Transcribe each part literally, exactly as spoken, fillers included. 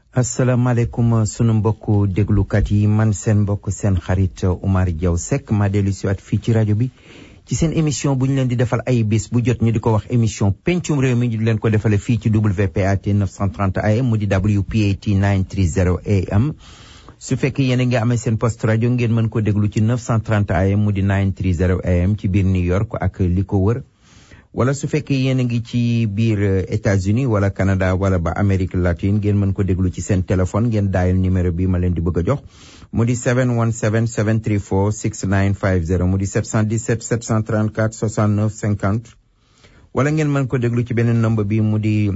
asalaamaaleykum sunu mbokku déglukat yi man seen mbokk seen xarit Oumar Diaw Seck ma dellu siwaat fii ci rajo bi ci seen émission bu ñu leen di defal ay bés bu jot ñu di ko wax émission pencum réew mi ñu di leen ko defale fii ci W P A T neuf cent trente A M mu di W P A T neuf cent trente A M su fekkee yéen a ngi amee seen poste rajo ngeen mën ko déglu ci neuf cent trente A M mu di neuf cent trente A M ci biir New York ak li ko wër wala su fekkee yéen a ngi ci biir États-Unis wala Canada wala ba Amérique latine ngeen mën ko déglu ci seen téléphone ngeen daayal numéro bi ma leen di bëgg a jox mu di seven one seven seven three four six nine five zero mu di sept un sept sept trois quatre soixante-neuf cinquante wala ngeen mën ko déglu ci beneen number bi mu di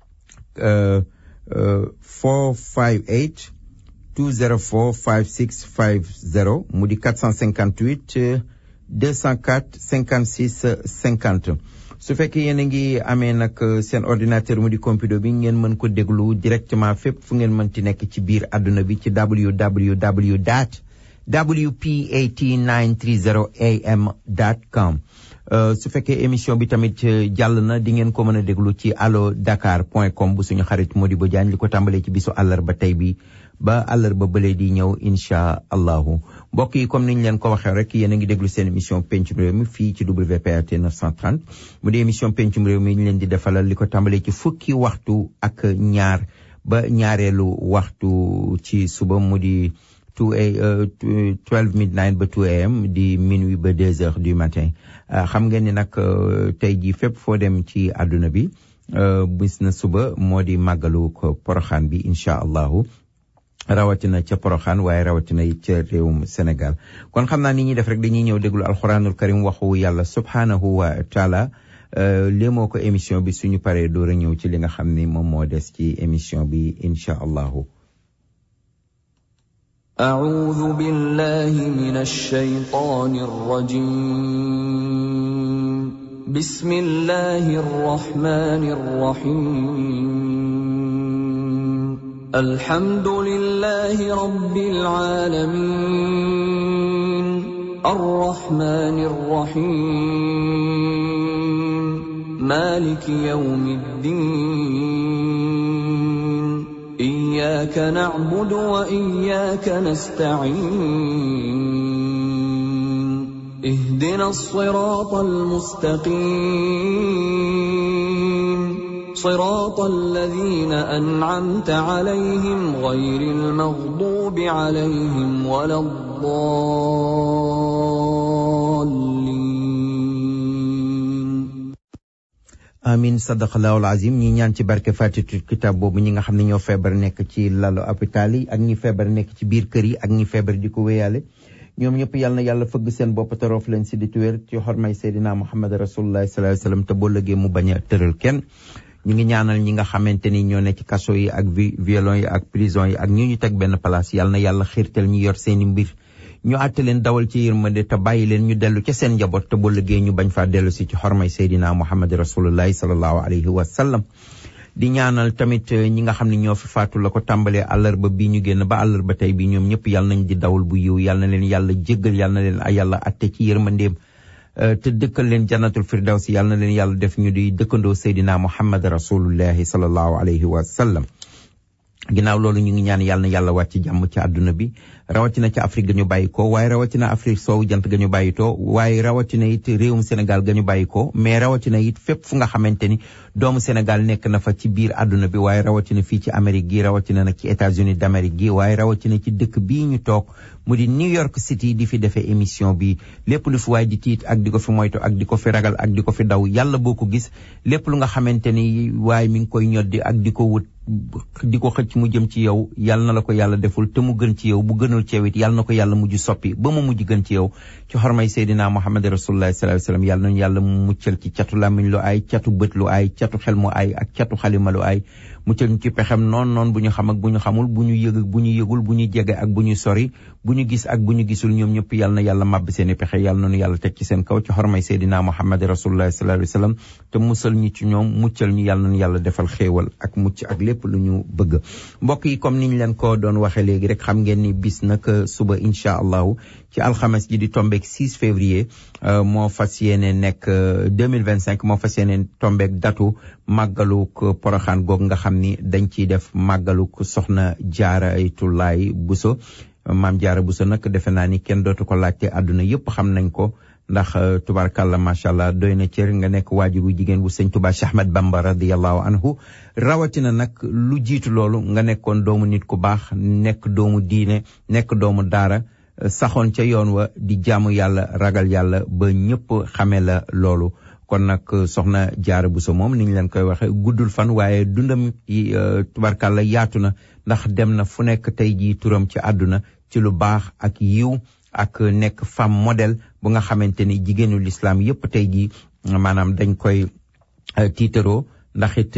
four five eight two zero four five six five zero mu di quatre cent cinquante-huit deux cent quatre cinquante-six cinquante su fekkee yéen a ngi amee nag seen ordinateur mu di computer bi ngeen mën ko déglu directement fépp fu ngeen mënti nekk ci biir àdduna bi ci w w w dot w p a t nine thirty a m dot com su fekkee émission bi tamit jàll na di ngeen ko mën a déglu ci allo dakar point com bu suñu xarit Modibo Diagne li ko tàmbalee ci bisu àllarba tey bi ba àllarba bële di ñëw incha allahu mbokk yi comme niñ leen ko waxee rek yéen a ngi déglu seen émission pencum réew mi fii ci W P A T neuf cent trente mu di émission pencum réew mi ñu leen di defalal li ko tàmbalee ci fukki waxtu ak ñaar ba ñaareelu waxtu ci suba mu di two a twelve midnight ba two a m di minuit ba deux heures du matin xam ngeen ni nag tey jii fépp foo dem ci àdduna bi bis na suba moo di màggalu ko poroxaan bi incha allahu rawatina ca Poroxaan waaye rawatina it ca réewum Sénégal kon xam naa ni ñuy def rek dañuy ñëw déglu alxuraanul karim waxu yàlla subhaanahu wa taala lii moo ko émission bi suñu paree door a ñëw ci li nga xam ni moom moo des ci émission bi incha allahu أعوذ بالله من الشيطان الرجيم بسم الله الرحمن الرحيم الحمد لله رب العالمين الرحمن الرحيم مالك يوم الدين إياك نعبد وإياك نستعين اهدنا الصراط المستقيم صراط الذين أنعمت عليهم غير المغضوب عليهم ولا الضالين amin sadaqallahul azim ñi ñaan ci barke fatitul kitab boobu ñi nga xam ne ñoo feebar nekk ci lalu hôpital yi ak ñi feebar nekk ci biir kër yi ak ñi feebar di ko wéyale ñoom ñëpp yàlla na yàlla fëgg seen bopp te roof leen si di tuwér ci xormay Seydina Muhammad rasulullah sallallahu alayhi wasallam te boo lëgee mu bañ a tëral kenn ñu ngi ñaanal ñi nga xamante ni ñoo ne ci kaso yi ak violon yi ak prison yi ak ñu ñu teg benn place yàlla na yàlla xiirtal ñu yor seeni mbir ñu àtte leen dawal ci yërmande te bàyyi leen ñu dellu ca seen njaboot te boo liggéey ñu bañ faa dellu si ci xormay Seydina Muhammad rasulullahi sallallahu alayhi wa sallam di ñaanal tamit ñi nga xam ne ñoo fi faatu la ko tàmbalee àllarba bi ñu génn ba àllarba tey bi ñoom ñëpp yàlla nañ di dawal bu yiw yàlla na leen yàlla jéggal yàlla na leen yàlla àtte ci yërmandeem te dëkkal leen jannatul firdawsi yàlla na leen yàlla def ñu di dëkkandoo Seydina Muhammad rasulullahi sallallahu alayhi wa sallam ginnaaw loolu ñu ngi ñaan yàlla na yàlla wàcc jàmm ci àdduna bi rawatina ci Afrique ga ñu bàyyi ko waaye rawatina Afrique soowu jant ga ñu bàyyi too waaye rawatina it réewum Sénégal ga ñu bàyyi ko mais rawatina it fépp fu nga xamante ni doomu Sénégal nekk na fa ci biir àdduna bi waaye rawatina fii ci Amérique gi rawatina nag ci États-Unis d'Amérique gi waaye rawatina ci dëkk bii ñu toog mu di New York City di fi defee émission bi lépp lu fi waaye di tiit ak di ko fi moytu ak di ko fi ragal ak di ko fi daw yàlla boo ko gis lépp lu nga xamante ni waaye mi ngi koy ñoddi ak di ko wut di ko xëcc mu jëm ci yow yàlla na la ko yàlla deful te mu gën ci yow bu gënul ci yow it yàlla na ko yàlla mujj soppi ba mu mujj gën ci yow ci xormay Seydina Muhammad rasulullah sallallahu alayhi wasallam yàlla nañu yàlla muccal ci catu làmmiñ lu ay catu bët lu ay catu xel mu ay ak catu xalima lu ay muccal ñu ci pexem noon noon bu ñu xam ak bu ñu xamul bu ñu yëg ak bu ñu yëgul bu ñu jege ak bu ñu sori bu ñu gis ak bu ñu gisul ñoom ñëpp yàlla na yàlla màbb seeni pexe yàlla nañu yàlla teg ci seen kaw ci xormay Seydina Muhammad rasulullah sallallahu alayhi wasallam te musal ñu ci ñoom muccal ñu yàlla nañu yàlla defal xéewal ak mucc ak lépp lépp lu ñu bëgg. mbokk yi comme niñ leen ko doon waxee léegi rek xam ngeen ni bis nag suba incha allahu ci alxames ji di tombeek six février moo fas yéene nekk deux mille vingt cinq moo fas yéene tombeek datu màggaluk Poroxaan googu nga xam ni dañ ciy def màggaluk soxna Jaaratulaay Buso. maam Jaara Buso nag defe naa ni kenn dootu ko laajte àdduna yëpp xam nañ ko ndax tubarkalla macha allah doy na cër nga nekk waajur wu jigéen bu sëñ Tuubaa Cheikh Ahmad Bamba radiyallahu anhu rawatina nag lu jiitu loolu nga nekkoon doomu nit ku baax nekk doomu diine nekk doomu daara saxoon ca yoon wa di jaamu yàlla ragal yàlla ba ñëpp xamee la loolu. kon nag soxna Jaara Buso moom ni ñu leen koy waxee guddul fan waaye dundam tubarkalla yaatu na ndax dem na fu nekk tey jii turam ci àdduna ci lu baax ak yiw ak nekk femme modèle bu nga xamante ni jigéenu l'islam yëpp tey jii maanaam dañ koy tiitaroo ndax it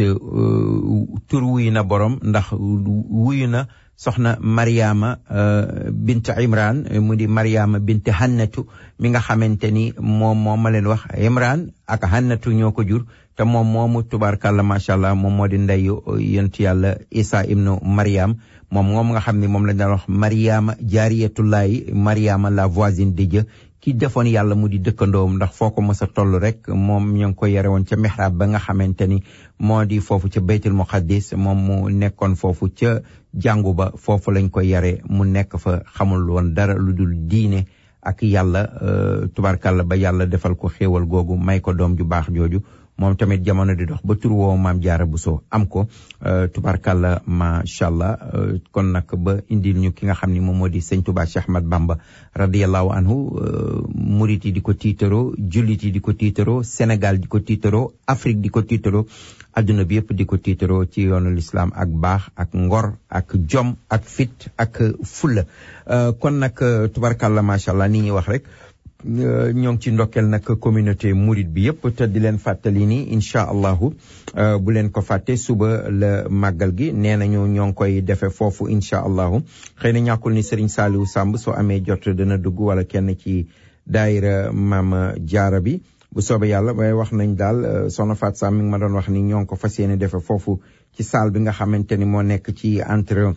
tur wuyu na borom ndax wuyu na soxna Mariama bint Imran mu di Mariama bint Hannatu mi nga xamante ni moom moom ma leen wax Imran ak Hannatu ñoo ko jur te moom moomu tubaarkàlla macha allah moom moo di ndeyu yonent yàlla Isa ibnu Mariam moom moom nga xam ne moom lañ daan wax Mariama jaariyatullahi Mariama la voisine de Dieu ki defoon yàlla mu di dëkkandoom ndax foo ko mës a toll rek moom ñoo ngi ko yare woon ca mihrab ba nga xamante ni moo di foofu ca baytul muqaddis moom mu nekkoon foofu ca jàngu ba foofu lañ ko yare mu nekk fa xamul woon dara lu dul diine ak yàlla tubaarkàlla ba yàlla defal ko xéewal googu may ko doom ju baax jooju moom tamit jamono di dox ba tur woo maam Jaara Buso am ko tubarkalla macha allah kon nag ba indil ñu ki nga xam ni moom moo di sëñ Tuubaa Cheikh Ahmad Bamba radiyallahu anhu murit yi di ko tiitaroo jullit yi di ko tiitaroo Sénégal di ko tiitaroo Afrique di ko tiitaroo adduna bi yëpp di ko tiitaroo ci yoonu l'islam ak baax ak ngor ak jom ak fit ak fulla kon nag tubarkalla macha allah ni ñuy wax rek ñoo ngi ci ndokkel nag communauté mouride bi yëpp te di leen fàttali ni incha allahu bu leen ko fàtte suba la màggal gi nee nañu ñoo ngi koy defee foofu incha allahu xëy na ñàkkul ni Serigne Saliou Samb soo amee jot dana dugg wala kenn ci daayira Maam Jaara bi bu soobee yàlla waaye wax nañ daal soxna Fatou Samb mi ngi ma doon wax ni ñoo ngi ko fas yéene defee foofu ci salle bi nga xamante ni moo nekk ci entre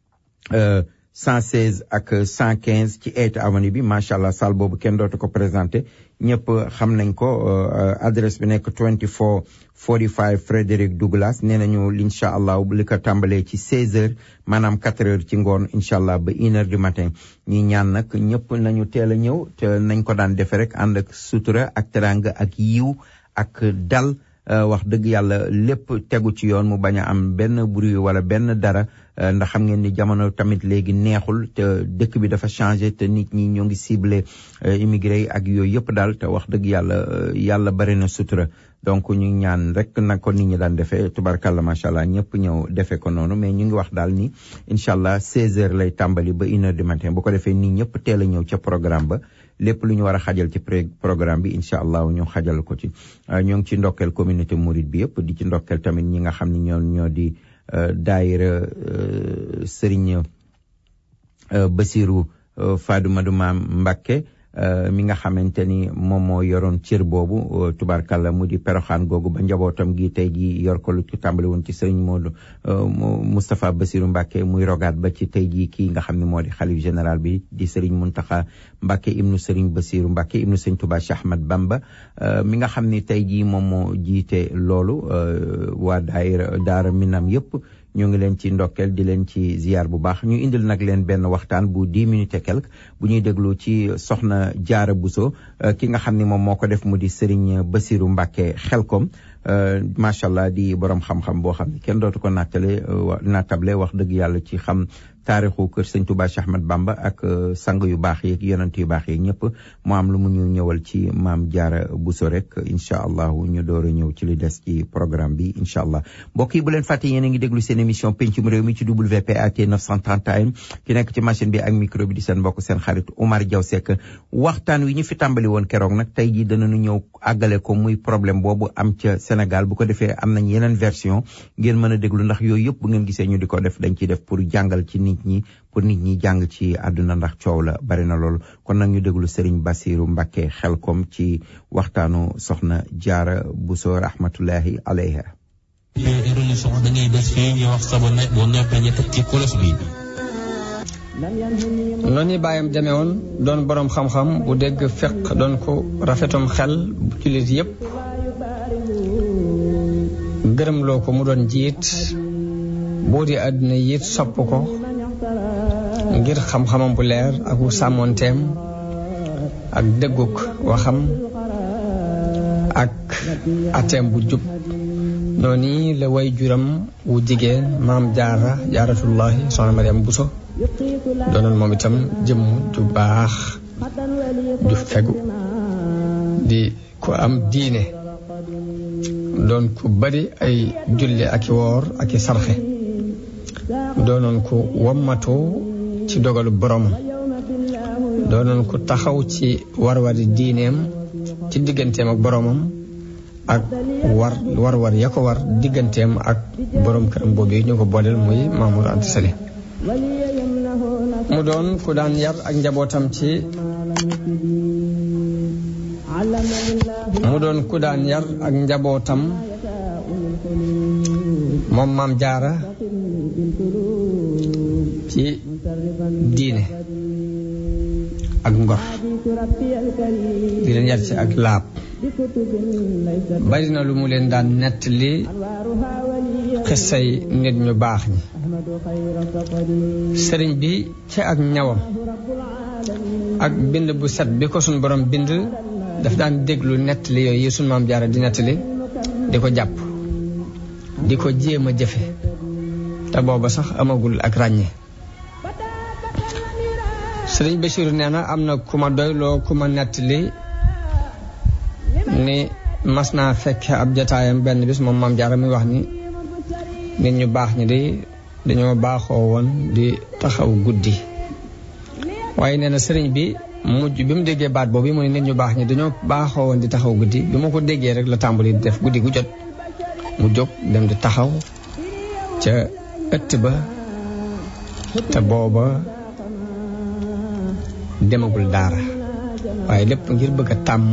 cent seize ak cent quinze ci eighth avenue bi macha allah salle boobu kenn dootu ko présenté ñëpp xam nañ ko adresse bi nekk twenty-four forty-five Frederick Douglass nee nañu incha allah li ko tàmbalee ci seize heures maanaam quatre heures ci ngoon incha allah ba une heure du matin ñi ñaan nag ñëpp nañu teel a ñëw te nañ ko daan defee rek ànd ak sutura ak teranga ak yiw ak dal wax dëgg yàlla lépp tegu ci yoon mu bañ a am benn bruit wala benn dara ndax xam ngeen ni jamono tamit léegi neexul te dëkk bi dafa changé te nit ñi ñoo ngi ciblé immigré yi ak yooyu yëpp daal te wax dëgg yàlla yàlla bari na sutura donc ñu ñaan rek na ko nit ñi daan defee tubarkalla macha allah ñëpp ñëw defee ko noonu mais ñu ngi wax daal ni incha allah seize heures lay tàmbali ba une heure du matin bu ko defee nit ñëpp teel a ñëw ca programme ba lépp lu ñu war a xajal ci programme bi incha allah ñu xajal ko ci ñoo ngi ci ndokkeel communauté mouride bi yëpp di ci ndokkeel tamit ñi nga xam ne ñoo ñoo di daayira Serigne Basiru Faadumadou Maam Mbàkke mi nga xamante ni moom moo yoroon cër boobu tubaarkàlla mu di Poroxaan googu ba njabootam gi tey ji yor ko lu ci tàmbali woon ci sëriñ Moodu Moustapha Bassirou Mbacke muy rogaat ba ci tey jii kii nga xam ne moo di xalif général bi di sëriñ Muntaxa Mbacke ibnu sëriñ Bassirou Mbacke ibnu sëriñ Touba Cheikh Ahmad Bamba mi nga xam ne tey jii moom moo jiite loolu waa daayira daara Minam yëpp ñoo ngi leen ci ndokkel di leen ci ziar bu baax ñu indil nag leen benn waxtaan bu dix minutes et quelque bu ñuy déglu ci soxna Jaara Buso ki nga xam ne moom moo ko def mu di Serigne Bassirou Mbacke Xelkom macha allah di borom xam-xam boo xam ne kenn dootu ko nattale nattable wax dëgg yàlla ci xam taarixu kër sëñ Touba Cheikh Ahmad Bamba ak sang yu baax yeeg yonent yu baax yeeg ñëpp mu am lu mu ñu ñëwal ci maam Jaara Buso rek incha allah ñu door a ñëw ci li des ci programme bi incha allah mbokk yi bu leen fàtte yéen a ngi déglu seen émission pencum réew mi ci W P A T neuf cent trente A M ki nekk ci machine bi ak micro bi di seen mbokk seen xarit Oumar Diaw Seck waxtaan wi ñu fi tàmbali woon keroog nag tey jii danañu ñëw àggale ko muy problème boobu am ca Sénégal bu ko defee am nañ yeneen version ngeen mën a déglu ndax yooyu yëpp bu ngeen gisee ñu di ko def dañ ciy def pour jàngal ci nit ñi pour nit ñi jàng ci àdduna ndax coow la bari na lool kon nag ñu déglu Serigne Bassirou Mbacke Xelkom ci waxtaanu soxna Jaara Buso rahmatullahi alayha religion da ngay bés fii ñu wax sa bo ne boo noppee ñu teg ci kolos bi. noonu bàyyam demee woon doon boroom xam-xam bu dégg fiq doon ko rafetum xel bu jullit yépp gërëmloo ko mu doon jiit boo di àdduna yit sopp ko ngir xam-xamam bu leer ak wu sàmmoonteem ak dëgguk waxam ak ateem bu jub noonu la way juram wu jigéen maam jaara jaaratullahi soxna Mariam Buso doonoon moom itam jëmm ju baax ju fegu di ku am diine doon ku bari ay julli ak i woor ak i sarxe doonoon ku wammatoo ci dogalu boromam doonoon ku taxaw ci warwari diineem ci digganteem ak boromam ak war war-war ya ko war digganteem ak borom këram boobu ñu ko booleel muy Mamour Anta Sali mu doon ku daan yar ak njabootam ci mu doon ku daan yar ak njabootam moom maam jaara ci diine ak ngor di leen yar ci ak laab bari na lu mu leen daan nettali xissay nit ñu baax ñi sëriñ bi ci ak ñawam ak bind bu set bi ko suñ borom bind daf daan déglu nettali yooyu yi suñ maam jaara di nettali di ko jàpp di ko jéem a jëfe te booba sax amagul ak ràññe sëriñ Bachir nee na am na ku ma doyloo ku ma nettali ni mas naa fekk ab jataayam benn bis moom maam jaara muy wax ni nit ñu baax ñi de dañoo baaxoo woon di taxaw guddi waaye nee na sëriñ bi mujj bi mu déggee baat boobu mu ne nit ñu baax ñi dañoo baaxoo woon di taxaw guddi bi ma ko déggee rek la tàmbali di def guddi gu jot mu jóg dem di taxaw ca ëtt ba te booba demagul daara waaye lépp ngir bëgg a tàmm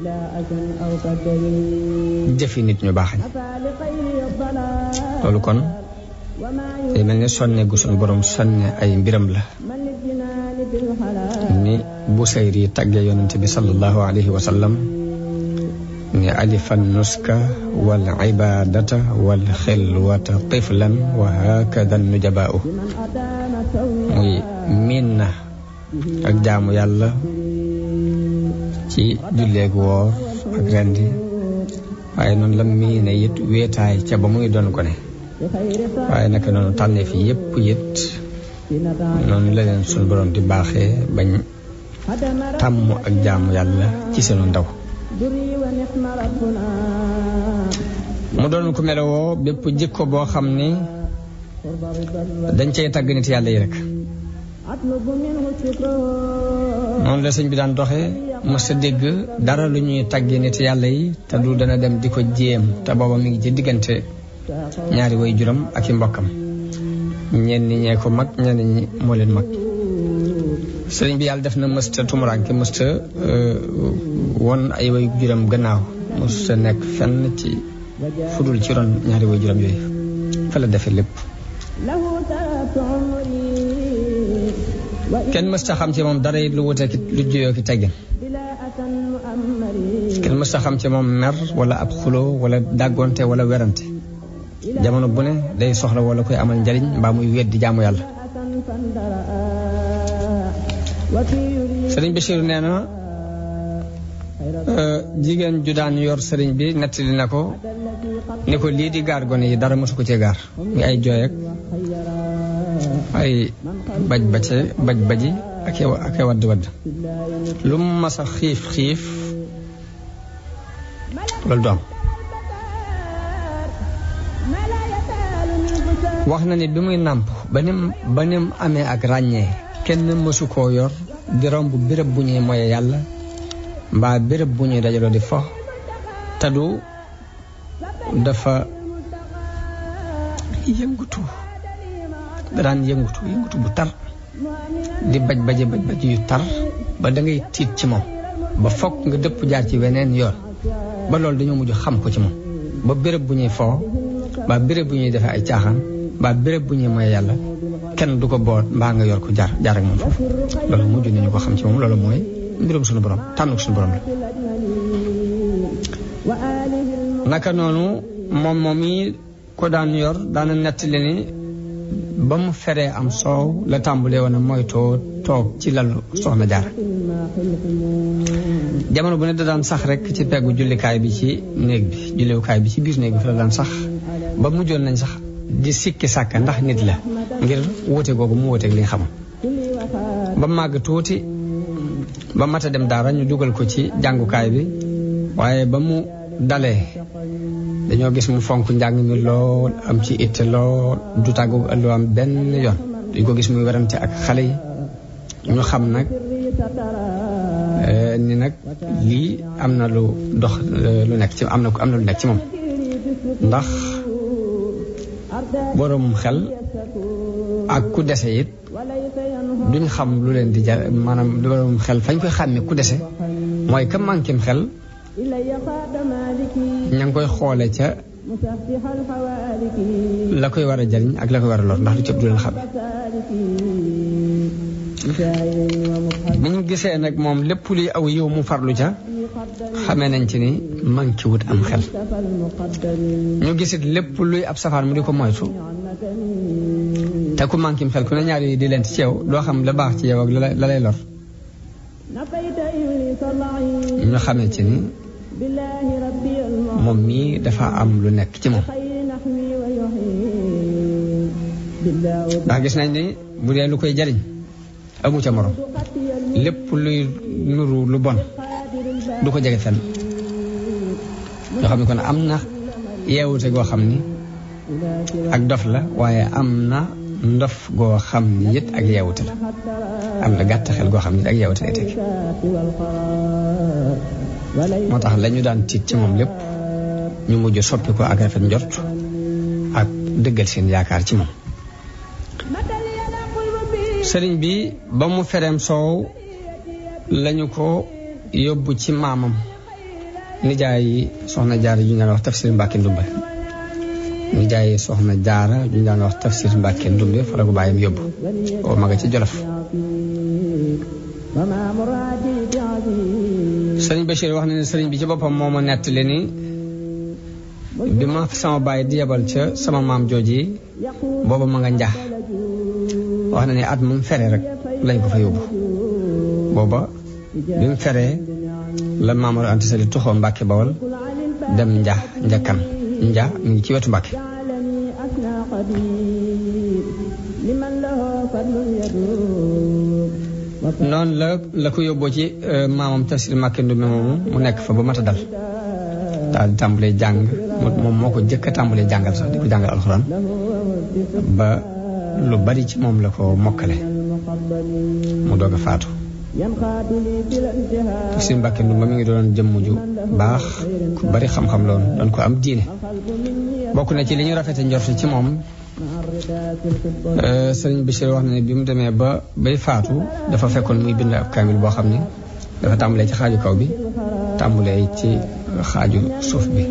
jëfi nit ñu baax ñi loolu kon day mel ne sonne gu suñu borom sonne ay mbiram la ni Busayri tàggee yonente bi sallallahu alayhi wa sallam ni alifan nuska wal ibadata wal xilwata tiflan wa hakada nujabaa'u muy miin na ak jaamu yàlla ci julleeg woor ak rendi waaye noonu la mii ne it wéetaay ca ba muy doon ko ne waaye naka noonu tànnee fi yépp it noonu la leen suñu borom di baaxee bañ tàmm ak jaamu yàlla ci seenu ndaw mu doon ko melowoo bépp jikko boo xam ni dañ cay tàgg nit yàlla yi rek noonu la sëñ bi daan doxe mos a dégg dara lu ñuy tàggi nit yàlla yi te du dana dem di ko jéem te booba mi ngi ci diggante ñaari way juram ak i mbokkam ñenn ñee ko mag ñenn ñi moo leen mag sëriñ bi yàlla def na mësta tumuraanke mësta won ay way juram gannaaw mësta nekk fenn ci fudul ci ron ñaari way juram yooyu fa la defe lépp kenn mësta xam ci moom dara it lu wute ki lu juyoo ki teggin kenn mësta xam ci moom mer wala ab xuloo wala dàggonte wala werante jamono bu ne day soxla wala koy amal njariñ mbaa muy weddi jaamu yàlla sëriñ Bachir nee na jigéen ju daan yor sëriñ bi nettali na ko ni ko lii di gaar gone yi dara mësu ko cee gaar muy ay jooy ak ay baj bace baj baji ak ak wadd wadd lu mu mas a xiif xiif loolu du am wax na ni bi muy nàmp ba nim ba nim amee ak ràññee kenn mësu koo yor di romb béréb bu ñuy moye yàlla mbaa béréb bu ñuy dajaloo di fo te du dafa yëngutu da daan yëngutu yëngutu bu tar di baj baje baj baj yu tar ba da ngay tiit ci moom ba fokk nga dëpp jaar ci weneen yoon ba loolu dañoo mujj xam ko ci moom ba béréb bu ñuy foo ba béréb bu ñuy defee ay caaxaan ba béréb bu ñuy mooy yàlla kenn du ko boot mbaa nga yor ko jaar jaar ak moom foofu loolu mujj nañu ko xam ci moom loolu mooy mbirum suñu borom tànn suñu borom la. naka noonu moom moom yi ko daan yor daana nettali ni ba mu feree am soow la tàmbalee woon a moytoo toog ci lalu soxna jaar jamono bu ne da daan sax rek ci peggu jullikaay bi ci néeg bi jullikaay bi ci biir néeg bi fi la daan sax ba mujjoon nañ sax di sikki sàkka ndax nit la ngir wóote googu mu wóoteeg li nga xamoon ba màgg tuuti ba mat a dem daara ñu dugal ko ci jàngukaay bi waaye ba mu dalee dañoo gis mu fonk njàng mi lool am ci itte lool du tàggu ëlluwaam benn yoon duñ ko gis muy werante ak xale yi ñu xam nag ni nag lii am na lu dox lu nekk ci am na am na lu nekk ci moom ndax borom xel ak ku dese it duñ xam lu leen di jar maanaam borom xel fañ koy xàmme ku dese mooy ka manquém xel ña ngi koy xoole ca la koy war a jariñ ak la koy war a lor ndax lu cëpp du leen xam bi ñu gisee nag moom lépp luy aw yow mu farlu ca xamee nañ ci ni manqué wut am xel ñu gisit lépp luy ab safaan mu di ko moytu te ku manqué xel ku ne ñaar yooyu di leen ci yow doo xam la baax ci yow ak la lay lor ñu xamee ci ni moom mii dafa am lu nekk ci moom ndax gis nañ ni bu dee lu koy jariñ amu ca morom lépp luy nuru lu bon du ko jege fenn yoo xam ne kon am na yeewute goo xam ni ak dof la waaye am na ndof goo xam ni it ak yeewute la am na gàtt xel goo xam ni ak yeewute lay teg moo tax la ñu daan tiit ci moom lépp ñu mujj soppi ko ak rafet njort ak dëggal seen yaakaar ci moom sëriñ bi ba mu fereem soow lañu ko yóbbu ci maamam nijaay soxna jaara ju ñu daan wax tafsir Mbàkke Ndumbe nijaay soxna jaara ju ñu daan wax tafsir Mbàkke Ndumbe fa la ko bàyyam yóbbu oo ma nga ci Jolof sëriñ Bachir wax na ne sëriñ bi ci boppam moo ma nettali ni bi ma sama baay di yebal ca sama maam jooji booba ma nga njax wax na ne at mu fere rek lañ ko fa yóbbu booba bi mu feree la Maamor Anta Sali tuxoo Mbàkke Bawol dem nja njakkan nja mi ngi ci wetu Mbàkke noonu la la ko yóbboo ci maamam Tafsir Mbàkke Ndumbe moomu mu nekk fa ba mat a dal daal di tàmbalee jàng moom moo ko jëkk a tàmbalee jàngal sax di ko jàngal alxuraan ba lu bari ci moom la ko mokkale mu doog a faatu Tafsir Mbàkke Ndumbe mi ngi doon jëmm ju baax ku bari xam-xam loon doon ko am diine bokk na ci li ñu rafete njort ci moom sëriñ Bachir wax na ne bi mu demee ba bay faatu dafa fekkoon muy bind ab kaamil boo xam ni dafa tàmbalee ci xaaju kaw bi tàmbalee ci xaaju suuf bi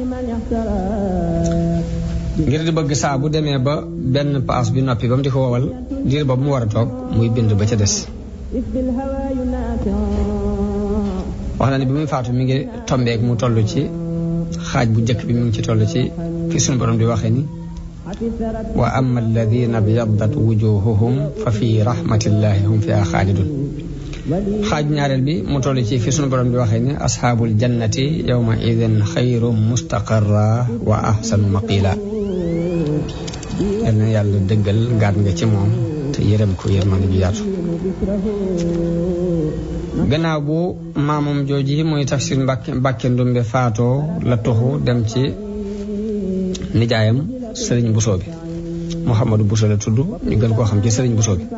ngir di bëgg saa bu demee ba benn paas bi noppi ba mu di ko wowal diir ba mu war a toog muy bind ba ca des wax na ne bi muy faatu mi ngi tombeek mu toll ci xaaj bu njëkk bi mi ngi ci toll ci fi suñu borom di waxee ni wa amma alladina byaddat wujuhuhum fa fi rahmatillahi hum fiha xaalidun xaaj ñaareel bi mu toll ci fi sunu borom di waxee ne asxaabul jannati yawma idin xayrum mustaqarra wa ahsanu maqila yal na yàlla dëggal gaat nga ci moom te yërëm ko yërmande ju yaatu gannaaw bu maamam jooji muy Tafsir Mbàkke Mbàkke Ndumbe faatoo la toxu dem ci nijaayam sëriñ Bousso bi Mouhamadou Bousso la tudd ñu gën koo xam ci sëriñ Bousso bi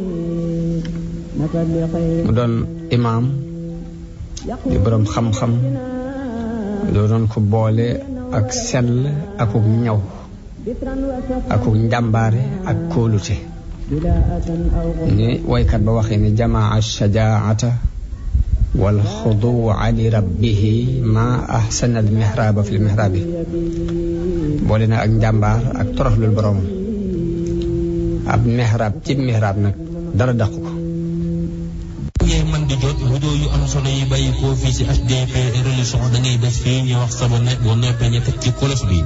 mu doon imaam di boroom xam-xam doo doon ko boole ak sell akuk ñaw akuk njàmbaare ak kóolute ni waykat ba waxee ni jamaa shajaata wal xuduwa li rabbihi ma ahsana al mihraba fi l mihrabi boole na ak njàmbaar ak toroxlul borom ab mihrab ci mihrab nag dara dàq ko. ngay mën di jot vidéo yu am solo yi bàyyi koo fii ci H D P religion da ngay bés fii ñu wax sabone boo noppee ñu teg ci kolos bi.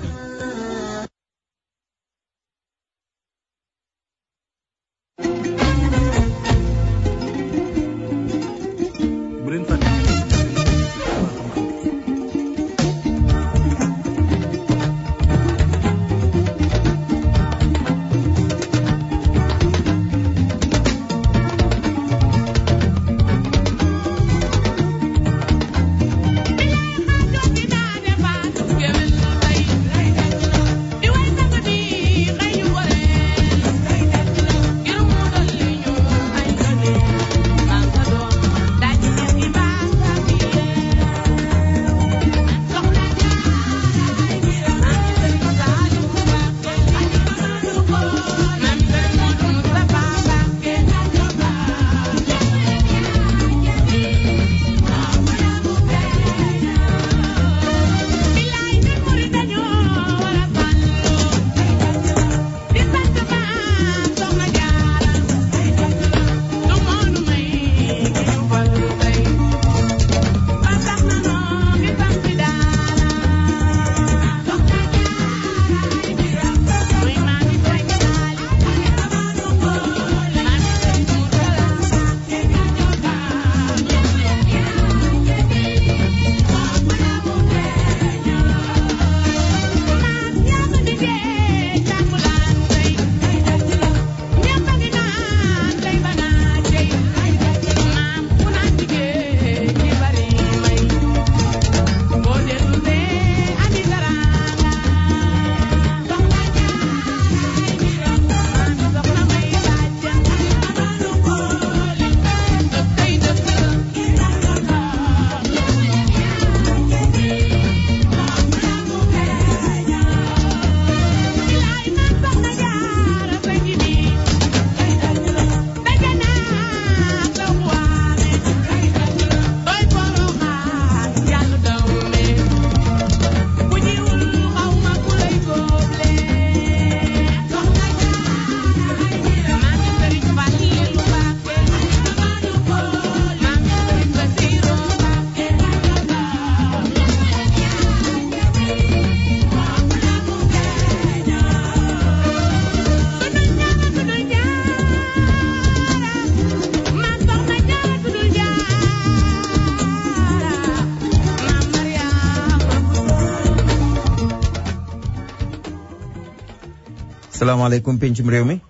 salaamaaleykum pencum réew mi.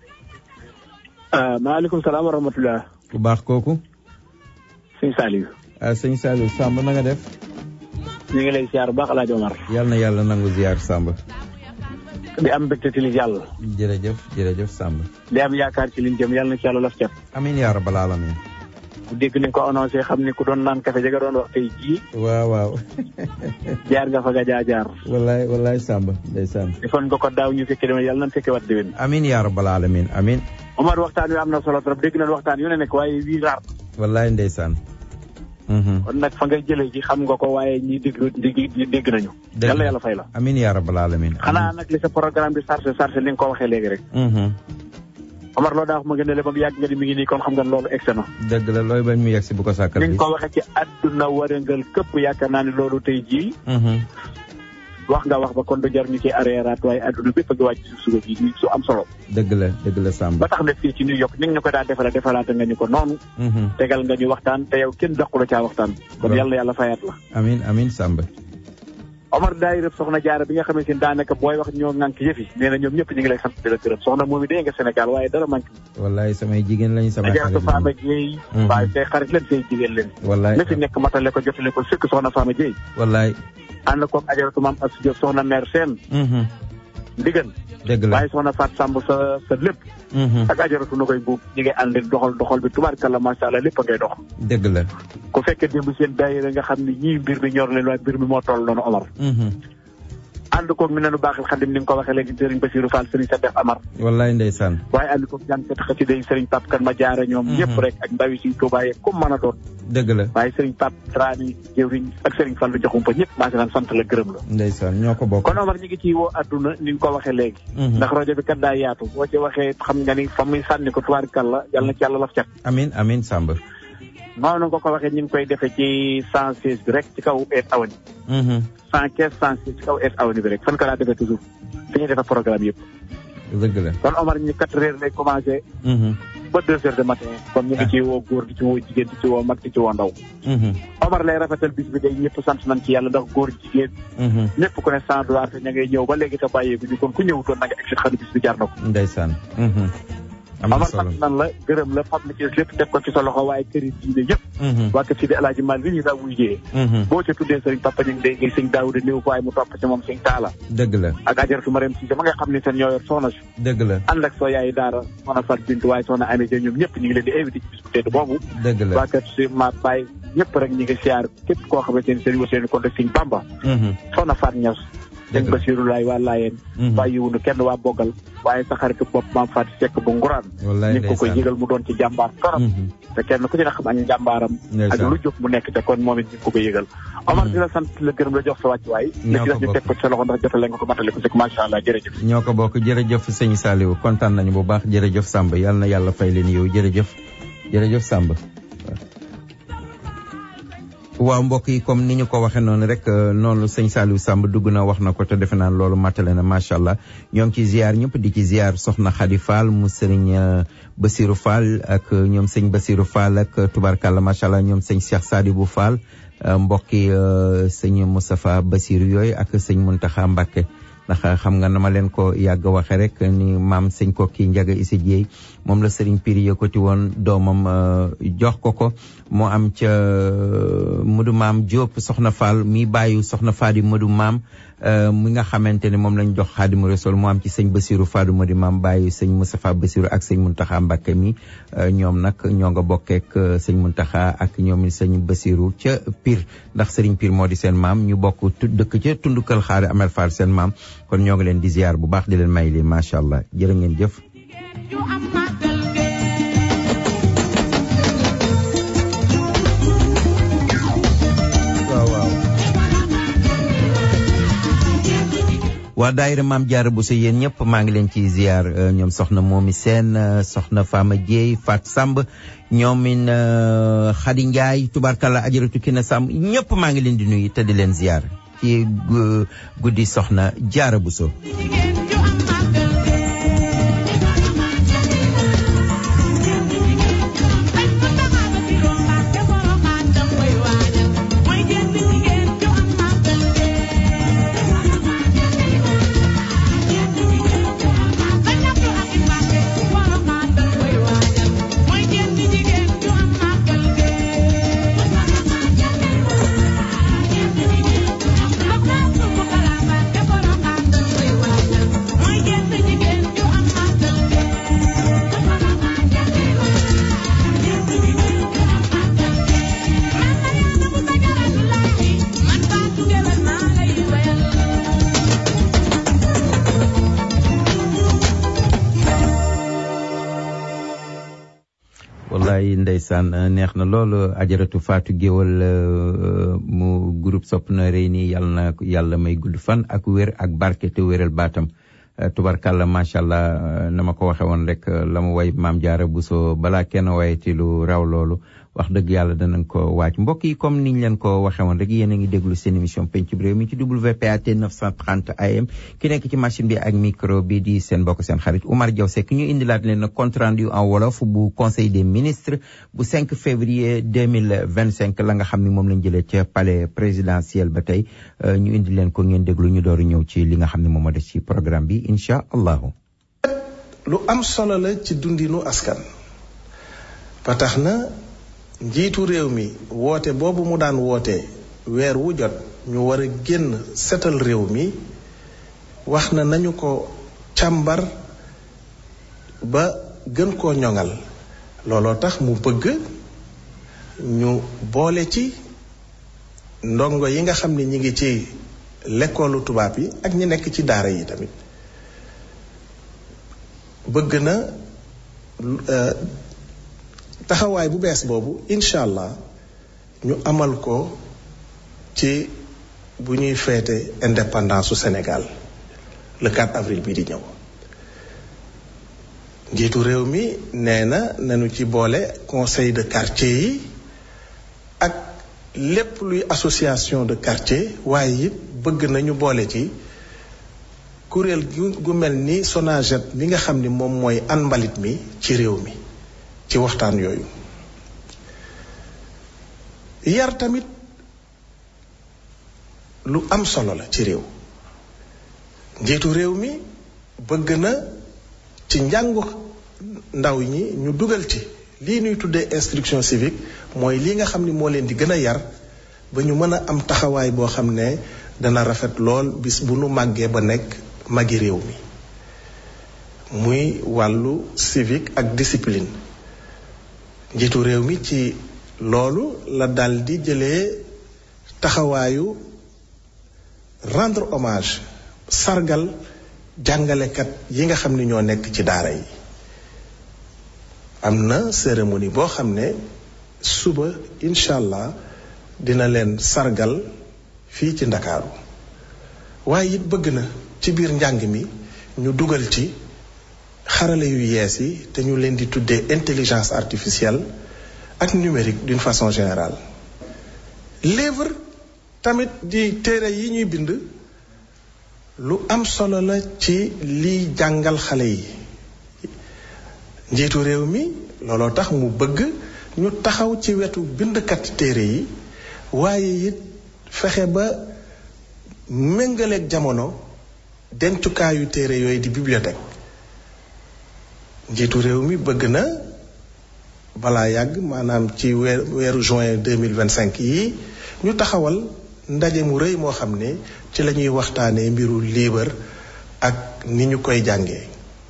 ah maaleykum salaam wa rahmatulah. ku baax kooku. sëñ Saliou. ah sëñ Saliou Samb na nga def. ñu ngi lay ziar bu baax El Hadj Omar. yal na yàlla nangu ziar Samb. di am mbégte ci li jàll. jërëjëf jërëjëf Samb. di am yaakaar ci liñ jëm yàlla na ci yàlla laf cat. amiin yaa rabbal alamin. dégg nañ ko annoncé xam ne ku doon naan café ja nga doon wax tey jii. waaw waaw. jaar nga fa nga jaa jaar. wallaay wallaay Samb ndeysaan. defoon nga ko daaw ñu fekke demee yàlla nañ fekke wat déwén. amiin yaa rabbal alamin amiin. Omar waxtaan wi am na solo trop dégg nañ waxtaan yu ne nekk waaye wii raar. wallaay ndeysaan. kon nag fa ngay jëlee ji xam nga ko waaye ñi déglu ñi dégg nañu. yàlla yàlla fay la. amiin yaa rabbal alamin. xanaa nag li sa programme bi chargé chargé ni nga ko waxee léegi rek. Omar loolu daa wax ma gën a lebam yàgg nga di mi ngi nii kon xam nga loolu egg na. dëgg la looy bañ mu yegg si bu ko sàkkal bi. ni nga ko waxee ci àdduna warangal këpp yaakaar naa ne loolu tey jii. wax nga wax ba kon du jar ñu ci arriéraat waaye àdduna bépp a ngi wàcc suuf suba ji su am solo. dëgg la dëgg la Samb. ba tax na fii ci New York ni nga ñu ko daa defala defalaata nga ñu ko noonu. tegal nga ñu waxtaan te yow kenn daqula caa waxtaan. kon yàlla yàlla fayaat la. amiin amiin Samb. Omar daayira soxna Jaara bi nga xamante ni daanaka booy wax ñoo ŋànk yëf yi nee na ñoom ñëpp ñu ngi lay sant di la gërëm soxna moom i dee nga Sénégal waaye dara manqué. wallaay samay jigéen lañu samay xarit lañu. Fama Dieye. waaye say xarit leen say jigéen leen. wallaay la fi nekk matale ko jotale ko sëkk soxna Fama Dieye. wallaay. ànd koog ajaratu maam Asou Diop soxna mère Sène. ndigal. dëgg la waaye soxna Fat Samb sa sa lépp. ak ajaratu na koy buub ñi ngay ànd doxal doxal bi tubaarkalla macha allah lépp a ngay dox. dëgg la. ku fekkee démb seen daayira nga xam ne ñii mbir mi ñor leen waaye mbir mi moo toll noonu Omar. ànd koog mi nenu baaxil xadim ni nga ko waxee léegi Serigne Bassirou Fall Serigne Sadef Amar wallaay ndeysaan waaye ànd koog jàngkat xasida yi Serigne Pape Kan ma jaare ñoom ñëpp rek ak ndawi si Touba yeeg comme mën a doon dëgg la waaye Serigne Pape Trani jëwriñ ak Serigne Fallou Joxumpa ñëpp maa ngi naan sant la gërëm la ndeysaan ñoo ko bokk kon Omar ñu ngi ciy woo adduna ni nga ko waxee léegi ndax rajo bi kat daa yaatu boo ci waxee xam nga ni fa muy sànni ko tubaarkàlla yàlla na ci yàlla laf cat amin amin Samba noonu na nga ko waxee ñu ngi koy defee ci cent seize bi rek ci kaw eet awani cent quinze cent seize ci kaw eet awani bi rek fan ko daa defee toujours fi ñuy defee programme yëpp dëgg la kon Omar ñu quatre heures lay commencé ba deux heures de matin kon ñu ngi ci woo góor di ci woo jigéen di ci woo mag di ci woo ndaw Omar lay rafetal bis bi day ñëpp sant nañ ci yàlla ndax góor jigéen ñëpp ku ne sans droit te ña ngay ñëw ba léegi te bàyyeeku ñu kon ku ñëwutoon na nga egsi xam ne bis bi jar na ko ndeysaan Omar sant nan la gërëm la fab na ci lépp teg ko ci sa loxo waaye këri diine yëpp waa kër Sidi Alaaji Maalik li ñu daa wuyjee boo ca tuddee sëriñ Papa ñu ngi day ngay sëñ Daawuda néew waaye mu topp ci moom sëñ Taala dëgg la ak ajaratu Mariam Cissé ma nga xam ne seen ñoo yor soxna si dëgg la ànd ak soo yaay daara soxna Fat Bintu waaye soxna Ami Ja ñoom ñëpp ñu ngi leen di invité ci bis bu tedd boobu dëgg la waa kër si ma Baye ñëpp rek ñu ngi siyaar képp koo xamante ni seen seen kon rek sëñ Bamba soxna Fat Ñas sëñ Basiru Laay waa Laayeen bàyyiwunu kenn waa Bogal waaye sa xarit bopp maam Fatou Seck bu Nguraan ñu ngi ko koy yëgal mu doon ci jàmbaar torop te kenn ku ci ne xam ak njàmbaaram ak lu jóg mu nekk te kon moom it ñu ngi ko koy yëgal Omar di la sant la gërëm la jox sa wàcc waay li ci def ñu teg ko ci sa loxo ndax jotale nga ko matale ko sëkk macha allah jërëjëf ñoo ko bokk jërëjëf sëñ Saliou kontaan nañu bu baax jërëjëf Samba yàlla na yàlla fay leen yow jërëjëf jërëjëf Samba waaw mbokk yi comme ni ñu ko waxee noonu rek noonu sëñ Saliou Samb dugg na wax na ko te defe naa loolu matale na macha allah ñoo ngi ci ziar ñëpp di ci ziar soxna Khady Fall mu sëriñ Bassirou Fall ak ñoom sëñ Bassirou Fall ak tubarkalla macha allah ñoom sëñ Cheikh Sadibou Fall mbokki sëñ Moustapha Bassirou yooyu ak sëñ Mountakha Mbacké ndax xam nga na ma leen ko yàgg waxe rek ni maam sëñ ko kii Njaga Issa Dieye moom la sëriñ Piri yëkkati woon doomam jox ko ko moo am ca Modou Maam Diop soxna Fall mi bàyyi soxna Fadi Modou Maam mi nga xamante ne moom lañ jox Xaadimu Rasuul moo am ci sëñ Bassirou Fadi Modou Maam bàyyi sëñ Moustapha Bassirou ak sëñ Mountakha Mbacké mi ñoom nag ñoo nga bokkeek sëñ Mountakha ak ñoom sëñ Bassirou ca Pire ndax sëriñ Pire moo di seen maam ñu bokk dëkk ca tundukal xaari Amel Fall seen maam kon ñoo ngi leen di ziar bu baax di leen may li macha allah jërë ngeen jëf waa daayira Maam Jaara Buso yéen ñëpp maa ngi leen ci ziar ñoom soxna Momi Seen soxna Fama Dieye Fat Samb ñoomin Khady Ndiaye tubaarkalla ajaratu Kina Samb ñëpp maa ngi leen di nuyu te di leen ziar ci guddi soxna Jaara Buso ndeysaan neex na loolu ajaratu Fatou Géwal mu groupe sopp na rëy nii yàlla na yàlla may gudd fan ak wér ak barke te wéral baatam tubarkalla macha allah na ma ko waxe woon rek la mu way Maam Jaara Buso balaa kenn wayeti lu raw loolu wax dëgg yàlla danañ ko waaj mbokk yi comme niñ leen ko waxe woon rek yéen a ngi déglu seen émission pencum réew mi ci W P A T neuf cent trente A M ki nekk ci machine bi ak micro bi di seen mbokk seen xarit Oumar Diaw Seck ñu indilaat leen compte rendu en wolof bu conseil des ministres bu cinq février deux mille vingt-cinq la nga xam ne moom lañ jëlee ca palais présidentiel ba tey ñu indi leen ko ngeen déglu ñu door ñëw ci li nga xam ne moom moo des ci programme bi incha allahu. lu am solo la ci dundinu askan ba tax na njiitu réew mi woote boobu mu daan woote weer wu jot ñu war a génn setal réew mi wax na nañu ko càmbar ba gën koo ñoŋal looloo tax mu bëgg ñu boole ci ndongo yi nga xam ne ñi ngi ci lekkoolu tubaab yi ak ñi nekk ci daara yi tamit bëgg na taxawaay bu bees boobu incha allah ñu amal ko ci bu ñuy feete indépendance su Sénégal le quatre avril bii di ñëw njiitu réew mi nee na nañu ci boole conseil de quartier yi ak lépp luy association de quartier waaye it bëgg nañu boole ci kuréel gu mel ni Sonaged li nga xam ni moom mooy an mbalit mi ci réew mi ci waxtaan yooyu yar tamit lu am solo la ci réew njiitu réew mi bëgg na ci njàngu ndaw ñi ñu dugal ci lii ñuy tuddee instruction civique mooy li nga xam ni moo leen di gën a yar ba ñu mën a am taxawaay boo xam ne dana rafet lool bis bu nu màggee ba nekk magi réew mi muy wàllu civique ak discipline njiitu réew mi ci loolu la dal di jëlee taxawaayu rendre hommage sargal jàngalekat yi nga xam ni ñoo nekk ci daara yi am na cérémonie boo xam ne suba incha allah dina leen sargal fii ci Ndakaaru waaye it bëgg na ci biir njàng mi ñu dugal ci xarale yu yees yi te ñu leen di tuddee intelligence artificielle ak numérique d'une façon générale livre tamit di téere yi ñuy bind lu am solo la ci liy jàngal xale yi njiitu réew mi looloo tax mu bëgg ñu taxaw ci wetu bindkat téere yi waaye it fexe ba méngaleeg jamono dencukaayu téere yooyu di bibliothèque njiitu réew mi bëgg na balaa yàgg maanaam ci weer weeru juin deux mille vingt cinq yi ñu taxawal ndaje mu rëy moo xam ne ci la ñuy waxtaanee mbiru liibar ak ni ñu koy jàngee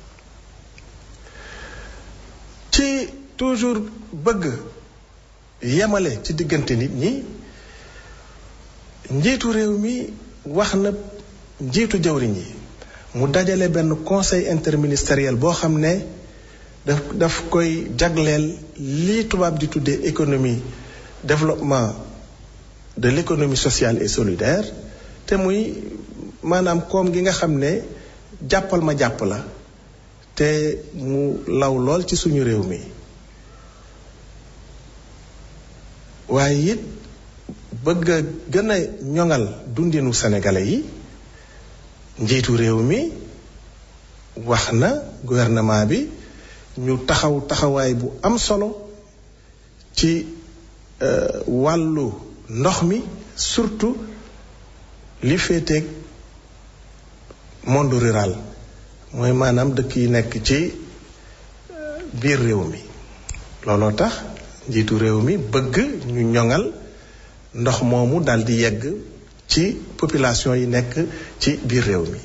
ci toujours bëgg yemale ci diggante nit ñi njiitu réew mi wax na njiitu jawriñ yi mu dajale benn conseil interministériel boo xam ne daf daf koy jagleel lii tubaab di tuddee économie développement de l'économie sociale et solidaire te muy maanaam koom gi nga xam ne jàppal ma jàpp la te mu law lool ci suñu réew mi waaye it bëgg a gën a ñoŋal dundinu sénégalais yi njiitu réew mi wax na gouvernement bi ñu taxaw taxawaay bu am solo ci wàllu ndox mi surtout li féeteeg monde rural mooy maanaam dëkk yi nekk ci biir réew mi looloo tax njiitu réew mi bëgg ñu ñoŋal ndox moomu daldi yegg ci population yi nekk ci biir réew mi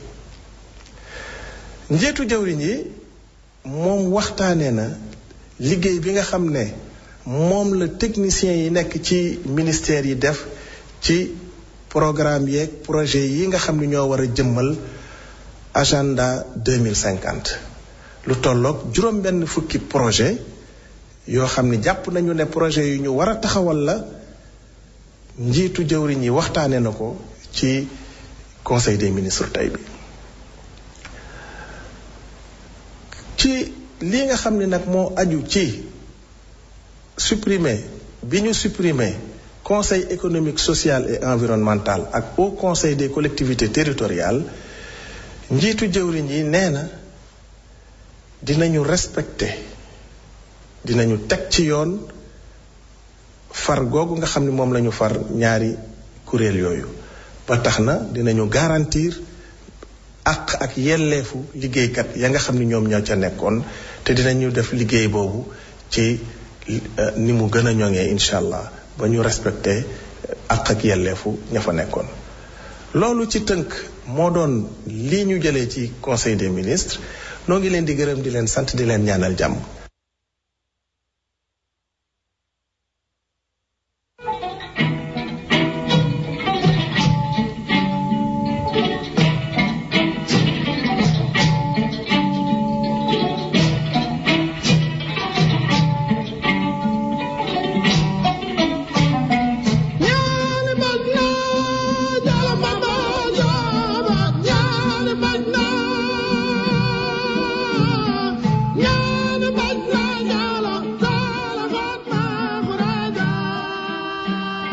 njiitu jawriñ yi moom waxtaanee na liggéey bi nga xam ne moom la techniciens yi nekk ci ministère yi def ci programme yeeg projet yi nga xam ne ñoo war a jëmmal agenda deux mille cinquante lu tolloog juróom benn fukki projet yoo xam ne jàpp nañu ne projet yu ñu war a taxawal la njiitu jawriñ yi waxtaane na ko ci conseil des ministres tey bi ci li nga xam ne nag moo aju ci supprimer bi ñu supprimer conseil économique social et environnemental ak haut conseil des collectivités territoriales njiitu jëwriñ yi nee na dinañu respecter dinañu teg ci yoon far googu nga xam ne moom lañu far ñaari kuréel yooyu ba tax na dinañu garantir àq ak yelleefu liggéeykat ya nga xam ne ñoom ñoo ca nekkoon te dinañu def liggéey boobu ci ni mu gën a ñoŋee incha allah ba ñu respecté àq ak yelleefu ña fa nekkoon loolu ci tënk moo doon lii ñu jëlee ci conseil des ministres noo ngi leen di gërëm di leen sant di leen ñaanal jàmm.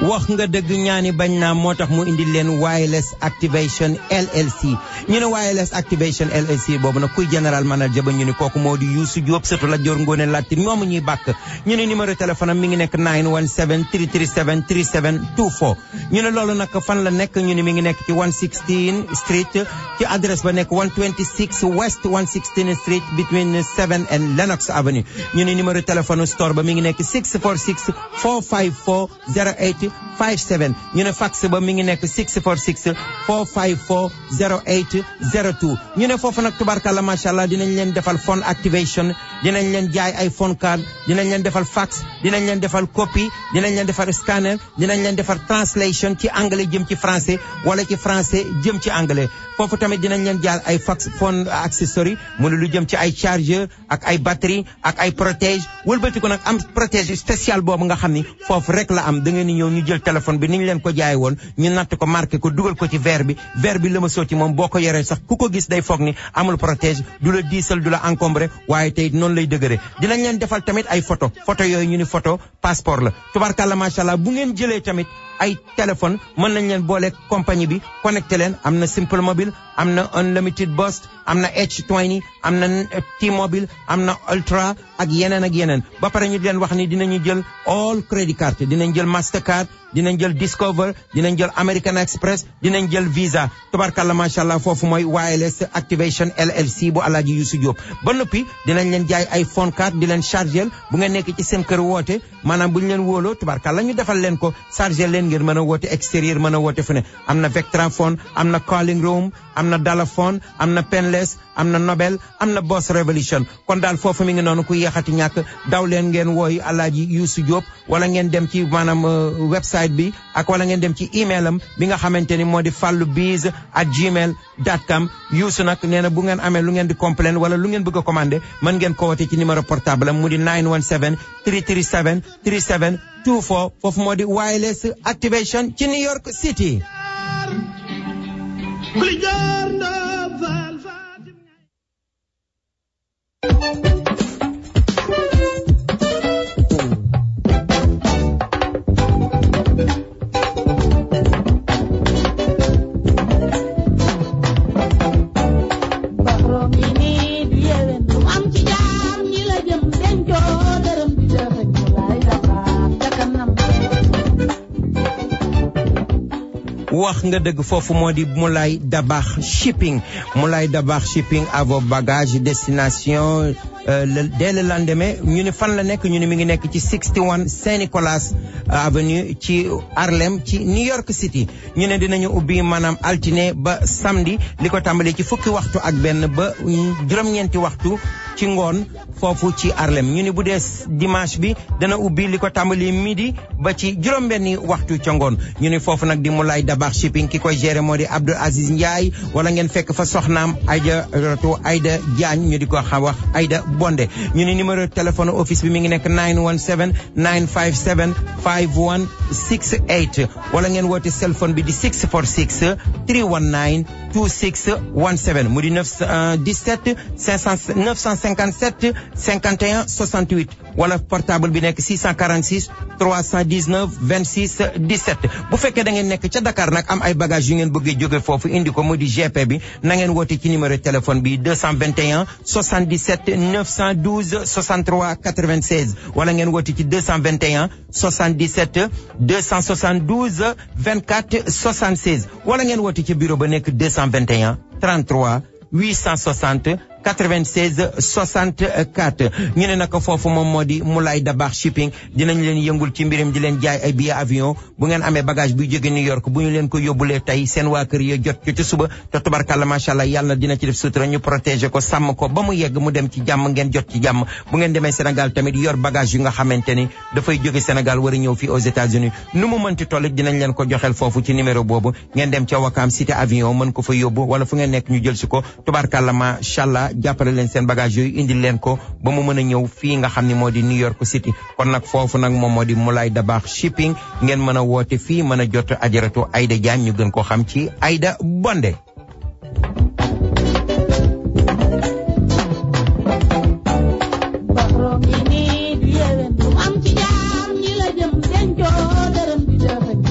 wax nga dëgg ñaani bañ naa moo tax mu indi leen wireless activation L L C ñu ne wireless activation L L C boobu nag kuy général manager ba ñu ne kooku moo di Youssou Diop surtout la Dior Ngoné Latyr ñoomu ñuy bàkk ñu ne numéro téléphone am mi ngi nekk nine one seven three three seven three seven two four ñu ne loolu nag fan la nekk ñu ne mi ngi nekk ci one sixteen street ci adresse ba nekk one twenty-six west one sixteen street between seven and Lenox Avenue ñu ne numéro téléphone store ba mi ngi nekk six four six four five four zero eight five seven ñu ne fax ba mi ngi nekk six four six four five four zero eight zero two ñu ne foofu nag tubarkalla macha allah dinañ leen defal phone activation dinañ leen jaay ay phone card dinañ leen defal fax dinañ leen defal copie dinañ leen defal scanner dinañ leen defal translation ci anglais jëm ci français wala ci français jëm ci anglais foofu tamit dinañ leen jaay ay fax phone accessory mu ne lu jëm ci ay chargeur ak ay batterie ak ay protège wëlbati ko nag am protège spécial boobu nga xam ni foofu rek la am da ngeen di ñëw ñu jël téléphone bi ni ñu leen ko jaay woon ñu natt ko marqué ko dugal ko ci verre bi verre bi la ma sotti moom boo ko yoree sax ku ko gis day foog ni amul protège du la diisal du la encombré waaye tey noonu lay dëgëre dinañ leen defal tamit ay photo photo yooyu ñu ni photo passeport la tubarkalla macha allah bu ngeen jëlee tamit ay téléphone mën nañ leen boole compagnie bi connecté leen am na Simple Mobile am na Unlimited Burst am na H twenty am na T-Mobile am na Ultra ak yeneen ak yeneen ba pare ñu leen wax ni dinañu jël all credit card dinañ jël Mastercard dinañ jël Discover dinañ jël American Express dinañ jël Visa tubarkalla macha allah foofu mooy wireless activation L L C bu Alaaji Youssou Diop ba noppi dinañ leen jaay ay phone card di leen chargel bu ngeen nekk ci seen kër woote maanaam bu ñu leen wóoloo tubarkalla ñu defal leen ko chargel leen ngeen mën a woote extérieur mën a woote fu ne am na Vectraphone am na Calling Room am na Dalaphone am na Penless am na Nobel am na Boss Revolution kon daal foofu mi ngi noonu ku yeexati ñàkk daw leen ngeen wooyu Alaaji Youssou Diop wala ngeen dem ci maanaam website bi ak wala ngeen dem ci email am bi nga xamante ni moo di fallubiz at gmail dot com Youssou nag nee na bu ngeen amee lu ngeen di complain wala lu ngeen bëgg a commandé mën ngeen ko woote ci numéro portable am mu di nine one seven three three seven three seven two four foofu moo di wireless activation ci New York City. wax nga dëgg foofu moo di Moulay Dabakh shipping Moulay Dabakh shipping à vos bagages destination euh, le, dès le lendemain ñu ne fan la nekk ñu ne mi ngi nekk ci sixty-one Saint Nicholas avenue ci Harlem ci New York City ñu ne dinañu ubbi maanaam altine ba samedi li ko tàmbalee ci fukki waxtu ak benn ba juróom-ñeenti waxtu ci ngoon foofu ci Harlem ñu ne bu dee dimanche bi dana ubbi li ko tàmbalee midi ba ci juróom-benni waxtu ca ngoon ñu ne foofu nag di Moulay Dabakh shipping ki koy gérer moo di Abdou Aziz Ndiaye wala ngeen fekk fa soxnaam Aïda Rato Aïda Diagne ñu di ko xam wax Aïda Bonde ñu ne numéro téléphone office bi mi ngi nekk nine one seven nine five seven five one six eight wala ngeen woote cell phone bi di six four six three one nine two six one seven mu di neuf un sept neuf cinq sept cinquante et un soixante-huit wala portable bi nekk six four six trois un neuf deux six un sept bu fekkee da ngeen nekk ca Dakar nag am ay bagages yu ngeen bëggee jóge foofu indi ko mu di G P bi na ngeen woote ci numéro téléphone bi deux cent vingt et un soixante-dix-sept neuf cent douze soixante-trois quatre-vingt-seize wala ngeen woote ci deux cent vingt et un soixante-dix-sept deux cent soixante-douze vingt-quatre soixante-seize wala ngeen woote ci bureau ba nekk deux cent vingt et un trente-trois huit cent soixante quatre-vingt-seize soixante-quatre ñu ne naka foofu moom moo di Moulay Dabakh shipping dinañ leen yëngul ci mbirim di leen jaay ay billet avion bu ngeen amee bagage buy jóge New York bu ñu leen ko yóbbulee tey seen waa kër ya jot ci suba te tubarkalla macha allah yàlla dina ci def sutura ñu protéger ko sàmm ko ba mu yegg mu dem ci jàmm ngeen jot ci jàmm bu ngeen demee Sénégal tamit yor bagage yu nga xamante ni dafay jóge Sénégal war a ñëw fii aux États-Unis nu mu mënti toll dinañ leen ko joxel foofu ci numéro boobu ngeen dem ca Wakam cité avion mën ko fa yóbbu wala fu ngeen nekk ñu jël si ko tubarkalla macha allah jàppale leen seen bagage yooyu indil leen ko ba mu mën a ñëw fii nga xam ne moo di New York City kon nag foofu nag moom moo di Moulay Dabakh shipping ngeen mën a woote fii mën a jot ajaratu Aïda Diagne ñu gën koo xam ci Aïda Bonde. Am ci jaam ñi la jëm dencoo dërëm bi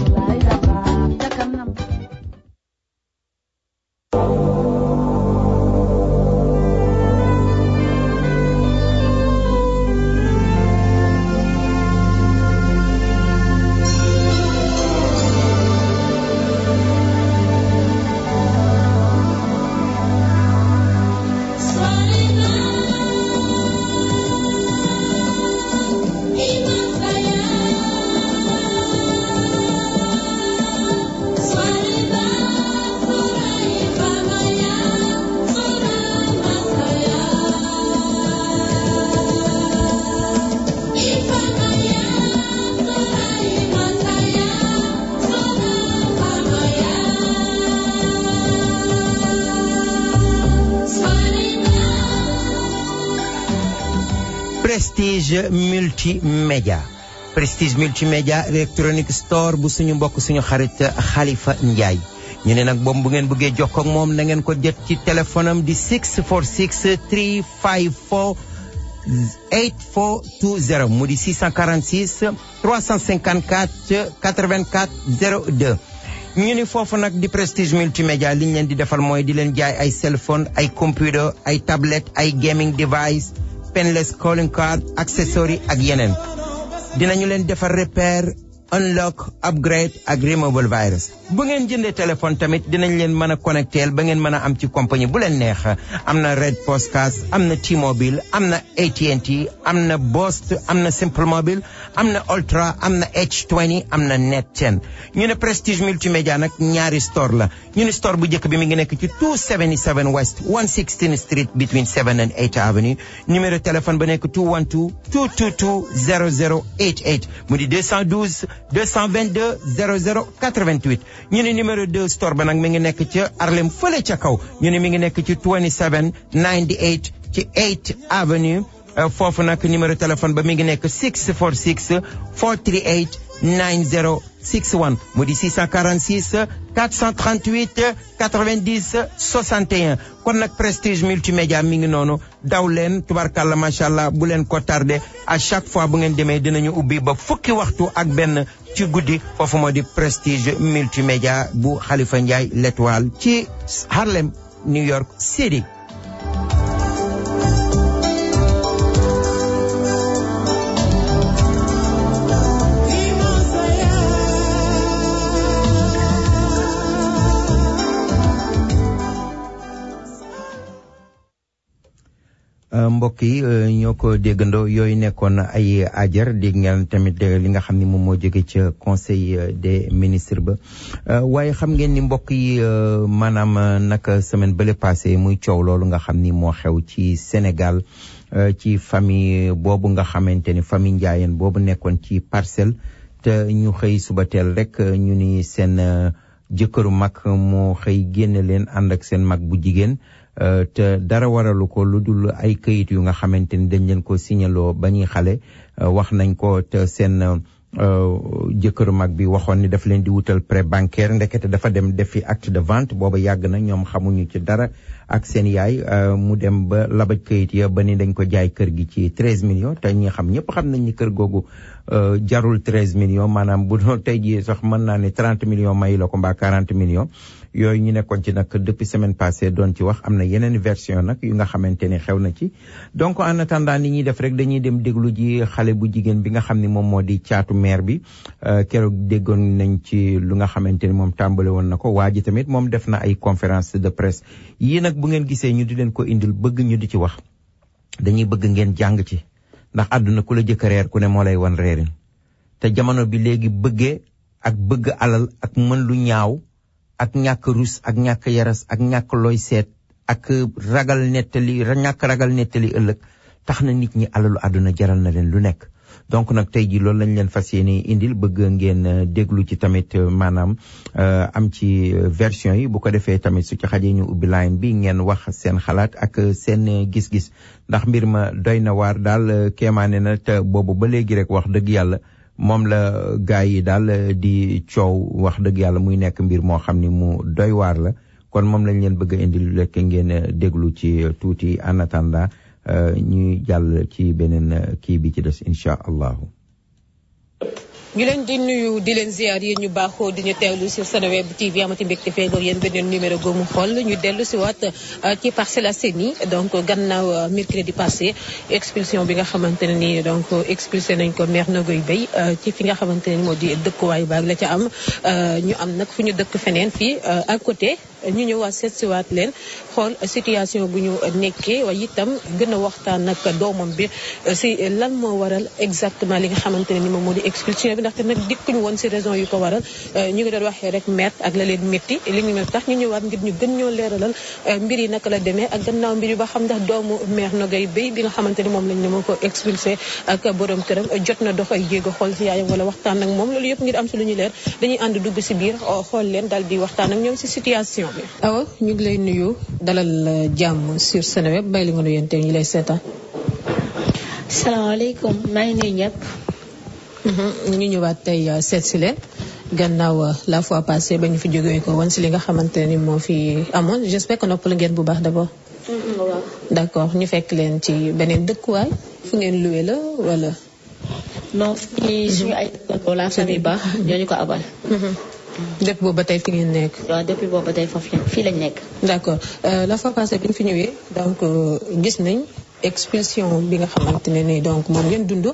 Prestige multimédia Prestige multimédia electronic store bu suñu mbokk suñu xarit Khalifa Ndiaye ñu ne nag boobu bu ngeen bëggee jokkoo ak moom na ngeen ko jot ci téléphone am di six four six three five four eight four two zero mu di six four six three five four eight four zero deux ñu ni foofu nag di Prestige multimédia li ñu leen di defal mooy di leen jaay ay cellphone ay computer ay tablette ay gaming device penless calling card accessory ak yeneen dinañu leen defar repair unlock upgrade ak removable virus bu ngeen jëndee téléphone tamit dinañ leen mën a connecteel ba ngeen mën a am ci compagnie bu leen neex am na Red Postcard am na T-Mobile am na A T and T am na Boost am na Simple Mobile am na Ultra am na H twenty am na Net ten ñu ne Prestige multimédia nag ñaari store la ñu ne store bu njëkk bi mi ngi nekk ci two seventy-seven West one sixteenth Street between seven and eight Avenue numéro téléphone ba nekk two one two two two two zero zero eight eight mu di two one two deux deux deux zéro zéro quatre-vingt-huit ñu ne numéro deux store ba nag mi ngi nekk ci Harlem fële ca kaw ñu ne mi ngi nekk ci twenty-seven ninety-eight ci eighth Avenue foofu nag numéro téléphone ba mi ngi nekk six four six four three eight nine zero six one mu di six four six quatre trente-huit quatre-vingt-dix soixante et un kon nag Prestige multimédia mi ngi noonu daw leen tubarkalla macha allah bu leen ko tardé à chaque fois bu ngeen demee dinañu ubbi ba fukki waxtu ak benn ci guddi foofu moo di Prestige multimédia bu Khalifa Ndiaye l'étoile ci Harlem New York City. mbokk yi ñoo ko déggandoo yooyu nekkoon ay ajar dégg ngeen tamit li nga xam ni moom moo jóge ca conseil des ministres ba waaye xam ngeen ni mbokk yi maanaam naka semaine bële passé muy coow loolu nga xam ni moo xew ci Sénégal ci famille boobu nga xamante ni famille Ndiayeen boobu nekkoon ci Parcelles te ñu xëy suba teel rek ñu ni seen jëkkëru mag moo xëy génne leen ànd ak seen mag bu jigéen te dara waralu ko lu dul ay këyit yu nga xamante ni dañ leen ko signaloo ba ñuy xale wax nañ ko te seen jëkkëru mag bi waxoon ni daf leen di wutal prêt bancaire ndekete dafa dem defi acte de vente booba yàgg na ñoom xamuñu ci dara ak seen yaay mu dem ba labaj këyit ya ba ni dañ ko jaay kër gi ci treize millions te ñi xam ñëpp xam nañ ni kër googu jarul treize millions maanaam bu doon tey jii sax mën naa ne trente millions may la ko mbaa quarante millions yooyu ñu nekkoon ci nag depuis semaine passée doon ci wax am na yeneen version nag yu nga xamante ne xew na ci donc en attendant li ñuy def rek dañuy dem déglu ji xale bu jigéen bi nga xam ne moom moo di caatu maire bi keroog déggoon nañ ci lu nga xamante ni moom tàmbale woon na ko waa ji tamit moom def na ay conférence de presse yii nag bu ngeen gisee ñu di leen ko indil bëgg ñu di ci wax dañuy bëgg ngeen jàng ci ndax àdduna ku la jëkk reer ku ne moo lay wan reerin te jamono bi léegi bëggee ak bëgg alal ak mën lu ñaaw ak ñàkk rus ak ñàkk yaras ak ñàkk looy seet ak ragal nettali ñàkk ragal nettali ëllëg tax na nit ñi alalu àdduna jaral na leen lu nekk donc nag tey ji loolu lañ leen fas yéene indil bëgg ngeen déglu ci tamit maanaam am ci version yi bu ko defee tamit su ci xajee ñu ubbi line bi ngeen wax seen xalaat ak seen gis-gis ndax mbir ma doy na waar daal kéemaane na te boobu ba léegi rek wax dëgg yàlla moom la gaay yi daal di coow wax dëgg yàlla muy nekk mbir moo xam ni mu doy waar la kon moom lañ leen bëgg a indil lekk ngeen déglu ci tuuti en attendant ñuy jàll ci beneen kii bi ci des incha allahu ñu leen di nuyu di leen ziar yéen ñu baaxoo di ñu teewlu sur Seneweb T V amati mbégte feeg ak yéen beneen numéro goomu xool ñu dellu si waat ci Parcelles Assainies donc gannaaw mercredi passé expulsion bi nga xamante ne ni donc expulsé nañ ko maire Nogoy Bey ci fi nga xamante ne ni moo di dëkkuwaay baag la ca am ñu am nag fu ñu dëkk feneen fii à côté ñu ñëwaat seet si waat leen xool situation bu ñu nekkee waaye itam gën a waxtaan ak doomam bi si lan moo waral exactement li nga xamante ne ni moom moo di expulsion bi ndaxte nag dikkuñu woon si raison yu ko waral ñu ngi doon waxee rek maître ak la leen métti li ñu mel tax ñu ñëwaat ngir ñu gën ñoo leeralal mbir yi naka la demee ak gannaaw mbir yi ba xam ndax doomu maire Nogoy Bey bi nga xamante ni moom lañ ne moo ko expulsé ak borom këram jot na dox ay jéego xool si yaayam wala waxtaan ak moom loolu yëpp ngir am si lu ñu leer dañuy ànd dugg si biir xool leen daal di waxtaan ak ñoom si situation bi. awa ñu ngi lay nuyu dalal jàmm sur Seneweb bay li nga nuyante ñu lay seetaan. salaamaaleykum maa ngi nuyu ñëpp. ñu ñëwaat tey seet si leen gannaaw la fois passée ba ñu fi jógee ko wan si li nga xamante ne ni moo fi amoon j'espère que noppal ngeen bu baax d'abord. waaw. d'accord ñu fekk leen ci beneen dëkkuwaay fu ngeen loué la wala. non fii suñu ay dëkkandoo la famille ba ñoo ñu ko abal. depuis boobu ba tey fi ngeen nekk. waaw depuis boobu ba tey foofu fii lañ nekk. d'accord la fois passée bi ñu fi ñëwee donc gis nañ expulsion bi nga xamante ne ni donc moom ngeen dund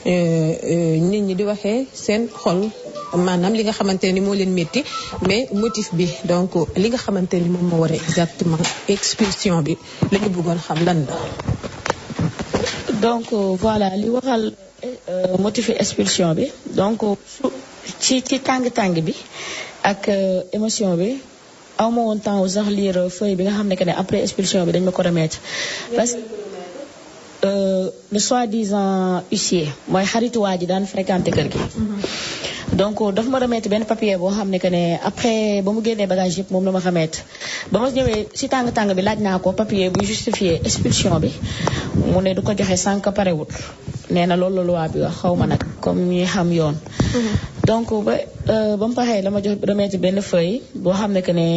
nit ñi di waxee seen xol maanaam li nga xamante ne ni moo leen métti mais motif bi donc li nga xamante ni moom moo war a exactement expulsion bi la ñu bëggoon xam lan la. donc voilà li waxal motif expulsion bi donc ci ci tàng-tàng bi ak émotion bi aw ma woon temps sax lire feuille bi nga xam ne que ne après expulsion bi dañ ma ko remettre parce que le soi-disant huissier mooy xaritu waa ji daan fréquenté kër gi. donc dafa ma remettre benn papier boo xam ne que ne après ba mu génnee bagage yëpp moom la ma remettre ba ma ñëwee si tàng-tàng bi laaj naa ko papier buy justifier expulsion bi mu ne du ko joxe sànq parewut nee na loolu la loi bi wax xaw ma nag comme ñi xam yoon. donc ba ba mu paree la ma jox remettre benn feuille boo xam ne que ne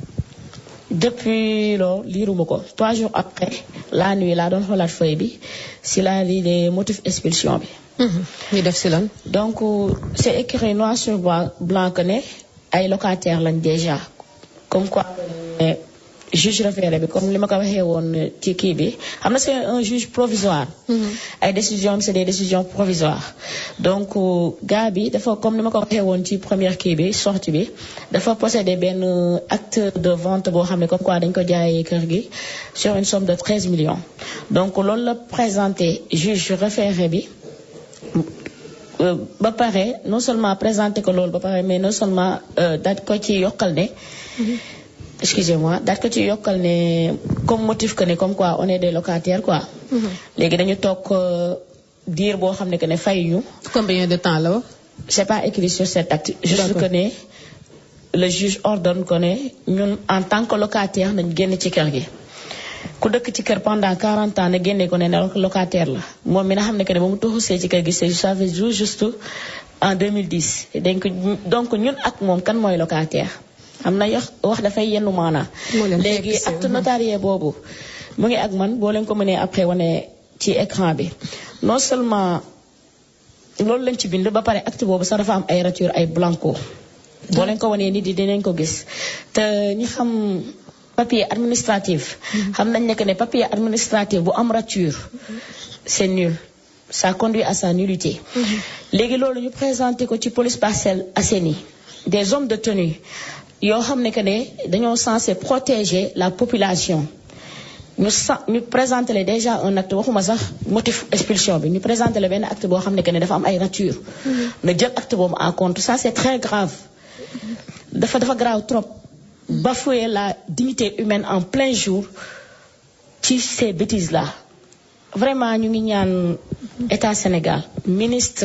depuis loolu liiruma ko trois jours après la nuit laa doon xoolaat feuille bi si laa lii les motifs expulsion bi. ñu def si lan. donc c'est écrit noir sur blanc que ne ay locataires lañ déjà comme quoi juge référé bi comme li ma ko waxee woon ci kii bi xam na c'est un juge provisoire. ay décisions c'est des décisions provisoires. donc gars bi dafa comme ni ma ko waxee woon ci première kii bi sortie bi dafa posséder benn acte de vente boo xam ne comme quoi dañ ko jaayee kër gi sur une somme de treize millions. donc loolu la présenté juge référé bi. ba pare non seulement présenté ko loolu ba pare mais non seulement daal ko ci yokkal ne. excusez-moi daal ko ci yokkal ne comme motif que ne comme quoi on est des locataires quoi. léegi dañu toog diir boo xam ne que ne fayuñu. combien de temps la wax. c'est pas écrit sur cet acte. juste que ne le juge ordonne que ne ñun en tant que locataire nañ génn ci kër gi. ku dëkk ci kër pendant quarante ans ne génne ko ne ne locataire la moom mi nga xam ne que ne ba mu toxusee ci kër gi c'est ça fait juste en deux mille dix donc donc ñun ak moom kan mooy locataire am na yax wax dafay yenn maanaa. léegi acte notarié boobu mu ngi ak man boo leen ko mënee après wane ci écran bi non seulement loolu lañ ci bind ba pare acte boobu sax dafa am ay rature ay blanco boo leen ko wanee nit yi dinañ ko gis te ñi xam. papier administratif xam nañ ne que ne papier administratif bu am rature c'est nul ça conduit à sa nullité. léegi loolu ñu présenté ko ci police Parcelles Assainies des hommes de tenue yoo xam ne que ne dañoo censé protéger la population ñu sa ñu présenté le déjà un acte waxuma sax motif expulsion bi ñu présenté le benn acte boo xam ne que ne dafa am ay rature na jël acte boobu en compte ça c'est très grave dafa dafa grave trop. bafouer la dignité humaine en plein jour ci ces bêtises là vraiment ñu ngi ñaan état Sénégal ministre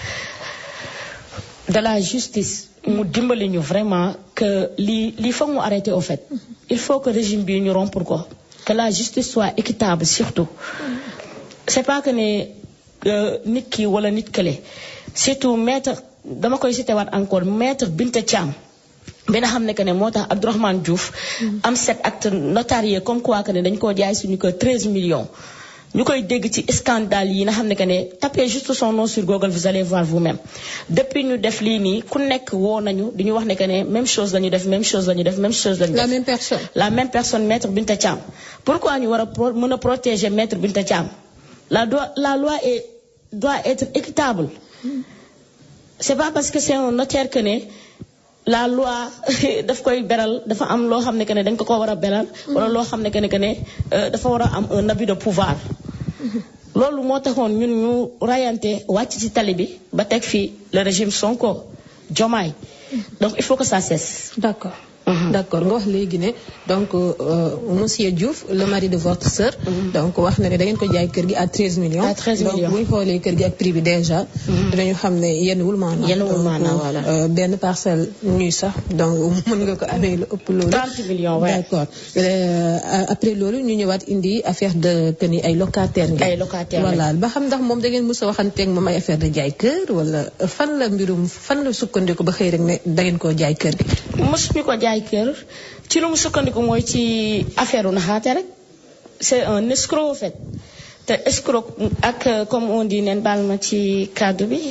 de la justice mu dimbali ñu vraiment que lii lii foog mu arrêter au fait il faut que régime bi ñu rompre ko que la justice soit équitable surtout c'est pas que ne nit ki wala nit kële surtout maître dama koy cité waat encore maître Binta Thiam bi nga xam ne que ne moo tax Abdourahmane Diouf am cet acte notarié comme quoi que ne dañ koo jaay suñu ko treize millions ñu koy dégg ci scandale yi nga xam ne que ne tapez juste son nom sur Google vous allez voir vous-même depuis ñu def lii nii ku nekk woo nañu di ñu wax ne que ne même chose la ñu def même chose la ñu def même chose la ñu def. la même personne. la même personne maître Binta Thiam pourquoi ñu war a pro mën a protéger maître Binta Thiam la loi la loi est doit être équitable c'est pas parce que c'est un notaire que ne. la loi daf koy beral dafa am loo xam ne que ne dañ ko ko war a beral wala loo xam ne que ne que ne dafa war a am un abus de pouvoir loolu moo taxoon ñun ñu rayante wàcc ci tali bi ba teg fii le régime Sonko Diomaye donc il faut que ça cesse. d'accord d'accord nga wax léegi ne donc euh, monsieur Diouf le mari de votre sœur. donc wax na ne da ngeen ko jaay kër gi à treize millions. à treize millions donc bu ñu xoolee kër gi ak prix bi déjà. dinañu xam ne yenwul maanaam. yenwul maanaam voilà. euh, benn parcelle ñuy sax donc mën nga ko amee lu ëpp loolu. trente millions ouais. d'accord euh, après loolu ñu ñëwaat indi affaire de que ni ay locataires ngeen. ay locataires voilà ba xam ndax moom da ngeen mës a waxanteeg moom ay affaire de jaay kër wala fan la mbirum fan la sukkandiku ba xëy rek ne da ngeen koo jaay kër gi. mësuñu ko jaay kër ci lu mu sukkandiku mooy ci affaire u naxaate rek c'est un escroc en fait te escroc ak comme on dit neen baal ma ci cadre bi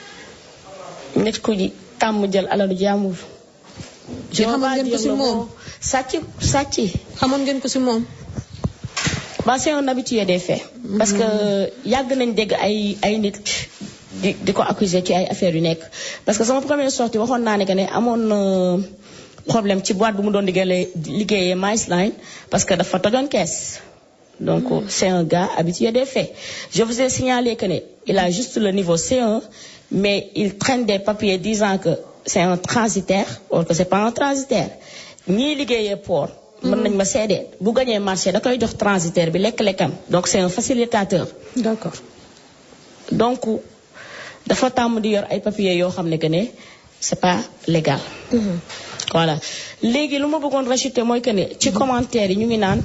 nit ku ji tàmm jël alalu jàmbur. je xamoon ngeen ko si moom sàcc sàcc. xamoon ngeen ko si moom. ba c'est un habitué des faits. parce que yàgg nañ dégg ay ay nit di di ko accuser ci ay affaires yu nekk parce que sama première sortie waxoon naa ne que ne amoon problème ci boîte bu mu doon liggéeyee liggéeyee Miceline parce que dafa tojoon kees. donc mmh. c'est un gars habitué des faits. je vous ai signalé que ne il a juste le niveau C un mais il traîne des papiers disant que c'est un transitaire or que c'est pas un transitaire ñii liggéeyee port. mën nañ ma seede bu gañee marché da koy jox transitaire bi lekk-lekkam donc c'est un facilitateur. d'accord. donc dafa tàmm di yor ay papiers yoo xam ne que ne c'est pas légal. Mmh. voilà léegi lu ma bëggoon rajouter mooy que ne ci commentaire yi ñu ngi naan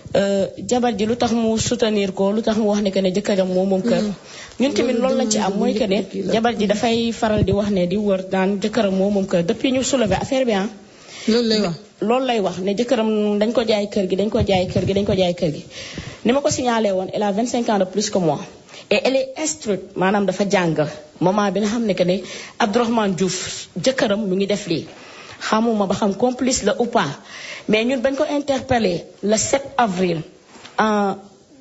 jabar ji lu tax mu soutenir ko lu tax mu wax ne que ne jëkkëram moo moom kër. ñun tamit loolu lañ ci am mooy que ne jabar ji dafay faral di wax ne di wër naan jëkkëram moo moom kër depuis ñu soulever affaire bi ah. loolu lay wax. loolu lay wax ne jëkkëram dañ ko jaay kër gi dañ ko jaay kër gi dañ ko jaay kër gi ni ma ko signalé woon elle a vingt cinq ans de plus que moi et elle est instruite maanaam dafa jàng moment bi nga xam ne que ne Abdourahmane Diouf jëkkëram mu ngi def lii xamuma ba xam complice la ou pas mais ñun bañ ko interpellé le sept avril en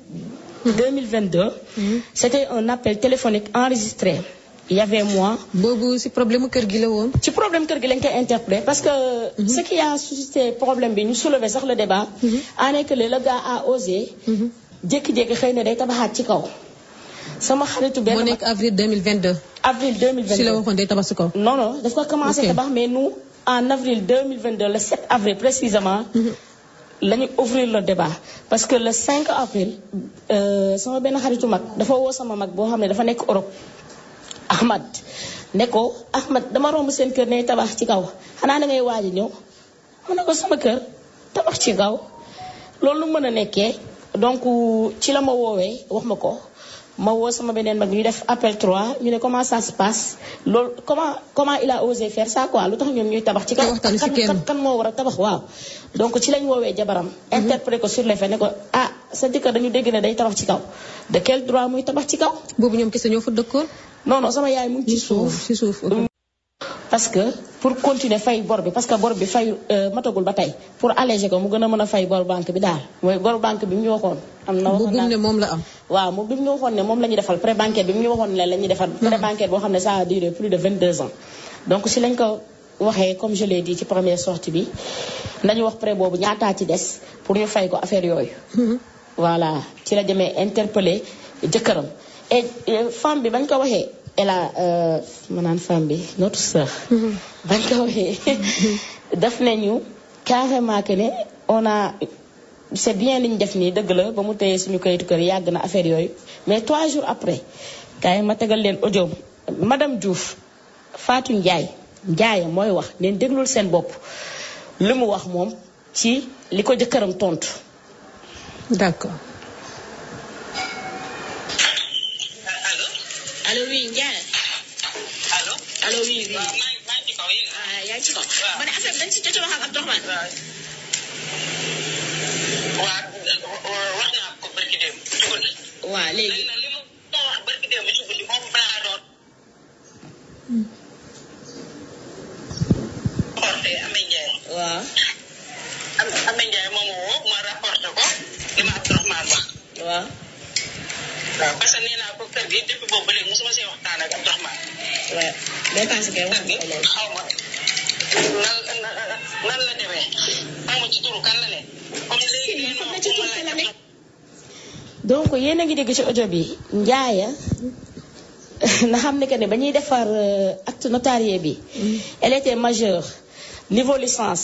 deux mille vingt-deux c'était un appel téléphonique enregistré. il y avait moi. boobu ci problème kër gi la woon. ci problème kër gi lañ koy interpréter parce que. Mm-hmm. ce qui a suscité problème bi ñu soulever sax le débat. en est que le gars a osé. jékki-jékki xëy na day tabaxaat ci kaw. sama xaritu benn. moo nekk avril deux mille vingt-deux. avril deux mille vingt-deux si la waxoon day tabax ci kaw. non non daf ko commencé tabax mais nous en avril deux mille vingt-deux le sept avril précisément. la ñu ouvrir le débat parce que le cinq avril sama benn xaritu mag dafa woo sama mag boo xam ne dafa nekk Europe. Ahmad ne ko Ahmad dama romb seen kër ne tabax ci kaw xanaa da ngay waaj a ñëw mu ne ko sama kër tabax ci kaw loolu lu mën a nekkee donc ci la ma woowee wax ma ko ma woo sama beneen mag ñu def appel trois ñu ne comment ça se passe loolu comment comment il a osé faire ça quoi lu tax ñoom ñuy tabax ci kaw kan kan moo war a tabax waaw donc ci lañ woowee jabaram interprété ko sur les faits ne ko ah sa jëkkër dañu dégg ne day tabax ci kaw de quel droit muy tabax ci kaw boobu ñoom kese ñoo fa dëkkoon. non non sama yaay mu ngi ci suuf ci suuf. parce que pour continuer fay bor bi parce que bor bi fay matagul ba tey pour alléger ko mu gën a mën a fay bor banque bi daal mooy bor banque bi mu ñu waxoon. am na waxoon naa ne moom la am. waaw moom bi mu ñu waxoon ne moom la ñuy defal prêt bancaire bi mu ñu waxoon ne la ñuy defal. prêt bancaire boo xam ne ça a duré plus de vingt-deux ans. donc si lañ ko waxee comme je l'ai dit ci première sortie bi nañu wax prêt boobu ñaataa ci des pour ñu fay ko affaire yooyu. voilà ci la demee interpeller jëkkëram. et femme bi bañ ko waxee elle a ma naan femme bi notre sœur. bañ ko waxee def nañu carrément que ne on a c'est bien li ñu def nii dëgg la ba mu téye suñu kayitu kër yàgg na affaire yooyu mais trois jours après kaay ma tegal leen audio madame Diouf Fatou Ndiaye Ndiaye mooy wax leen déglul seen bopp li mu wax moom ci li ko jëkkëram tontu. d'accord. allo oui Ndiaye. allo. allo oui oui. waaw maa ngi maa ngi ci kaw yéen ah yaa ngi ci kaw. waaw ma ne affaire bi dañ si jot a wax ak Abdourahmane. waaw. waaw wax naa ko barki démb ci guddi. waaw léegi. léegi nag li mu wax barki démb ci guddi moom balaa doon. rapporté Amé Ndiaye. waaw. am Amé Ndiaye moom woo ma rapporté ko li ma Abdourahmane wax. waaw. waaw parce que nee naa ko kër gi depuis boobu ba léegi mosuma see waxtaan ak Abdourahmane. waaw day passé kay wax nga ko xaw ma nan nan la demee xaw ma ci turu kan la ne. comme léegi xam na ci turu kan la ne. donc yéen a ngi dégg ci audio bi Ndiaye na xam ne que ne ba ñuy defar acte notarié bi. elle était majeure niveau licence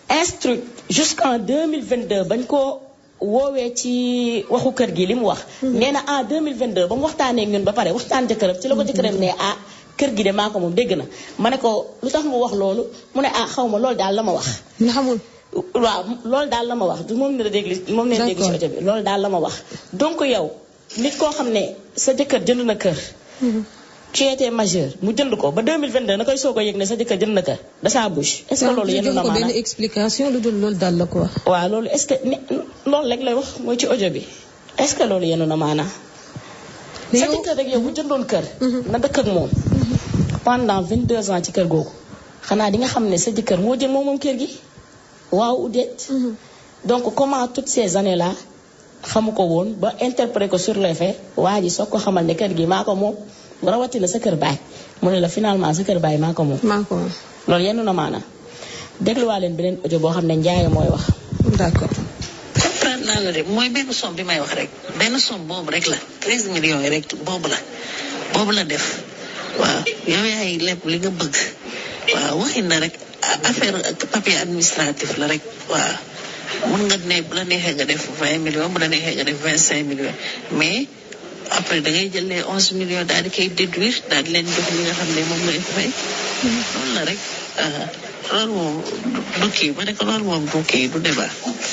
instruite jusqu'en deux mille vingt-deux bañ ko woowee ci waxu kër gi li mu wax. nee na en deux mille vingt-deux ba mu waxtaanee ak ñun ba pare waxtaan jëkkëram ci la ko jëkkëram ne ah kër gi de maa ko moom dégg na ma ne ko lu tax mu wax loolu mu ne ah xaw ma loolu daal la ma wax. nga xamul. waaw loolu daal la ma wax du moom ne la dégg moom ne dégg ci oto bi loolu daal la ma wax. donc yow nit koo xam ne sa jëkkër jënd na kër. tu étais majeur mu jënd ko ba deux mille vingt-deux na koy soog a yëg ne sa jëkkër jënd na kër de sa bouche. est-ce que loolu yenn na maanaam benn explication lu dul loolu daal la ko wax. waaw loolu est-ce que ni loolu rek lay wax mooy ci audio bi est-ce que loolu yenn na maanaam. sa jëkkër rek yow bu jëndoon kër. na dëkk ak moom. pendant vingt-deux ans ci kër googu xanaa di nga xam ne sa jëkkër moo jël moom moom kër gi waaw ou déet. donc comment toutes ces années là xamu ko woon ba interpréter ko sur les faits waa ji soog ko xamal ne kër gi maa ko moom. rawatina sa kër baay mu ne la finalement sa kër baay maa ko moom. maa ko moom. loolu yenn na maanaam dégluwaa leen beneen audio boo xam ne Ndiaye mooy wax. d'accord. comprendre naa la de mooy benn somme bi may wax rek benn somme boobu rek la treize millions yi rek boobu la boobu la def waaw yow yaay lépp li nga bëgg waaw waxin na rek affaire papier administratif la rek waaw mun nga ne bu la neexee nga def vingt millions bu la neexee nga def vingt cinq millions mais. après da ngay jël les onze millions daal di koy déduire daal di leen jox li nga xam ne moom lañ fay. loolu la rek loolu moom du kii ma ne ko loolu moom du kii du débat.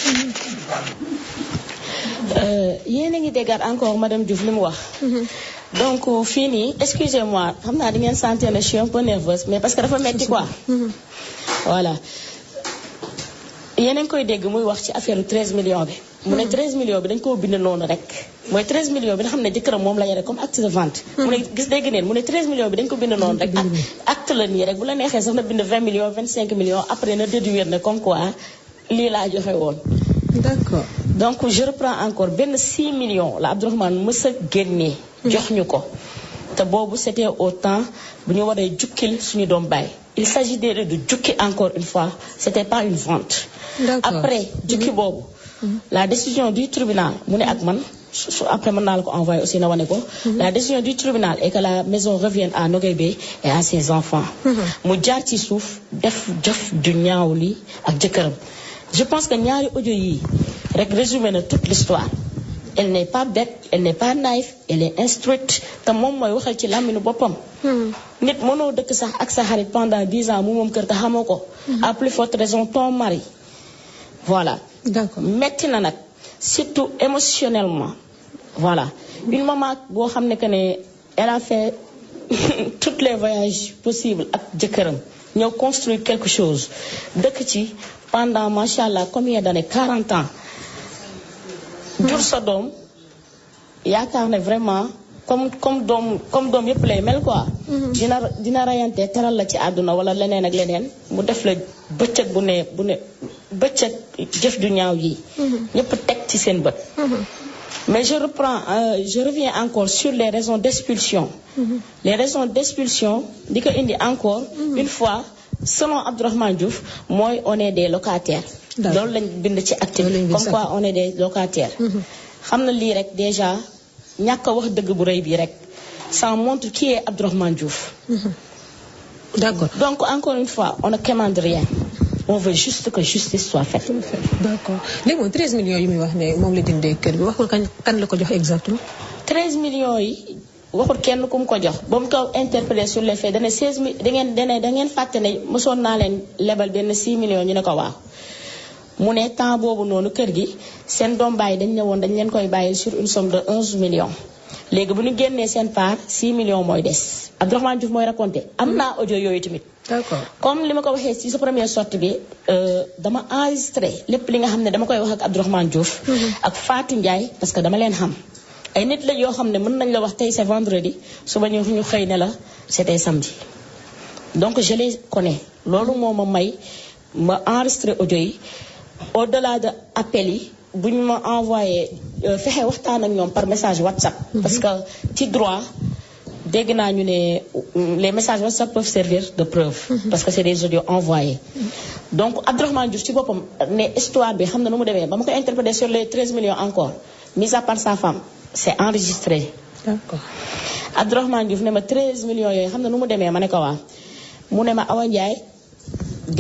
yéen a ngi déggaat encore madame Diouf li mu wax. donc fii nii excusez-moi xam naa di ngeen sentir ne je suis un peu nerveuse mais parce que dafa metti quoi. voilà yéen a ngi koy dégg muy wax ci affaire treize millions bi. mu ne treize millions bi dañ koo bind noonu rek. mooy treize millions bi nga xam ne jëkkëram moom la yore comme acte de vente. mu ne gis dégg neen mu ne treize millions bi dañ ko bind noonu rek. acte la nii rek bu la neexee sax na bind vingt millions vingt cinq millions après na déduire ne comme quoi lii laa joxe woon. d'accord. donc je reprends encore benn six millions la Abdourahmane mës a génnee. jox ñu ko. te boobu c'était au temps bu ñu waree jukkil suñu doom baay. il s'agit de de jukki encore une fois c'était pas une vente. d'accord après jukki boobu. la décision du tribunal mu ne ak man. après mën naa la ko envoyer aussi na wane ko. la décision du tribunal est que la maison revienne à Nogaybé et à ses enfants. mu jaar ci suuf def jëf ju ñaaw li ak jëkkëram. je pense que ñaari audio yi rek résumé na toute l'histoire. elle n'est pas bête elle n'est pas naïve elle est instruite te moom mooy waxal ci làmminu boppam. nit mënoo dëkk sax ak sa xarit pendant dix ans mu moom kër te xamoo ko. à plus forte raison ton mari. voilà. d'accord metti na nag. surtout émotionnellement voilà une maman boo xam ne que ne elle a fait tous les voyages possibles ak jëkkëram ñëw construire quelque chose dëkk ci pendant macha allah combien d'années quarante ans jur sa doom yaakaar ne vraiment comme comme doom comme doom yëpp lay mel quoi. dina dina rayante teral la ci àdduna wala leneen ak leneen mu def la bëccëg bu ne bu ne bëccëg jëf du ñaaw yi. ñëpp teg ci seen bët. mais je reprends euh, je reviens encore sur les raisons d'expulsion. les raisons d'expulsion di ko indi encore. une fois selon Abdourahmane Diouf mooy on est des locataires. loolu lañ bind ci acte bi comme quoi on est des locataires. xam na lii rek déjà ñàkk a wax dëgg bu rëy bi rek ça montre qui est Abdourahmane Diouf. d'accord donc encore une fois on ne commande rien. on veut juste que justice soit faite. d'accord léegi moom treize millions yi muy wax ne moom la jëndee kër bi waxul kañ kan la ko jox exactement. treize millions yi waxul kenn ku mu ko jox ba mu ko interpellé sur les faits dana seize mille da ngeen dana da ngeen fàtte ne mosoon naa leen lebal benn six millions ñu ne ko waaw. mu ne temps boobu noonu kër gi seen doom bàyyi dañ ne woon dañ leen koy bàyyi sur une somme de onze millions. léegi bu ñu génnee seen part six millions mooy des Abdourahmane Diouf mooy raconté am naa audio yooyu tamit. d'accord comme li ma ko waxee ci sa première sortie bi dama enregistré lépp li nga xam ne dama koy wax ak Abdourahmane Diouf. ak Fatou Ndiaye parce que dama leen xam. ay nit la yoo xam ne mën nañ la wax tey c'est vendredi suba ñu ñu xëy ne la c'était samedi donc je les connais loolu moo ma may ma enregistré audio yi au-delà de appel yi bu ñu ma envoyé fexe waxtaan ak ñoom par message WhatsApp. parce que ci droit. dégg naa ñu ne les messages WhatsApp peuvent servir de preuve. parce que c'est des audios envoyés. donc Abdourahmane Diouf ci boppam ne histoire bi xam na nu mu demee ba ma ko interpréter sur les treize millions encore mis à part sa femme c'est enregistré. d'accord Abdourahmane Diouf ne ma treize millions yooyu xam na nu mu demee ma ne ko waa mu ne ma Awa Ndiaye gën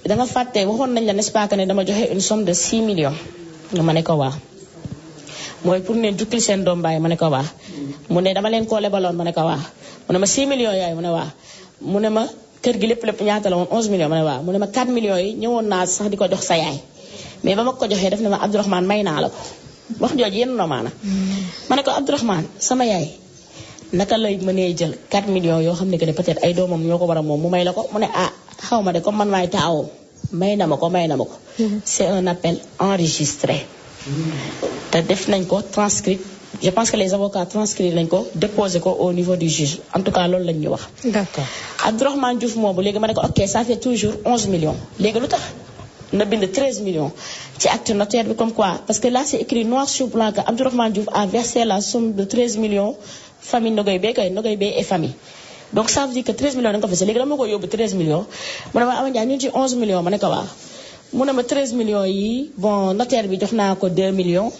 da nga fàtte waxoon nañ la n'est-ce pas que ne dama joxe une somme de six millions nga ma ne ko waa mooy pour ne jukkil seen doom baay ma ne ko waa mu ne dama leen koo lebaloon ma ne ko waa mu ne ma six millions yaay mu ne waa mu ne ma kër gi lépp lépp ñaata la woon onze millions ma ne waa mu ne ma quatre millions yi ñëwoon naa sax di ko jox sa yaay mais ba ma ko joxee def ne ma Abdourahmane may naa la ko wax jooju yenn na maana ma ne ko Abdourahmane sama yaay naka lay mënee jël quatre millions yoo xam ne que ne peut-être ay doomam ñoo ko war a moom mu may la ko mu ne ah xaw ma de comme man maay taawoo may na ma ko may na ma ko c'est un appel enregistré te def nañ ko transcrit je pense que les avocats transcrire nañ ko déposé ko au niveau du juge en tout cas loolu lañ ñu wax. D'accord. Abdourahmane Diouf moobu léegi ma ne ko ok ça fait toujours onze millions léegi lu tax na bind treize millions ci acte notaire bi comme quoi parce que là c'est écrit noir sur blanc que Abdourahmane Diouf a versé la somme de treize millions famille Nogoy Bey kay Nogoy Bey et famille. donc ça veut dire que treize millions da nga ko fese léegi dama ko yóbbu treize millions mu ne ma Awa Ndiaye ñu ci onze millions ma ne ko waaw mu ne ma treize millions yi bon notaire bi jox naa ko deux millions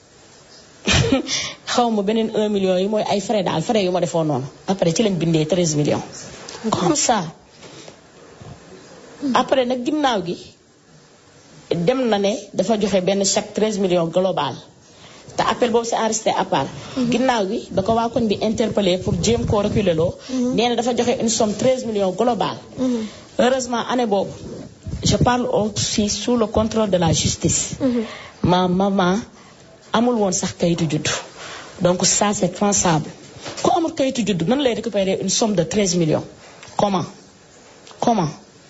xaw ma beneen un million yi mooy ay frais daal frais yu ma defoon noonu après ci lañ bindee treize millions comme ça après nag ginnaaw gi dem na ne dafa joxe benn chèque treize millions global te appel boobu c'est enregistré à part ginnaaw gi da ko waa koñ bi interpellé pour jéem koo reculer loo nee na dafa joxe une somme treize millions global heureusement année boobu je parle aussi sous le contrôle de la justice ma maman amul woon sax kayitu juddu donc ça c'est pensable ku amul kayitu juddu nan lay récupérer une somme de treize millions comment comment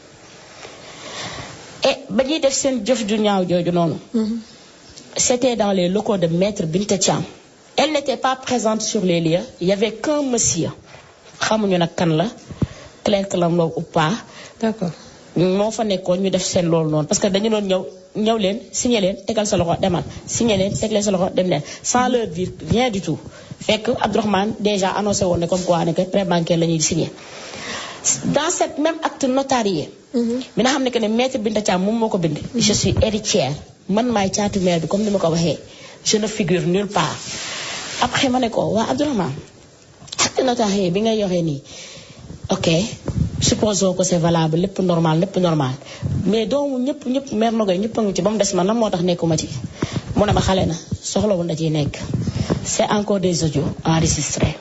et ba ñuy def seen jëf ju ñaaw jooju noonu c'était dans les locaux de maître Binta Thiam elle n'était pas présente sur les lieux il y avait qu'un monsieur xamuñu nag kan la clerc la ou pas d'accord moo fa nekkoon ñu def seen loolu noonu parce que dañu doon ñëw ñëw leen signé leen tegal sa loxo demal signé leen teg leen sa loxo dem leen sans leur dire rien du tout fekk Abdourahmane déjà annoncé woon ne comme quoi ne que prêt bancaire la ñuy signé dans cet même acte notarié mi nga xam ne que ne maître Binta Thiam moom moo ko bind je suis héritière man maay caatu mère bi comme ni ma ko waxee je ne figure nulle part après ma ne ko waa Abdourahmane acte notarié bi nga yoxee nii ok supposons que c'est valable lépp normal lépp normal mais doomu ñëpp ñëpp mère Nogoy ñëpp a ngi ci ba mu des man lan moo tax nekkuma ci mu ne ma xale na soxlawul na ciy nekk c'est encore des audios enregistrés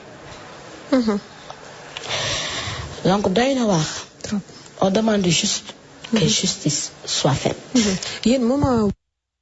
donc doy na wax on demande juste que justice soit faite yéen moment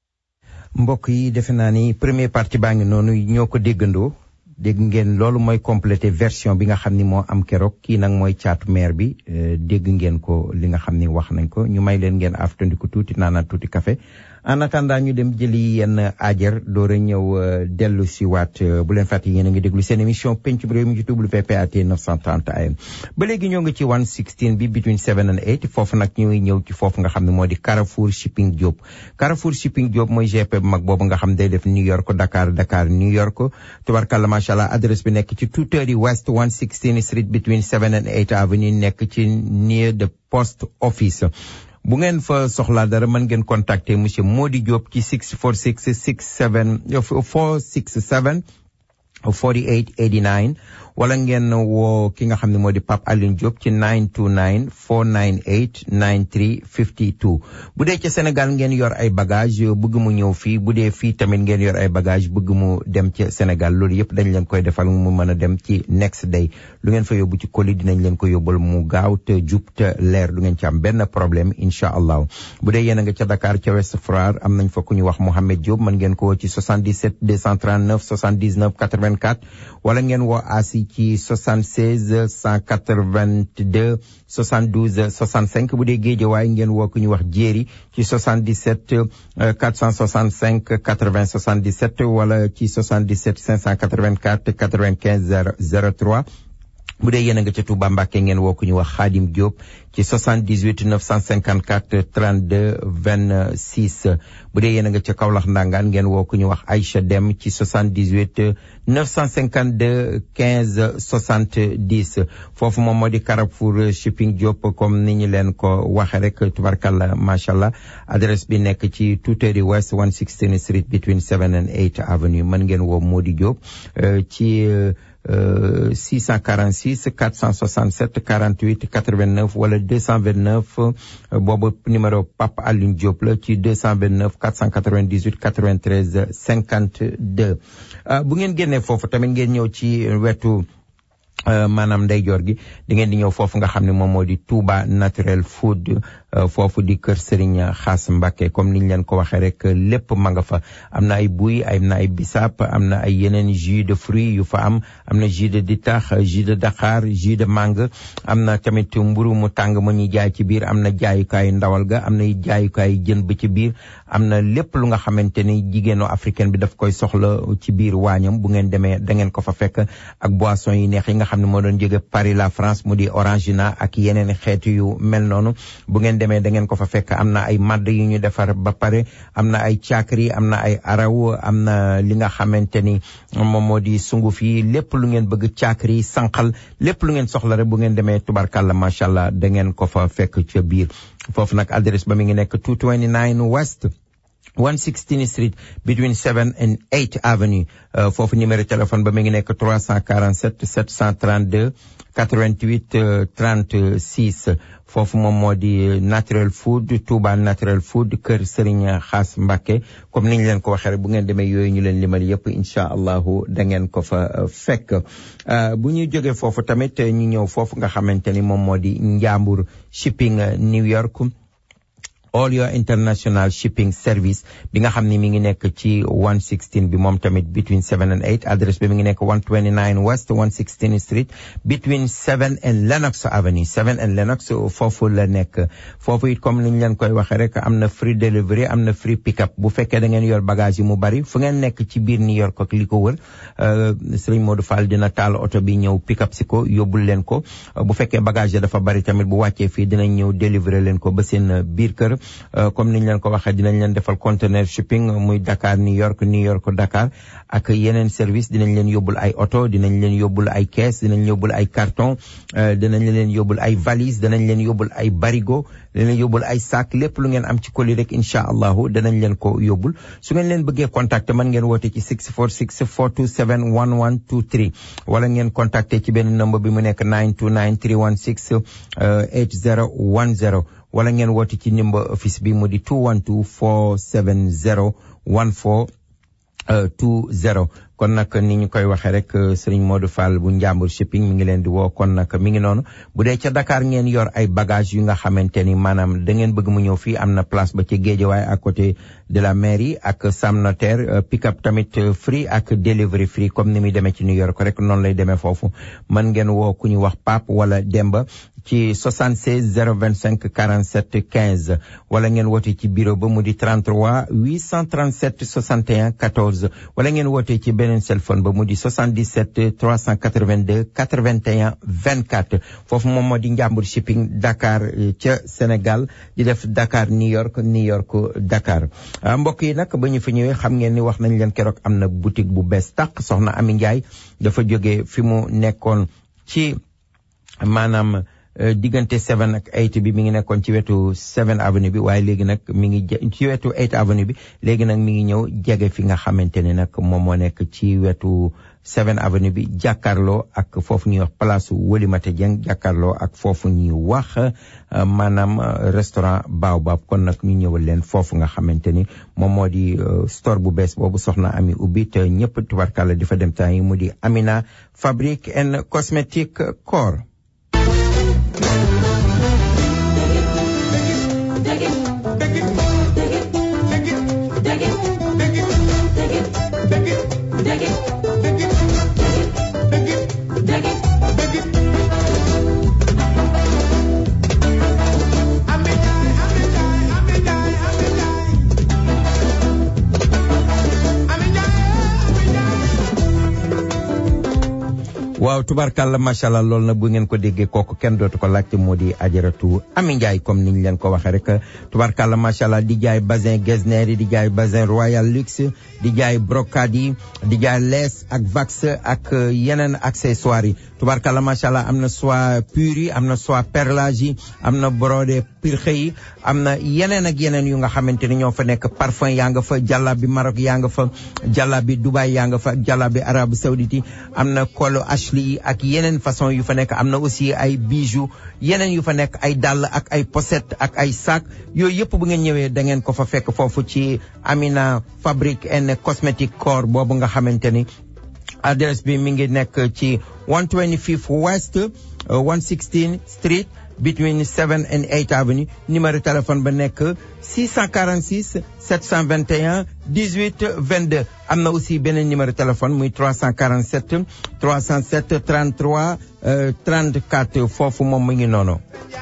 mbokk yi defe naa ni première partie baa ngi noonu ñoo ko déggandoo dégg ngeen loolu mooy complété version bi nga xam ni moo am keroog kii nag mooy caatu maire bi dégg ngeen ko li nga xam ni wax nañ ko ñu may leen ngeen aftandiku tuuti naanaan tuuti café en attendant ñu dem jëli yenn aajar door a ñëw dellu si waat bu leen fàtte yéen a ngi déglu seen émission pencum réew mi ci W P A T neuf cent trente A M ba léegi ñoo ngi ci one sixteen bi between seven and eight foofu nag ñuy ñëw ci foofu nga xam ne moo di Carrefour Shipping Diop Carrefour Shipping Diop mooy G P bu mag boobu nga xam day def New York Dakar Dakar New York tubarkalla macha allah adresse bi nekk ci two thirty West one sixteen Street between seven and eight Avenue nekk ci near the post office bu ngeen fa soxlaa dara mën ngeen contacter monsieur Mody Diop ci six four six six seven four six seven forty-eight eighty-nine wala ngeen woo ki nga xam ne moo di Pape Aline Diop ci nine two nine four nine eight nine three five two bu dee ca Sénégal ngeen yor ay bagage bëgg mu ñëw fii bu dee fii tamit ngeen yor ay bagage bëgg mu dem ca Sénégal loolu yëpp dañ leen koy defal mu mën a dem ci next day lu ngeen fa yóbbu ci colis dinañ leen ko yóbbal mu gaaw te jub te leer du ngeen ci am benn problème incha allah bu dee yéen a nga ca Dakar ca Ouest Foire am nañ fa ku ñu wax Mohamed Diop mën ngeen ko woo ci soixante-dix-sept deux cent trente-neuf soixante-dix-neuf quatre-vingt-quatre wala ngeen woo Asi ci soixante-seize cent quatre-vingt-deux soixante-douze soixante-cinq bu dee Géejawaay ngeen woo ku ñu wax Jéeri ci soixante-dix-sept quatre cent soixante-cinq quatre-vingts soixante-dix-sept wala ci soixante-dix-sept cinq cent quatre-vingt-quatre quatre-vingt-quinze zéro trois bu dee yéen a nga ca Touba Mbacké ngeen woo ku ñu wax Khadim Diop ci soixante-dix-huit neuf cent cinquante-quatre trente-deux vingt-six bu dee yéen a nga ca Kaolack Ndangaan ngeen woo ku ñu wax Aïcha Dem ci soixante-dix-huit neuf cent cinquante-deux quinze soixante-dix foofu moom moo di Carrefour Shipping Diop comme ni ñu leen ko waxe rek tubarkalla macha allah adresse bi nekk ci two thirty West one sixteen Street between seven and eight Avenue mën ngeen woo Mody Diop ci euh, six cent quarante-six quatre cent soixante-sept quarante-huit quatre-vingt-neuf wala deux cent vingt-neuf euh, boobu numéro Pape Alioune Diop la ci deux cent vingt-neuf quatre cent quatre-vingt-dix-huit quatre-vingt-treize cinquante-deux euh, bu ngeen génnee foofu tamit ngeen ñëw ci wetu Uh, maanaam ndeyjoor gi di ngeen di ñëw foofu nga xam ne moom moo di Touba Natural Food uh, foofu di kër Serigne Xaas Mbacke comme niñ leen ko waxee rek lépp ma nga fa am na ay buy am na ay bisaab am na ay yeneen jus de fruits yu fa am am na jus de ditax jus de Dakar jus de mangue am na tamit mburu mu tàng mu ñuy jaay ci biir am na jaayukaay ndawal ga am na jaayukaay jën ba ci biir am na lépp lu nga xamante ni jigéenu africaine bi daf koy soxla ci biir waañam bu ngeen demee da ngeen ko fa fekk ak boisson yi neex yi nga xam ne moo doon jóge Paris la France mu di Orangina ak yeneen xeetu yu mel noonu bu ngeen demee da ngeen ko fa fekk am na ay madd yu ñu defar ba pare am na ay caakri am na ay araw am na li nga xamante ni moom moo di sunguf yi lépp lu ngeen bëgg caakri sànqal lépp lu ngeen soxla rek bu ngeen demee tubarkalla macha allah da ngeen ko fa fekk ca biir foofu nag adresse ba mi ngi nekk two twenty-nine West one sixteenth Street between seven and eight Avenue uh, foofu numéro téléphone ba mi ngi nekk three four seven seven three two eighty-eight thirty-six foofu moom moo di Natural Food Touba Natural Food kër Serigne Xaas Mbacke comme niñ leen ko waxee rek bu ngeen demee yooyu ñu leen limal yëpp incha allahu da ngeen ko fa fekk uh, bu ñuy jógee foofu tamit ñu ñëw foofu nga xamante ni moom moo di Njambur Shipping New York All Your International Shipping Service bi nga xam ne mi ngi nekk ci one sixteen bi moom tamit between seven and eight adresse bi mi ngi nekk one twenty-nine West one sixteenth Street between seven and Lenox Avenue seven and Lenox foofu la nekk foofu it comme niñ leen koy waxee rek am na free delivery am na free pick-up bu fekkee da ngeen yor bagage yi mu bari fu ngeen nekk ci biir New York ak li ko wër Serigne Modou Fall dina taal oto bi ñëw pick-up si ko yóbbul leen ko bu fekkee bagage yi dafa bari tamit bu wàccee fii dinañ ñëw délivrer leen ko ba seen biir kër Uh, comme niñ leen ko waxee dinañ leen defal container shipping muy Dakar New York New York Dakar ak yeneen service dinañ leen yóbbul ay oto dinañ leen yóbbul ay caisse dinañ yóbbul ay carton uh, dinañ leen yóbbul ay valise dinañ leen yóbbul ay barigo dinañ yóbbul ay sac lépp lu ngeen am ci colis rek incha allahu danañ leen ko yóbbul su ngeen leen bëggee contacter mën ngeen woote ci six four six four two seven one one two three wala ngeen contacter ci benn number bi mu nekk nine two nine three one six eight zero one zero wala ngeen woote ci numéro office bi mu di two one two four seven zero one four two zero kon nag ni ñu koy waxee rek Serigne Modou Fall bu Njambur Shipping mi ngi leen di woo kon nag mi ngi noonu bu dee ca Dakar ngeen yor ay bagage yu nga xamante ni maanaam da ngeen bëgg mu ñëw fii am na place ba ci Guédiawaye à côté de la mairie ak Sam Notaire pick-up tamit free ak delivery free comme ni muy demee ci New York rek noonu lay demee foofu mën ngeen woo ku ñu wax Pape wala Demba ci soixante-seize zéro vingt-cinq quarante-sept quinze wala ngeen woote ci bureau ba mu di trente-trois huit cent trente-sept soixante et un quatorze wala ngeen woote ci beneen téléphone ba mu di soixante-dix-sept trois cent quatre-vingt-deux quatre-vingt-un vingt-quatre foofu moom moo di Njambur Shipping Dakar ca Sénégal di def Dakar New York New York Dakar mbokk yi nag ba ñu fi ñëwee xam ngeen ni wax nañ leen keroog am na boutique bu bees tàq soxna Ami Ndiaye dafa jógee fi mu nekkoon ci maanaam diggante seven ak eight bi mi ngi nekkoon ci wetu seven avenue bi waaye léegi nag mi ngi ci wetu eight avenue bi léegi nag mi ngi ñëw jege fi nga xamante ne nag moom moo nekk ci wetu seven avenue bi jàkkaarloo ak foofu ñuy wax place Wolimata Dieng jàkkaarloo ak foofu ñuy wax maanaam restaurant Baobab kon nag ñu ñëwal leen foofu nga xamante ni moom moo di store bu bees boobu soxna Ami ubbi te ñëpp tubarkalla di fa dem temps yi mu di Amina Fabric and Cosmetic Core. waaw tubarkàlla macha allah loolu nag bu ngeen ko déggee kooku kenn dootu ko laajte moo di ajaratu Ami Ndiaye comme niñ leen ko waxee rek tubarkàlla macha allah di jaay bazin Getzner yi di jaay bazin Royal Luxe di jaay brocade yi di jaay lees ak vax ak yeneen accessoires yi tubarkàlla macha allah am na soie pur yi am na soie perlage yi am na brodé pirxe yi am na yeneen ak yeneen yu nga xamante ni ñoo fa nekk parfum yaa nga fa jàllabi Maroc yaa nga fa jàllabi Dubaï yaa nga fa ak jàllabi Arabie Saoudite yi am na kolo Ashley ak yeneen façon yu fa nekk am na aussi ay bijoux yeneen yu fa nekk ay dàll ak ay pochette ak ay sac yooyu yëpp bu ngeen ñëwee da ngeen ko fa fekk foofu ci Amina Fabric and Cosmetic Core boobu nga xamante ni adresse bi mi ngi nekk ci one twenty-fifth West one sixteen Street between seven and eight Avenue numéro téléphone ba nekk six four six sept two one eighteen vingt-deux am na aussi beneen numéro téléphone muy three four seven three zero seven thirty-three thirty-four foofu moom mu ngi noonu.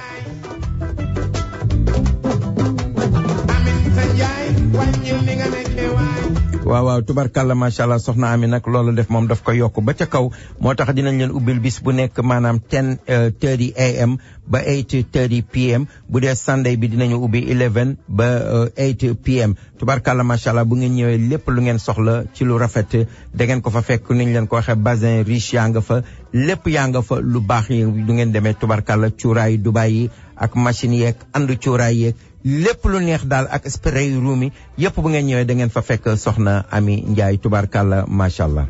waaw waaw tubarkàlla macha allah soxna Ami nag loolu def moom daf ko yokk ba ca kaw moo tax dinañ leen ubbil bis bu nekk maanaam ten thirty a m ba eight thirty p m bu dee Sunday bi dinañu ubbi eleven ba eight p m tubarkàlla macha allah bu ngeen ñëwee lépp lu ngeen soxla ci lu rafet da ngeen ko fa fekk niñ leen ko waxee bazin riche yaa nga fa lépp yaa nga fa lu baax yi du ngeen demee tubarkàlla cuuraay Dubaay yi ak machine yeeg andu cuuraay yeeg lépp lu neex daal ak spray room yi yëpp bu ngeen ñëwee da ngeen fa fekk soxna Ami Ndiaye tubarkàlla macha allah.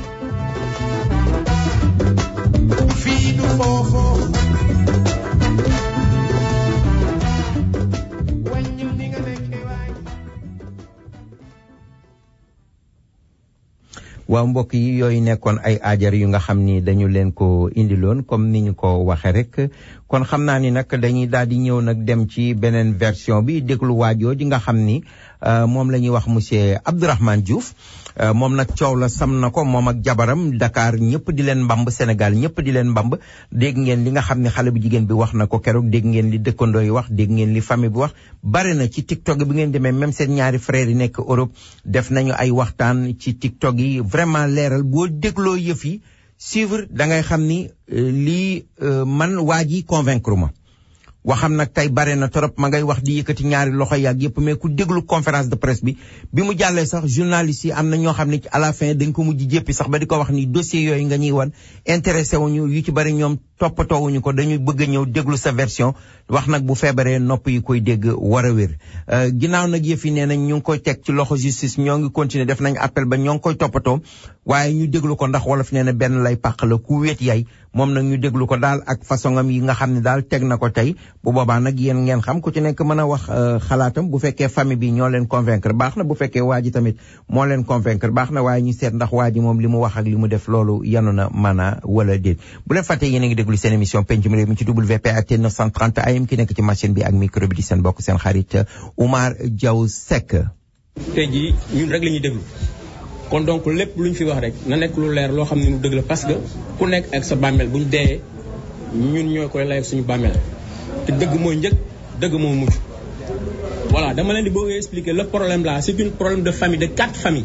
waaw mbokk yi yooyu nekkoon ay aajar yu nga xam ni dañu leen ko indiloon comme ni ñu ko waxee rek kon xam naa ni nag dañuy daal di ñëw nag dem ci beneen version bi déglu waajoo ji nga xam ni moom la ñuy wax monsieur Abdourahmane Diouf moom nag coow la sam na ko moom ak jabaram Dakar ñëpp di leen mbamb Sénégal ñëpp di leen mbamb dégg ngeen li nga xam ne xale bu jigéen bi wax na ko keroog dégg ngeen li dëkkandoo yi wax dégg ngeen li famille bi wax bari na ci TikTok bi ngeen demee même seen ñaari frères yi nekk Europe def nañu ay waxtaan ci TikTok yi vraiment leeral boo dégloo yëf yi suivre da ngay xam ni lii man waa ji convaincre ma waxam nag tey bare na trop ma ngay wax di yëkkati ñaari loxo yàgg yëpp mais ku déglu conférence de presse bi bi mu jàllee sax journaliste yi am na ñoo xam ne ci à la fin dañ ko mujj jéppi sax ba di ko wax ni dossier yooyu nga ñuy wan intéressé wuñu yu ci bari ñoom toppatoowuñu ko dañuy bëgg a ñëw déglu sa version wax nag bu feebaree nopp yi koy dégg war a wér ginnaaw nag yëf yi nee nañ ñu ngi koy teg ci loxo justice ñoo ngi continuer def nañ appel ba ñoo ngi koy toppatoo waaye ñu déglu ko ndax wolof nee na benn lay pàq la ku wéet yay moom nag ñu déglu ko daal ak façon am yi nga xam ne daal teg na ko tey bu boobaa nag yéen ngeen xam ku ci nekk mën a wax xalaatam bu fekkee famille bi ñoo leen convaincre baax na bu fekkee waa ji tamit moo leen convaincre baax na waaye ñu seet ndax waa ji moom li mu wax ak li mu def loolu yanu na mën a wala déet bu leen fàttee yéen a ngi déglu seen émission pencum réew mi ci W P A T neuf cent trente A M ki nekk ci machine bi ak micro bi di seen bokk seen xarit Oumar Diaw Seck. tey jii ñun rek la ñuy déglu kon donc lépp lu ñu fi wax rek na nekk lu leer loo xam ne lu dëgg la parce que ku nekk ak sa bàmmeel bu ñu dee ñun ñoo koy lay ak suñu bàmmeel te dëgg mooy njëkk dëgg moo mujj. voilà dama leen di bëgg expliquer le problème là c'est un problème de famille de quatre familles.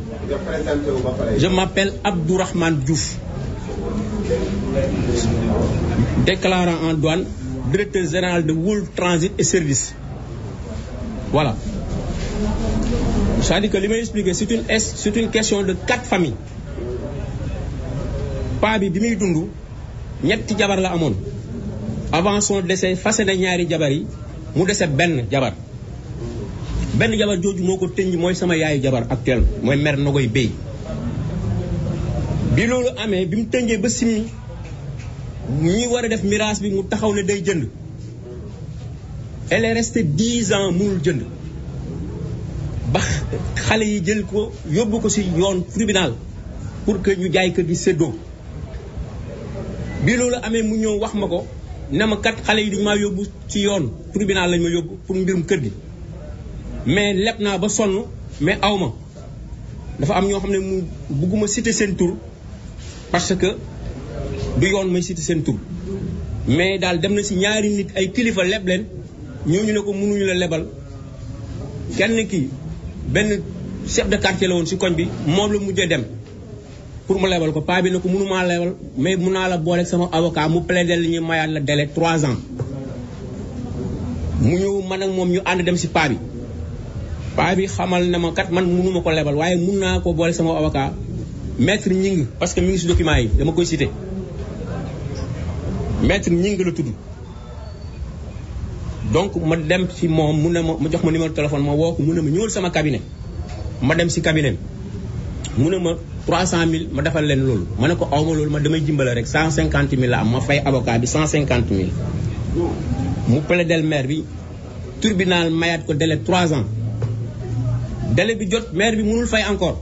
je m'appelle Abdourahmane Diouf. déclarant en douane, directeur général de World Transit et Services. Voilà. C'est-à-dire que li may expliquer c'est une c'est une question de quatre familles. paa bi bi muy dund ñetti jabar la amoon avant son décès fase na ñaari jabar yi mu dese benn jabar benn jabar jooju moo ko tënj mooy sama yaayu jabar actuelle mooy mère Nogoy Bey bi loolu amee bi mu tënjee ba simmi ñi war a def miraas bi mu taxaw ne day jënd elle est restée dix ans mënul jënd ba xale yi jël ko yóbbu ko ci yoon tribunal pour que ñu jaay kër gi séddoo bi loolu amee mu ñëw wax ma ko ne ma kat xale yi dañu maa yóbbu ci yoon tribunal lañ ma yóbbu pour mbirum kër gi mais leb naa ba sonn mais aw ma dafa am ñoo xam ne mu bugguma citer seen tur parce que du yoon may citer seen tur mais daal dem na ci ñaari nit ay kilifa leb leen ñooñu ne ko mënuñu la lebal kenn ki benn chef de quartier la woon ci koñ bi moom la mujjee dem pour mu lebal ko paa bi ne ko mënumaa lebal mais mun naa la booleeg sama avocat mu plaider li ñuy mayaat la délai trois ans mu ñëw man ak moom ñu ànd dem si paa bi paa bi xamal ne ma kat man mënuma ko lebal waaye mun naa ko boole sama avocat maître Ñing parce que mi ngi si document yi dama koy cité maître Ñing la tudd donc ma dem ci moom mu ne ma ma jox ma numéro téléphone ma woo ko mu ne ma ñëwal sama cabinet ma dem si cabinet mu ne ma trois cent mille ma defal leen loolu ma ne ko aw ma loolu ma damay jimbale rek cent cinquante mille la am ma fay avocat bi cent cinquante mille mu plaidel maire bi tribunal mayaat ko délai trois ans délai bi jot maire bi mënul fay encore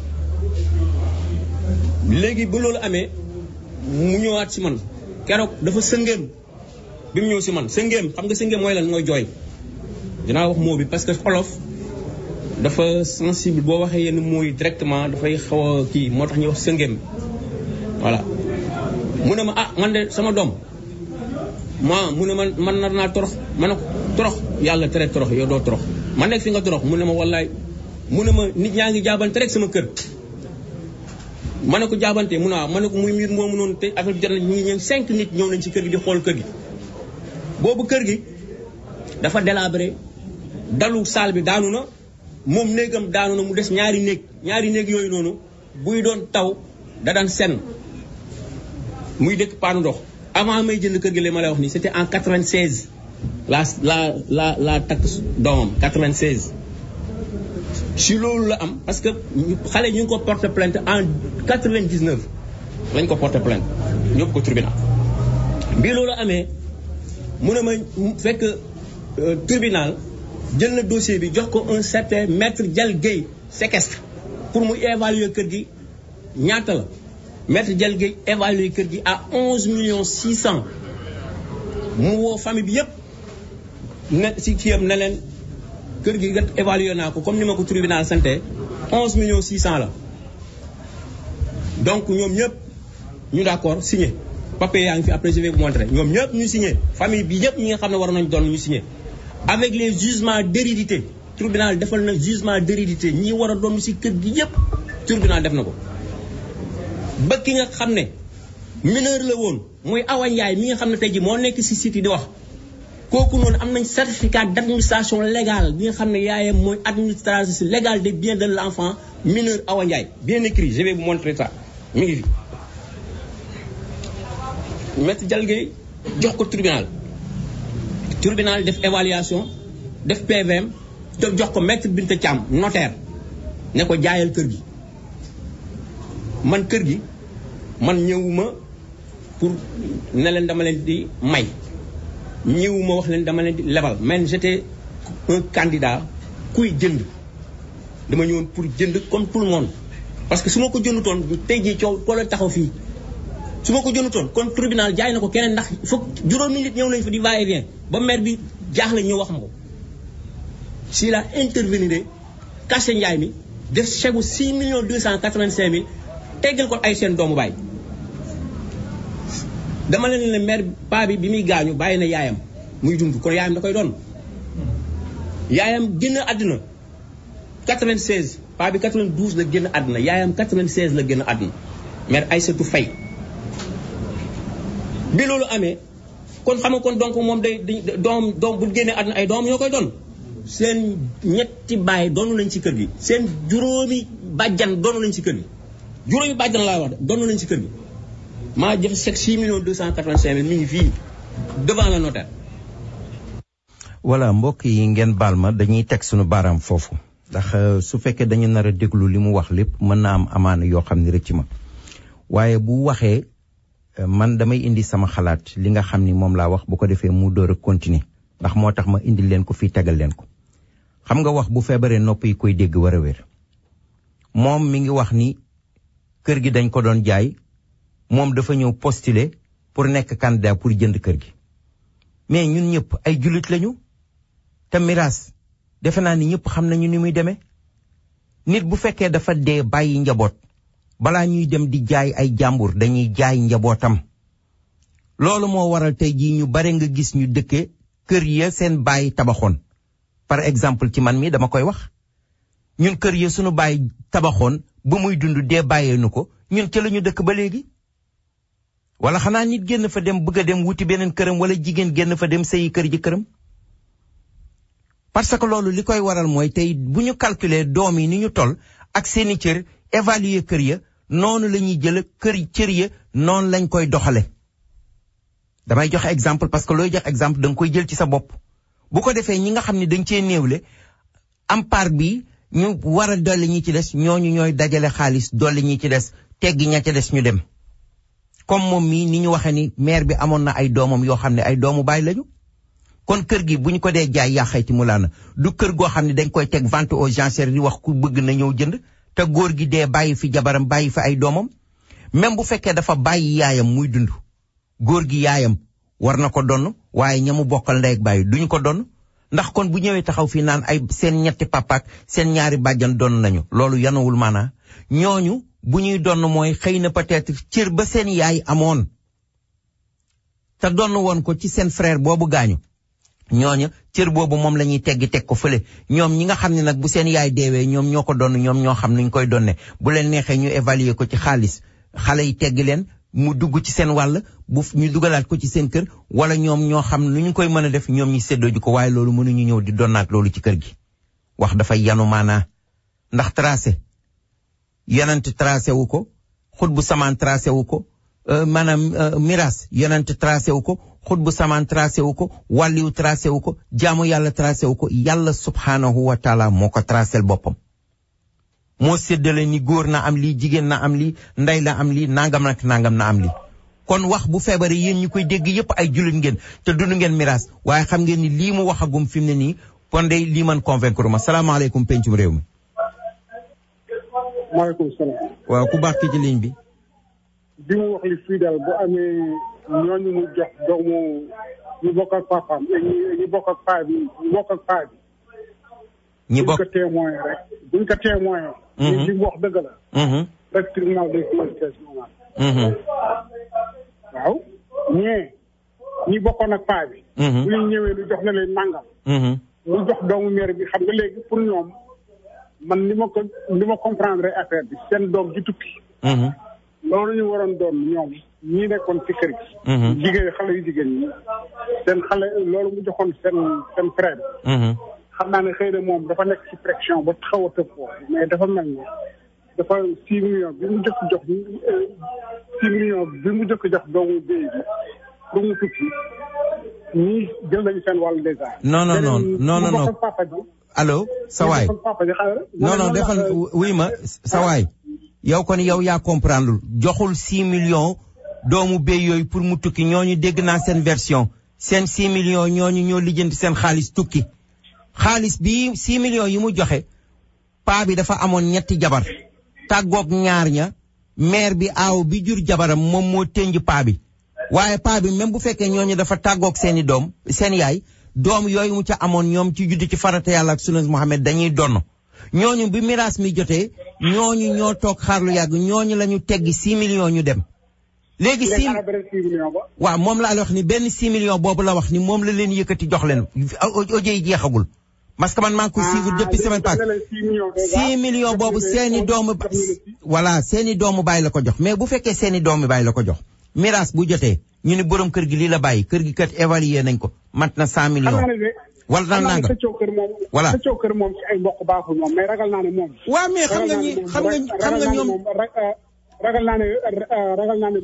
léegi ba loolu amee mu ñëwaat si man keroog dafa sëngéem bi mu ñëw si man sëngéem xam nga sëngéem mooy lan mooy jooy dinaa wax moo bi parce que olof dafa sensible boo waxee yenn mooy directement dafay xaw a kii moo tax ñuy wax sëngéem voilà mu ne ma ah man de sama doom ma mu ne man man nar naa torox ma ne ko torox yàlla tere torox yow doo torox ma nekk fi nga torox mu ne ma wallaay mu ne ma nit ñaa ngi jaabante rek sama kër ma ne ko jaabante mu ne waaw ma ne ko muy mbir moomu noonu te affaire bi jot na ñi ñëw cinq nit ñëw nañ ci kër gi di xool kër gi boobu kër gi dafa délabré dalu saal bi daanu na moom néegam daanu na mu des ñaari néeg ñaari néeg yooyu noonu buy doon taw da daan senn muy dëkk paanu ndox avant may jënd kër gi li ma lay wax nii c'était en quatre-vingt-seize la la la la takk doomam quatre-vingt-seize si loolu la am parce que xale ñu ngi ko porté plainte en quatre-vingt-dix-neuf lañ ko porté plainte ñëpp ko tribunal bii loolu amee mu ne ma fekk tribunal jël na dossier bi jox ko un certain maître Dial Gueye séquestre pour mu évaluer kër gi ñaata la maître Dial Gueye évaluer kër gi à onze millions six cent mu woo famille bi yëpp ne si kiyam ne leen kër gi nga évaluer naa ko comme ni ma ko tribunal santé onze millions six cent la donc ñoom ñëpp ñu d'accord signé papier yaa ngi fi après je vais vous montrer ñoom ñëpp ñu signé famille bi yëpp ñi nga xam ne war nañ doon ñu signé avec les jugements d'hérédité tribunal defal na jugement d'hérédité ñi war a doon si kër gi yëpp tribunal def na ko ba ki nga xam ne mineur la woon muy Awa Ndiaye mi nga xam ne tey ji moo nekk si site yi di wax kooku noonu am nañ certificat d'administration légale bi nga xam ne yaayam mooy administration légale des biens de l'enfant mineur Awa Ndiaye bien écrit je vais vous montrer ça mi ngi fi maître Dial Gueye jox ko tribunal tribunal def évaluation def P V M jox ko maître Binta Thiam notaire ne ko jaayal kër gi man kër gi man ñëwuma pour ne leen dama leen di may ñëwuma wax leen dama leen di lebal mais j'étais un candidat kuy jënd dama ñëwoon pour jënd comme tout le monde parce que su ma ko jëndutoon tey jii coow koo la taxaw fii su ma ko jëndutoon kon tribunal jaay na ko keneen ndax foog juróomi nit ñëw nañ fa di va et vient ba maire bi jaaxle ñëw wax ma ko si la intervenir caché njaay mi def chèque bu six millions deux cent quatre-vingt-cinq mille teggal ko ay seen doomu baay dama leen ne maire paa bi bi muy gaañu bàyyi na yaayam muy dund kon yaayam da koy doon yaayam génn àddina quatre-vingt-seize paa bi quatre-vingt-douze la génn àddina yaayam quatre-vingt-seize la génn àddina maire Aïssatou Faye bi loolu amee kon xam nga kon donc moom day doom doom bu génnee àddina ay doom ñoo koy doon seen ñetti baay doonu lañ ci kër gi seen juróomi bàjjan doonu lañ ci kër gi juróomi bàjjan laa wax de doonu lañ ci kër gi maa jëf chèque six millions deux cent quatre-vingt-cinq mille mi ngi fii devant le notaire. voilà mbokk yi ngeen baal ma dañuy teg suñu baaraam foofu ndax su fekkee dañu nar a déglu li mu wax lépp mën naa am amaana yoo xam ne rëcc ma waaye bu waxee man damay indi sama xalaat li nga xam ni moom laa wax bu ko defee mu door a continuer ndax moo tax ma indi leen ko fii tegal leen ko xam nga wax bu feebaree nopp yi koy dégg war a wér moom mi ngi wax ni kër gi dañ ko doon jaay moom dafa ñëw postuler pour nekk candidat pour jënd kër gi mais ñun ñëpp ay jullit lañu te miraas defe naa ni ñëpp xam nañu ni muy demee nit bu fekkee dafa dee bàyyi njaboot balaa ñuy dem di jaay ay jàmbur dañuy jaay njabootam loolu moo waral tey jii ñu bare nga gis ñu dëkke kër ya seen baay tabaxoon par exemple ci man mi dama koy wax ñun kër ya sunu baay tabaxoon ba muy dund dee bàyyee nu ko ñun ca la ñu dëkk ba léegi wala xanaa nit génn fa dem bëgg a dem wuti beneen këram wala jigéen génn fa dem sëyi kër ji këram parce que loolu li koy waral mooy tey bu ñu calculer doom yi ni ñu toll ak seeni cër évaluer kër ya noonu la ñuy jël kër cër ya noonu lañ koy doxale damay joxe exemple parce que looy jox exemple da nga koy jël ci sa bopp bu ko defee ñi nga xam ne dañ cee néewle am part bi ñu war a dolli ñi ci des ñooñu ñooy dajale xaalis dolli ñi ci des teggi ña ca des ñu dem comme moom mii ni ñu waxee ni maire bi amoon na ay doomam yoo xam ne ay doomu baay lañu kon kër gi bu ñu ko dee jaay yaa xayti mu laana du kër goo xam ne dañ koy teg vente aux enchères di wax ku bëgg na ñëw jënd te góor gi dee bàyyi fi jabaram bàyyi fi ay doomam même bu fekkee dafa bàyyi yaayam muy dund góor gi yaayam war na ko donn waaye ñamu bokkal ndey ak bàyyi duñu ko donn ndax kon bu ñëwee taxaw fii naan ay seen ñetti papaak seen ñaari bàjjan donn nañu loolu yanawul maanaa ñooñu bu ñuy donn mooy xëy na peut-être cër ba seen yaay amoon te donn woon ko ci seen frère boobu gaañu ñooñu cër boobu moom la ñuy teggi teg ko fële ñoom ñi nga xam ne nag bu seen yaay deewee ñoom ñoo ko donn ñoom ñoo xam nuñ koy donne bu leen neexee ñu évaluer ko ci xaalis xale yi teggi leen mu dugg ci seen wàll bu ñu dugalaat ko ci seen kër wala ñoom ñoo xam nu ñu koy mën a def ñoom ñi séddoo ji ko waaye loolu mënuñu ñëw di donnaat loolu ci kër gi wax dafay yanu maanaa ndax tracé yonent tracé wu ko xut bu samaan tracé wu ko maanaam miraas yonent tracé wu ko xut bu samaan tracé wu ko wàlliwu tracé wu ko jaamu yàlla tracé wu ko yàlla subhaanahu wa taala moo ko tracel boppam moo séddale ni góor na am lii jigéen na am lii ndey la am lii nangam nag nangam na am lii kon wax bu feebare yéen ñu koy dégg yépp ay jullit ngeen te dund ngeen miraas waaye xam ngeen ni lii mu waxagum fi mu ne nii kon day lii man convaincre ma salaamaaleykum pencum réew mi. maaleykum salaam. waaw ku baax ki ci ligne bi. bi mu wax li fii daal bu amee ñooñu mu jox doomu ñu bokk ak papaam ñu bokk ak paa bi ñu bokk ak paa bi. ñi bokk buñ ko témoin rek buñ ko témoin. ñu li mu wax dëgg la. rek tribunal de communication. waaw ñee ñi bokkoon ak paa bi. bu ñu ñëwee lu jox na leen nangam. mu jox doomu maire bi xam nga léegi pour ñoom man li ma ko li ma comprendre affaire bi seen doom ji tukki. loolu ñu waroon doon ñoom ñi nekkoon ci kër gi. jigéen xale yu jigéen ñi seen xale loolu mu joxoon seen seen frère. xam naa ne xëy na moom dafa nekk ci pression ba xaw a tëb foofu mais dafa mel ni dafa six millions bi mu jëkk jox six millions bi mu jëkk jox doomu béy bi pour mu tukki ñii jël nañu seen wàllu dèjà. non non non non non non allo sa waay non non defal wuy ma sa waay yow kon yow yaa comprendre joxul six millions doomu béy yooyu pour mu tukki ñooñu dégg naa seen version seen six millions ñooñu ñoo lijjanti seen xaalis tukki xaalis bi six millions yi mu joxe paa bi dafa amoon ñetti jabar tàggoog ñaar ña maire bi aaw bi jur jabaram moom moo tënj paa bi waaye paa bi même bu fekkee ñooñu dafa tàggoog seeni doom seen yaay doom yooyu mu ca amoon ñoom ci judd ci farata yàlla ak sunna Muhammad dañuy donn ñooñu bi miraas mi jotee ñooñu ñoo toog xaar lu yàgg ñooñu la ñu teggi six millions ñu dem léegi six waaw moom la wax ni benn six millions boobu la wax ni moom la leen yëkkati jox leen audio yi jeexagul parce que man maa ngi ko suivre depuis semaine passée six millions boobu seeni doomu voilà seeni doomu bàyyi la ko jox mais bu fekkee seeni doomu bàyyi la ko jox miraas bu jotee ñu ni borom kër gi lii la bàyyi kër gi kat évalué nañ ko mat na cent millions wala daan naa nga voilà sa kër moom ci ay mbokk baaxul moom mais ragal naa ne moom waaw mais xam nga ñi xam nga xam nga ñoom ragal naa ne ragal naa ne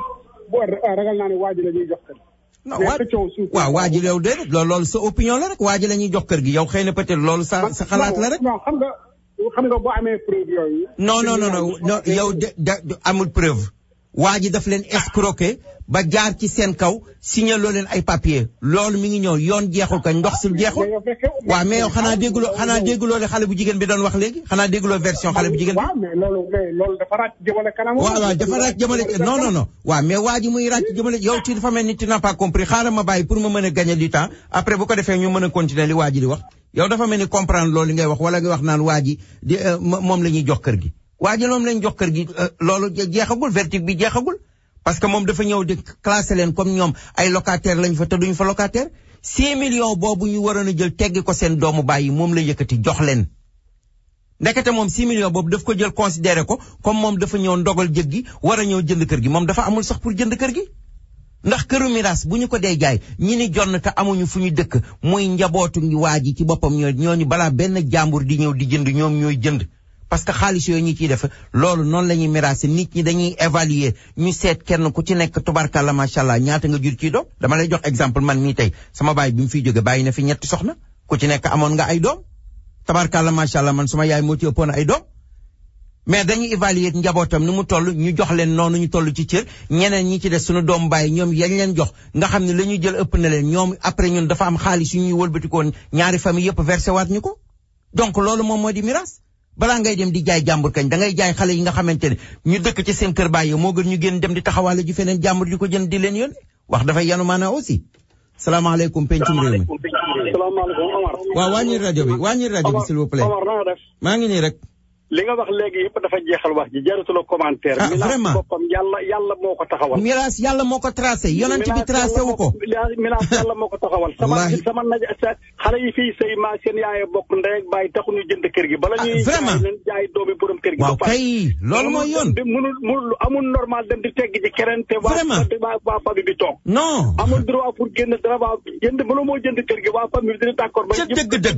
ragal naa ne waa ji la ñuy jox kër non waa waaw waa ji yow déedéet loolu loolu sa opinion la rek waa ji la ñuy jox kër gi yow xëy na peut-être loolu sa sa xalaat la rek. non xam nga xam nga boo amee preuve yooyu. non non non non yow de de amul preuve. waa ji daf leen escroquer ba jaar ci seen kaw signé loo leen ay papier loolu mi ngi ñëw yoon jeexul kañ ndox si jeexul. waaw mais yow xanaa dégguloo xanaa dégguloo le xale bu jigéen bi doon wax léegi xanaa dégguloo version xale bu jigéen bi. waaw mais loolu mais loolu dafa ràcc jëmale kanam. waaw waaw dafa ràcc jëmale non non non. waaw mais waa ji muy ràcc jëmale yow ci dafa mel ni tu n'as pas compris xaaral ma bàyyi pour ma mën a gagner du temps après bu ko defee ñu mën a continuer li waa ji di wax yow dafa mel ni comprendre loolu ngay wax wala nga wax naan waa ji di moom la ñuy jox kër gi. waa ji moom lañ jox kër gi loolu jeexagul verdict bi jeexagul parce que moom dafa ñëw di classé leen comme ñoom ay locataire lañ fa te duñ fa locataire six millions boobu ñu waroon a jël teggi ko seen doomu bàyyi moom la yëkkati jox leen ndekete moom six millions boobu daf ko jël considéré ko comme moom dafa ñëw ndogal jëg gi war a ñëw jënd kër gi moom dafa amul sax pour jënd kër gi ndax këru miraas bu ñu ko dee jaay ñi ni jonn te amuñu fu ñu dëkk muy njabootu ngi waa ji ci boppam ñoo ñooñu balaa benn jàmbur di ñëw di jënd ñoom ñooy jënd parce que xaalis yooyu ñi ciy def loolu noonu la ñuy miraase nit ñi dañuy évaluer ñu seet kenn ku ci nekk tubarkalla macha allah ñaata nga jur ciy doom dama lay jox exemple man mii tey sama baay bi mu fiy jóge bàyyi na fi ñetti soxna ku ci nekk amoon nga ay doom tubarkalla macha allah man suma yaay moo ci ëppoon ay doom mais dañuy évaluer njabootam ni mu toll ñu jox leen noonu ñu toll ci cër ñeneen ñi ci des suñu doom bàyyi ñoom yañ leen jox nga xam ne la ñuy jël ëpp na leen ñoom après ñun dafa am xaalis yu ñuy wëlbatikoon ñaari famille yëpp versé waat ñu ko donc loolu moom moo di miraas balaa ngay dem di jaay jàmbur kañ da ngay jaay xale yi nga xamante ne ñu dëkk ci seen kër bàyyi moo gën ñu génn dem di taxawaale ji feneen jàmbur di ko jënd di leen yónnee wax dafay yanu maanaa aussi salaamaaleykum pencum réew mi salaamaaleykum Omar. waaw wàññi rajo bi wàññi rajo bi s'il vous plaît Omar na nga def. maa ngi nii rek. li nga wax léegi yëpp dafa jeexal wax ji jaratula commentaire. ah vraiment boppam yàlla yàlla moo ko taxawal. miraas yàlla moo ko tracé yonent bi tracé wu ko. miraas yàlla moo ko taxawal. sama sama naj xale yi fii sëy maa seen yaay bokk ndey ak baay taxu ñu jënd kër gi. bala ñuy vraiment leen jaay doomi borom kër gi. waaw kay loolu mooy yoon. mënul mënul amul normal dem di tegg ci keneen te. vraiment waa waa famille bi toog. non amul droit pour génn dara waa jënd mënoo moo jënd kër gi waa famille bi dina d'accord. ca dëgg-dëgg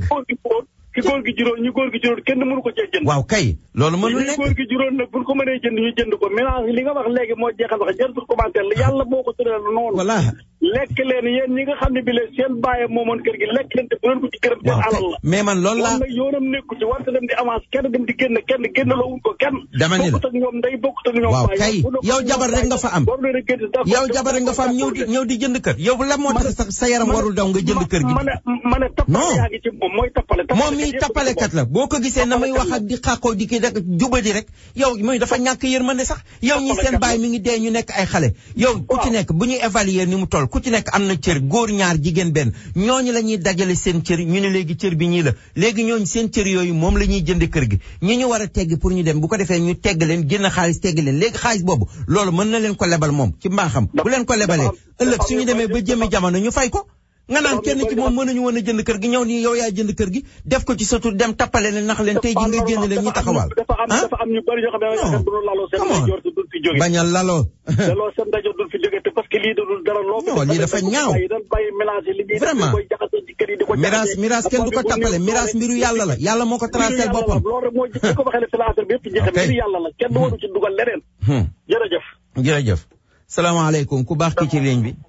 ki góor gi juróon ñu góor gi juróon kenn mënu ko cee jënd. waaw kay loolu mënul nekk ñu góor gi juróon nag buñ ko mënee jënd ñu jënd ko mélange li nga wax léegi moo jeexal wax jënd commentaire la yàlla moo ko tëral noonu. voilà lekk leen yéen ñi nga xam ne bi leen seen bàyyi moomoon kër gi lekk leen te bu leen ko ci këram seen alal la. mais man loolu laa nag yoonam nekku ci wante dem di avance kenn dem di génn kenn génn loo wuñ ko kenn. dama ni la bokkut ak ñoom ndey bokkut ak ñoom waaw kay yow jabar rek nga fa am yow jabar rek nga fa am ñëw di ñëw di jënd kër yow la moo tax sa yaram warul daw nga jënd kër gi. ma ne ma ne tappale yaa ngi ci moom mooy tappale. moom mii tappalekat la boo ko gisee na muy wax ak di xàqoo di kii rek jubadi rek yow mooy dafa ñàkk yërmande sax yow ñi seen baay mi ngi dee ñu nekk ay xale yow ku ci nekk bu ñuy évaluer ni mu toll ku ci nekk am na cër góor ñaar jigéen benn ñooñu la ñuy dajale seen cër ñu ne léegi cër bi ñii la léegi ñooñu seen cër yooyu moom la ñuy jënd kër gi ñi ñu war a tegg pour ñu dem bu ko defee ñu tegg leen génn xaalis tegg leen léegi xaalis boobu loolu mën na leen ko lebal moom ci mbaaxam bu leen ko lebalee ëllëg suñu demee ba jëmi jamono ñu fay ko nga naan kenn ci moom mënuñu woon a jënd kër gi ñëw ni yow yaa jënd kër gi def ko ci sa tur dem tappale leen nax leen tey ji nga génn leen ñu taxawal dafa am ñu bari ñoo xam ne du laloo seen ndajoor te dul fi jóge bañal laloo laloo seen ndajoor dul fi jóge te parce que lii da dul dara loo non lii dafa ñaaw dañ bàyyi mélanger li ñuy vraiment koy jaxase ci kër yi di ko miraas miraas kenn du ko tappale miraas mbiru yàlla la yàlla moo ko tracé boppam loolu rek moo ko waxee ne filaatar bi yëpp jeexe mbiru yàlla la kenn waru ci dugal leneen jërëjëf jërëjëf salaamaaleykum ku baax ki ci ligne bi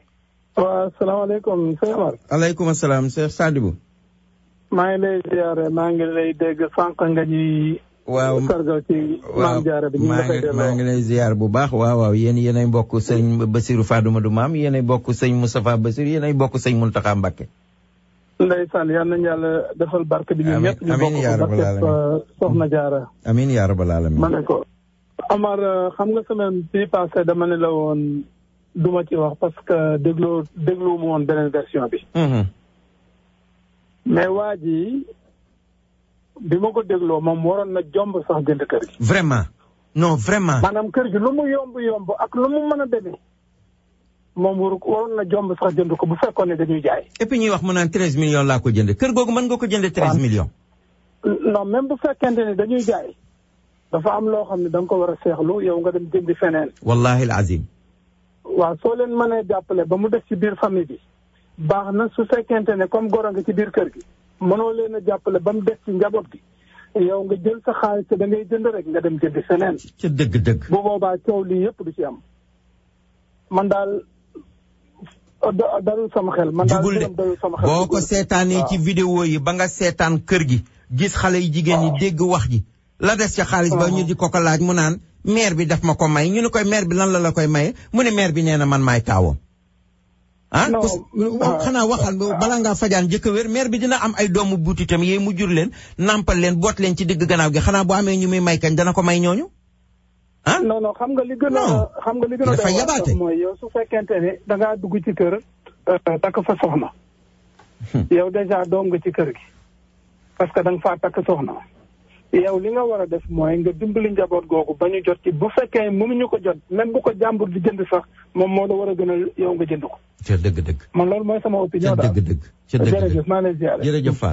waaw salaamaaleykum sëñ Omar. aleykum salaam Cheikh Sadibou. maa ngi lay ziare maa ngi lay dégg sànq nga ñuy. waaw sargal ci maam Jaara bi ñu maa ngi maa ngi lay ziar bu baax waaw waaw yéen yéenay bokk sëñ Basirou Fadouma du maam yéenay bokk sëñ Moustapha Basirou yéenay bokk sëñ Mountakha Mbacké. ndeysaan yal nañu yàlla defal barke bi ñun ñëpp. amiin yaa rabbal aalamiin ñu bokk soxna Jaara. amiin yaa rabbal aalamiin. ma ne ko Omar xam nga semaine bii passé dama ne la woon. duma ci wax parce que déglu déglu mu woon beneen version bi. mais waa ji bi ma ko dégloo moom waroon na jomb sax jënd kër gi. vraiment non vraiment. maanaam kër gi lu mu yomb yomb ak lu mu mën a demee moom waru waroon na jomb sax jënd ko bu fekkoon ne dañuy jaay. et puis ñuy wax mu naan treize millions laa ko jënd kër googu mën nga ko jëndee treize millions. non même bu fekkente ne dañuy jaay dafa am loo xam ne da nga ko war a seexlu yow nga dem jëndi feneen. wallahi al azim. waaw soo leen mënee jàppale ba mu def ci biir famille bi baax na su fekkente ne comme goro nga ci biir kër gi mënoo leen a jàppale ba mu def ci njaboot gi yow nga jël sa xaalis te da ngay jënd rek nga dem jëndi feneen. ca dëgg-dëgg. bu boobaa coow lii yëpp du ci am man daal dalul sama xel. man daal dalul sama xel boo ko seetaanee ci vidéo yi ba nga seetaan kër gi gis xale yi jigéen ñi dégg wax ji la des ca xaalis ba ñu di ko ko laaj mu naan. maire bi daf ma ko may ñu ne koy maire bi lan la la koy maye mu ne maire bi nee na man maay taawam. ah xanaa waxal balaa ngaa fajaan jëkk wér maire bi dina am ay doomu buutitam yee mu jur leen nampal leen boot leen ci digg gannaaw gi xanaa bu amee ñu muy may kañ dana ko may ñooñu. ah non non xam nga li gën a xam nga li gën a dafa yabaate mooy yow su fekkente ne da ngaa dugg ci kër takk fa soxna. yow dèjà doom nga ci kër gi parce que da nga faa takk soxna. yow li nga war a def mooy nga dimbali njaboot googu ba ñu jot ci bu fekkee mënuñu ko jot même bu ko jàmbur di jënd sax moom moo la war a gën a yow nga jënd ko. ca dëgg-dëgg. man loolu mooy sama opinion daal ca dëgg-dëgg. ca dëgg-dëgg jërëjëf maa ngi lay ziare. jërëjëf Fall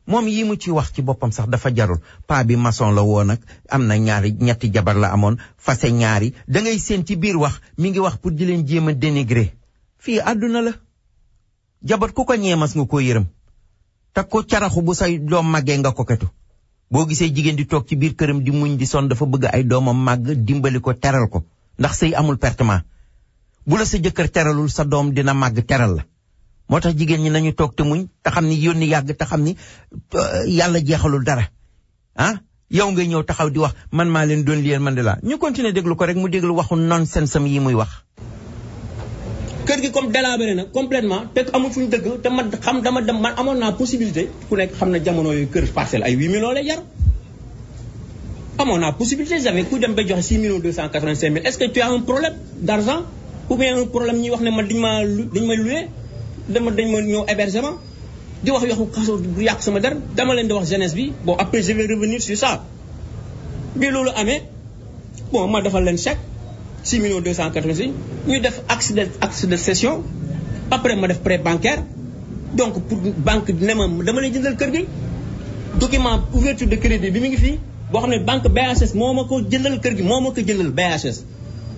moom yi mu ci wax ci boppam sax dafa jarul paa bi maçon la woon nag am na ñaari ñetti jabar la amoon fase ñaari da ngay seen ci biir wax mi ngi wax pour di leen jéem a dénigrer fii àdduna la jabar ku ko ñeemas nga ko yërëm te ko caraxu bu say doom màggee nga ko ketu boo gisee jigéen di toog ci biir këram di muñ di son dafa bëgg ay doomam màgg dimbali ko teral ko ndax sëy amul pertement bu la sa jëkkër teralul sa doom dina màgg teral la moo tax jigéen ñi nañu toog te muñ te xam ni yónni yàgg te xam ni yàlla jeexalul dara ah yow ngay ñëw taxaw di wax man maa leen doon liyeen man de laa ñu continuer déglu ko rek mu déglu waxu nonsense am yi muy wax. kër gi comme délabré na complètement te amul fu ñu dëgg te man xam dama dem man amoon naa possibilité ku nekk xam na jamono yooyu kër parcelle ay huit millions lay jar amoon naa possibilité j'avais ku dem ba joxe six millions deux cent quatre-vingt-cinq mille est-ce que tu as un problème d'argent ou bien un problème ñuy wax ne man dañ maa dañ may loué dama dañ ma ñëw hébergement di wax yoxu kaso bu yàq sama der dama leen di wax jeunesse bi bon après je vais revenir sur ça bi loolu amee bon ma defal leen chèque six millions deux cent quatre-vingt-cinq ñu def acte de acte de cession après ma def prêt bancaire donc pour banque ne ma dama lay jëndal kër gi document ouverture de crédit bi mi ngi fii boo xam ne banque B H S moo ma ko jëndal kër gi moo ma ko jëndal B H S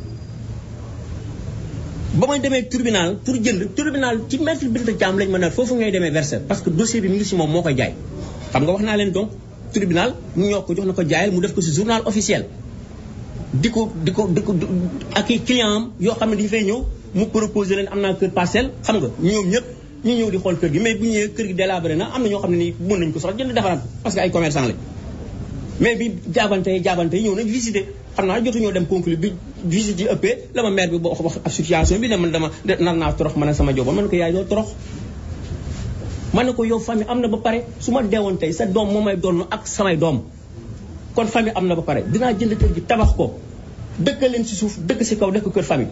ba may demee tribunal pour jënd tribunal ci maître Binta Thiam lañ ma ne foofu ngay demee verser parce que dossier bi mi ngi si moom moo koy jaay xam nga wax naa leen donc tribunal mu ñoo ko jox na ko jaayal mu def ko si journal officiel di ko di ko di ko ak i client am yoo xam ne dañu fay ñëw mu proposé leen am naa kër parcelle xam nga ñoom ñëpp ñu ñëw di xool kër gi mais bu ñëwee kër gi délabré na am na ñoo xam ne nii mën nañu ko sax jënd defaraat parce que ay commerçant lañ mais bi jaabante yi jaabante yi ñëw nañ visité xam naa jotuñoo dem conclure bi visite yi ëppee la ma maire bi boo wax association bi ne man dama nar naa torox man a sama jobo man ko yaay doo torox man ne ko yow famille am na ba pare su ma deewoon tey sa doom moo may doon ak samay doom kon famille am na ba pare dinaa jënd kër gi tabax ko dëkk leen ci suuf dëkk ci kaw def ko kër famille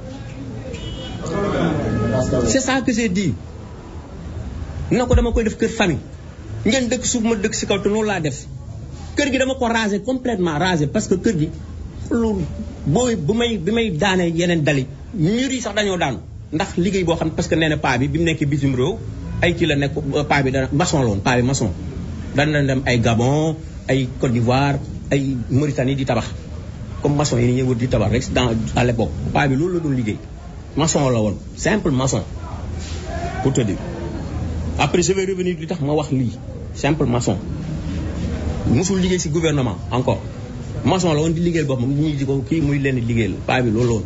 c'est ça que j'ai dit na ko dama koy def kër famille ngeen dëkk suuf ma dëkk ci kaw te noonu laa def kër gi dama ko raser complètement raser parce que kër gi loolu booy bu may bi may daanee yeneen dali mur yi sax dañoo daanu ndax liggéey boo xam ne parce que nee na paa bi bi mu nekkee bitim réew ay kii la nekk paa bi dana maçon la woon paa bi maçon dana dem ay Gabon ay Côte d'Ivoire ay Mauritanie di tabax comme maçon yi ni ñuy wër di tabax rek dans à l'époque paa bi loolu la doon liggéey maçon la woon simple maçon pour te dire après je vais revenir li tax ma wax lii simple maçon musul liggéey ci gouvernement encore maçon la woon di liggéeyal boppam ñuy di ko kii muy leen di liggéeyal paa bi loolu la woon.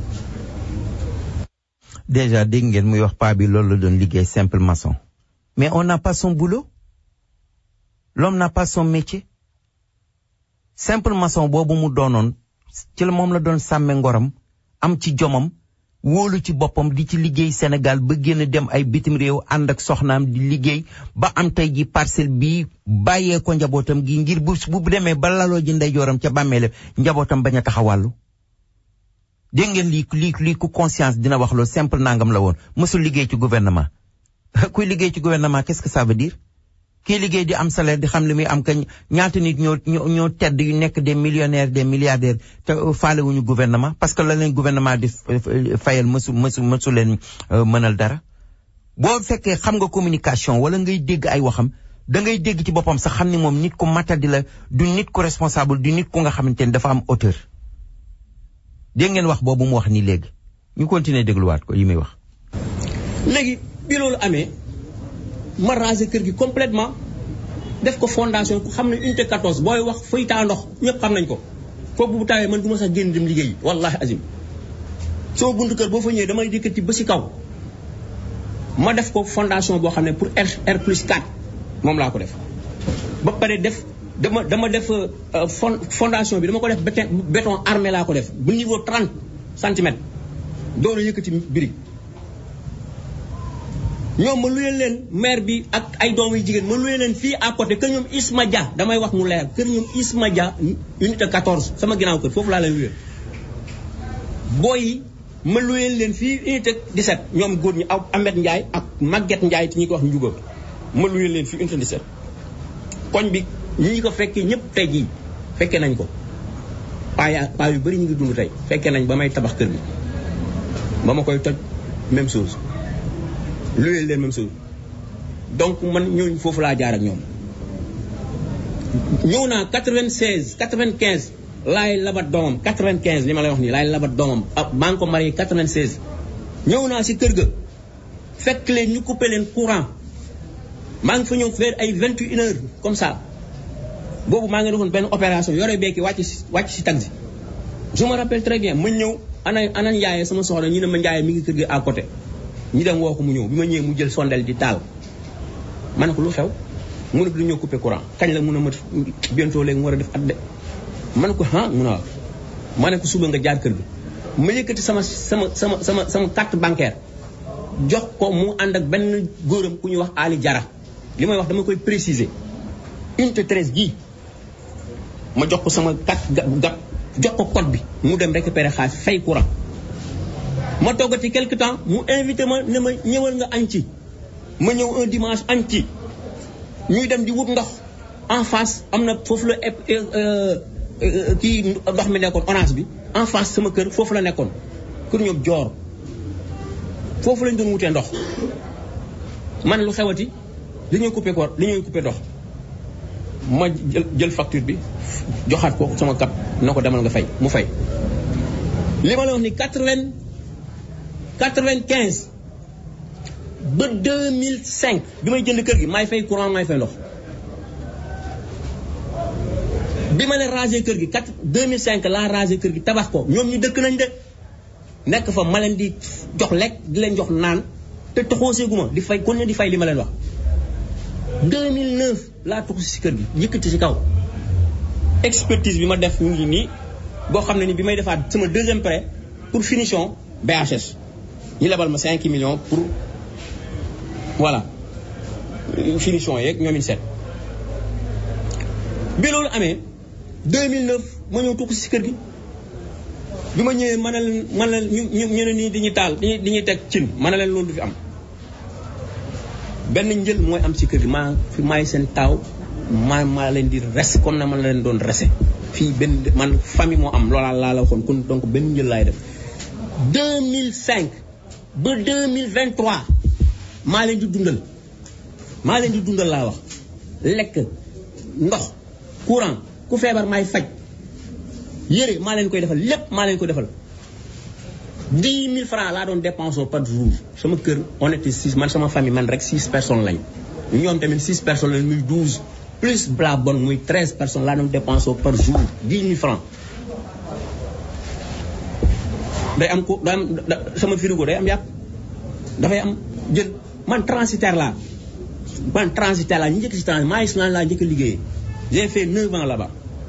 déjà dégg ngeen muy wax paa bi loolu la doon liggéey simple maçon mais on n'a pas son boulot l'homme n'a pas son métier simple maçon boobu mu doonoon ci la moom la doon sàmme ngoram am ci jomam wóolu ci boppam di ci liggéey Sénégal ba génn dem ay bitim réew ànd ak soxnaam di liggéey ba am tey ji parcelle bi bàyyee ko njabootam gi ngir bu bu demee ba laloo ji ndeyjooram ca bàmmeele njabootam bañ a taxawàllu dégg ngeen lii lii lii ku conscience dina wax loolu simple nangam la woon mësul liggéey ci gouvernement kuy liggéey ci gouvernement qu'est-ce que ça veut dire kii liggéey di am salaire di xam li muy am kañ ñaata nit ñoo ñoo ñoo tedd yu nekk des millionnaires des milliardaires te faalewuñu gouvernement parce que la leen gouvernement di fayal mësu mësu mësu leen mënal dara boo fekkee xam nga communication wala ngay dégg ay waxam da ngay dégg ci boppam sax xam ni moom nit ku matadi la du nit ku responsable du nit ku nga xamante ni dafa am hauteur dégg ngeen wax boobu mu wax nii léegi ñu continuer dégluwaat ko yi muy wax. léegi bi loolu amee ma raser kër gi complètement def ko fondation ku xam ne unité quatorze booy wax fay taa ndox ñëpp xam nañ ko foofu bu tawee man du ma sax génn dem liggéey wallahi azim soo buntu kër boo fa ñëwee damay yëkkati ba ci kaw ma def ko fondation boo xam ne pour R R plus quatre moom laa ko def ba pare def dama dama def fondation bi dama ko def béton béton armé laa ko def bu niveau trente centimètres door a yëkkati birig ñoom ma luyee leen maire bi ak ay doom yu jigéen ma luyee leen fii à côté kër ñoom Isma Dia damay wax mu leer kër ñoom Isma Dia unité quatorze sama ginnaaw kër foofu laa leen luyee booy yi ma luyee leen fii unité dix-sept ñoom góor ñi aw Ahmed Ndiaye ak Maguette Ndiaye te ñi ko wax Ndiouga ma luyee leen fii unité dix-sept koñ bi ñi ko fekkee ñëpp tey jii fekkee nañ ko paa ya paa yu bëri ñu ngi dund tey fekkee nañ ba may tabax kër gi ba ma koy toj même chose luyee leen même chose donc man ñooñu foofu laa jaar ak ñoom ñëw naa quatre-vingt-seize quatre-vingt-quinze laay labat doomam quatre-vingt-quinze li ma lay wax nii laay labat doomam ah maa ngi ko marié quatre-vingt-seize ñëw naa si kër ga fekk leen ñu coupé leen courant maa ngi fa ñëw vers ay vingt et une heures comme ça boobu maa ngi defoon benn opération yore beeki wàcc si wàcc si taxi je me rappelle très bien ma ñëw ana ana Ndiaye sama soxna ñu ne ma Ndiaye mi ngi kër gi à côté ñu dem woo ko mu ñëw bi ma ñëwee mu jël sondel di taal ma ne ko lu xew mu ne du ñëw coupé courant kañ la mun a mat bientôt léegi mu war a def at de ma ne ko ah mun a ma ne ko suba nga jaar kër gi ma yëkkati sama sama sama sama sama carte bancaire jox ko mu ànd ak benn góoram ku ñuy wax Ali Jara li may wax dama koy préciser unité treize gii ma jox ko sama carte gab jox ko code bi mu dem récupérer xaalis fay courant ma toggati quelque temps mu invité ma ne ma ñëwal nga añ ci ma ñëw un dimanche añ ci ñuy dem di wut ndox en face am na foofu la kii ndox mi nekkoon orange bi en face sama kër foofu la nekkoon kër ñoom joor foofu lañ doon wutee ndox man lu xewati li ñuy coupé ko li ñuy coupé ndox ma jël jël facture bi joxaat ko sama kap na ko demal nga fay mu fay li ma la wax ni quatre-vingt quatre-vingt-quinze ba deux mille cinq bi may jënd kër gi maay fay courant maay fay ndox bi ma ne raser kër gi quatre deux mille cinq laa raser kër gi tabax ko ñoom ñu dëkk nañ de nekk fa ma leen di jox lekk di leen jox naan te taxooseegu ma di fay kon ne di fay li ma leen wax deux mille neuf laa tuxu si kër gi yëkkati si kaw expertise bi ma def ñu ngi nii boo xam ne ni bi may defaat sama deuxième prêt pour finition B H S ñu lebal ma cinq millions pour voilà finition yeeg ñoom it seet bi loolu amee deux mille neuf ma ñëw tuxu si kër gi bi ma ñëwee ma ne leen ma ne leen ñu ñu ne nii dañuy taal dañuy dañuy teg cin ma ne leen loolu du fi am benn njël mooy am ci kër gi maa fi maay seen taaw maa maa leen di res kon na ma leen doon rese fii benn man famille moo am loolaa laa la waxoon kon donc benn njël laay def deux mille cinq ba deux mille vingt-trois maa leen di dundal maa leen di dundal laa wax lekk ndox courant ku feebar maay faj yére maa leen koy defal lépp maa leen koy defal dix mille francs laa doon dépenser par jour sama kër on était six man sama famille man rek six personnes lañ ñoom tamit six personnes lañ muy douze plus bla bonne muy treize personnes laa doon dépenser par jour dix mille francs day am ko day am sama frigo day am yàpp dafay am jën man transitaire laa man transitaire laa ñu njëkk si trans maa ngi laa njëkk a liggéeyee j'ai fait neuf ans là-bas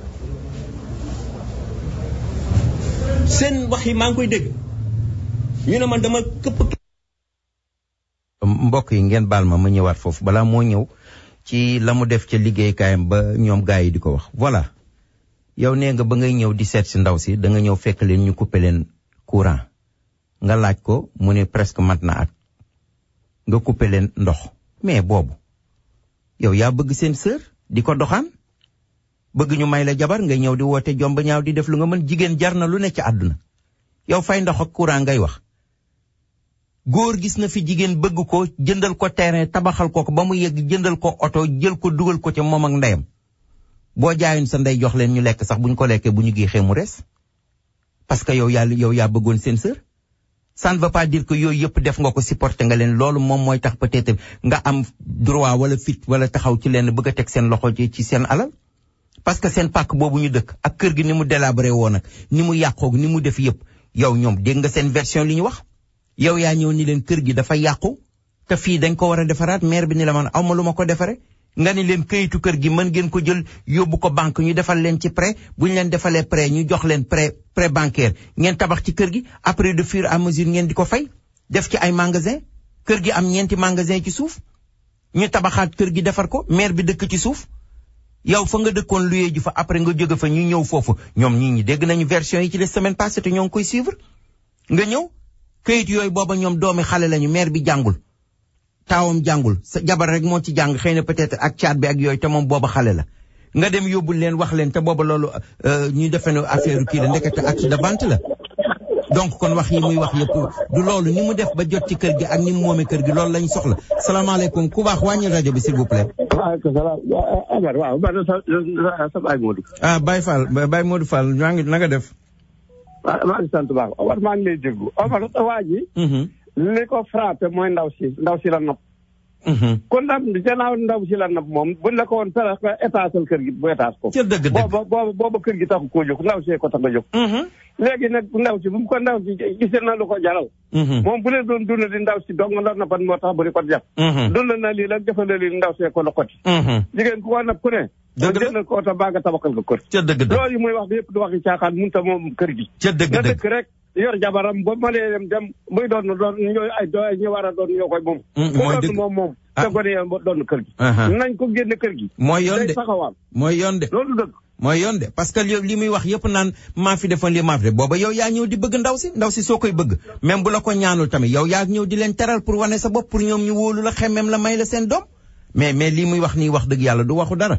seen wax yi maa ngi koy dégg ñu ne man dama këpp. mbokk yi ngeen baal ma ma ñëwaat foofu balaa moo ñëw ci la mu def ca liggéeykaayam ba ñoom gars yi di ko wax voilà yow nee nga ba ngay ñëw di seet si ndaw si da nga ñëw fekk leen ñu coupé leen courant nga laaj ko mu ne presque mat na at nga coupé leen ndox mais boobu yow yaa bëgg seen sœur di ko doxaan bëgg ñu may la jabar nga ñëw di woote jomba ñaaw di def lu nga mën jigéen jar na lu ne ci àdduna yow fay ndox ak courant ngay wax góor gis na fi jigéen bëgg ko jëndal ko terrain tabaxal ko ko ba mu yegg jëndal ko oto jël ko dugal ko ca moom ak ndeyam boo jaayoon sa ndey jox leen ñu lekk sax bu ñu ko lekkee bu ñu giixee mu res parce que yow yaa yow yaa bëggoon seen sœur ça ne veut pas dire que yooyu yëpp def nga ko supporter nga leen loolu moom mooy tax peut-être nga am droit wala fit wala taxaw ci leen bëgg a teg seen loxo ci ci seen alal parce que seen pàkk boobu ñu dëkk ak kër gi ni mu délabré woon nag ni mu yàqoog ni mu def yëpp yow ñoom dégg nga seen version li ñu wax yow yaa ñëw ni leen kër gi dafa yàqu te fii dañ ko war a defaraat maire bi ni la man aw ma lu ma ko defare nga ni leen këyitu kër gi mën ngeen ko jël yóbbu ko banque ñu defal leen ci prêt bu ñu leen defalee prêt ñu jox leen prêt prêt bancaire ngeen tabax ci kër gi après de fur et à mesure ngeen di ko fay def ci ay magasin kër gi am ñeenti magasin ci suuf ñu tabaxaat kër gi defar ko maire bi dëkk ci suuf yow fa nga dëkkoon luyee ji fa après nga jóge fa ñu ñëw foofu ñoom ñii ñi dégg nañu version yi ci les semaines passées te ñoo ngi koy suivre nga ñëw këyit yooyu booba ñoom doomi xale lañu maire bi jàngul taawam jàngul sa jabar rek moo ci jàng xëy na peut-être ak caat bi ak yooyu te moom booba xale la nga dem yóbbul leen wax leen te booba loolu ñu defe ne affaire kii la ndekete acte de vente la donc kon wax yi muy wax yëpp du loolu ni mu def ba jot ci kër gi ak ni mu moomee kër gi loolu lañ soxla salaamaaleykum ku baax wàññil rajo bi s'il vous plaît. waaleykum salaam Omar waaw man sa sa Baye Modou. ah Baye Fall Baye Modou Fall maa ngi na nga def. waaw maa ngi sant baax Omar maa ngi lay déglu Omar waa ji. li ko frappé mooy ndaw si ndaw si la nopp. kon nag gannaaw ndaw si la nopp moom buñ la ko woon fere étageal kër gi bu étage ko. ca dëgg dëgg booba booba booba kër gi taxu koo jóg ndaw see ko tax a jóg. léegi nag ndaw si bu mu ko ndaw si gisee na lu ko jaral. moom bu leen doon dund di ndaw si dong la nappan moo tax bu di ko jàpp. dund na lii la defal na lii ndaw see ko lokkoti. jigéen ku ko napp ku ne. dëgg la jëndal ko oto baa nga tabaxal ko kër. ca dëgg dëgg loolu yi muy wax yëpp du waxi caaxaan mënut a moom kër gi. ca dëgg dëgg na dëkk rek yor jabaram ba ma lee dem dem muy doon doon ñooy ay doy ñu war a doon ñoo koy moom. mooy dëgg moom moom. te gone yi doon kër gi. nañ ko génne kër gi. mooy yoon de day taxawal. mooy yoon de. loolu dëgg. mooy yoon de parce que li muy wax yëpp naan maa fi defoon li maa fi def booba yow yaa ñëw di bëgg ndaw si ndaw si soo koy bëgg même bu la ko ñaanul tamit yow yaa ñëw di leen teral pour wane sa bopp pour ñoom ñu wóolu la xemmeem la may la seen doom mais mais lii muy wax nii wax dëgg yàlla du waxu dara.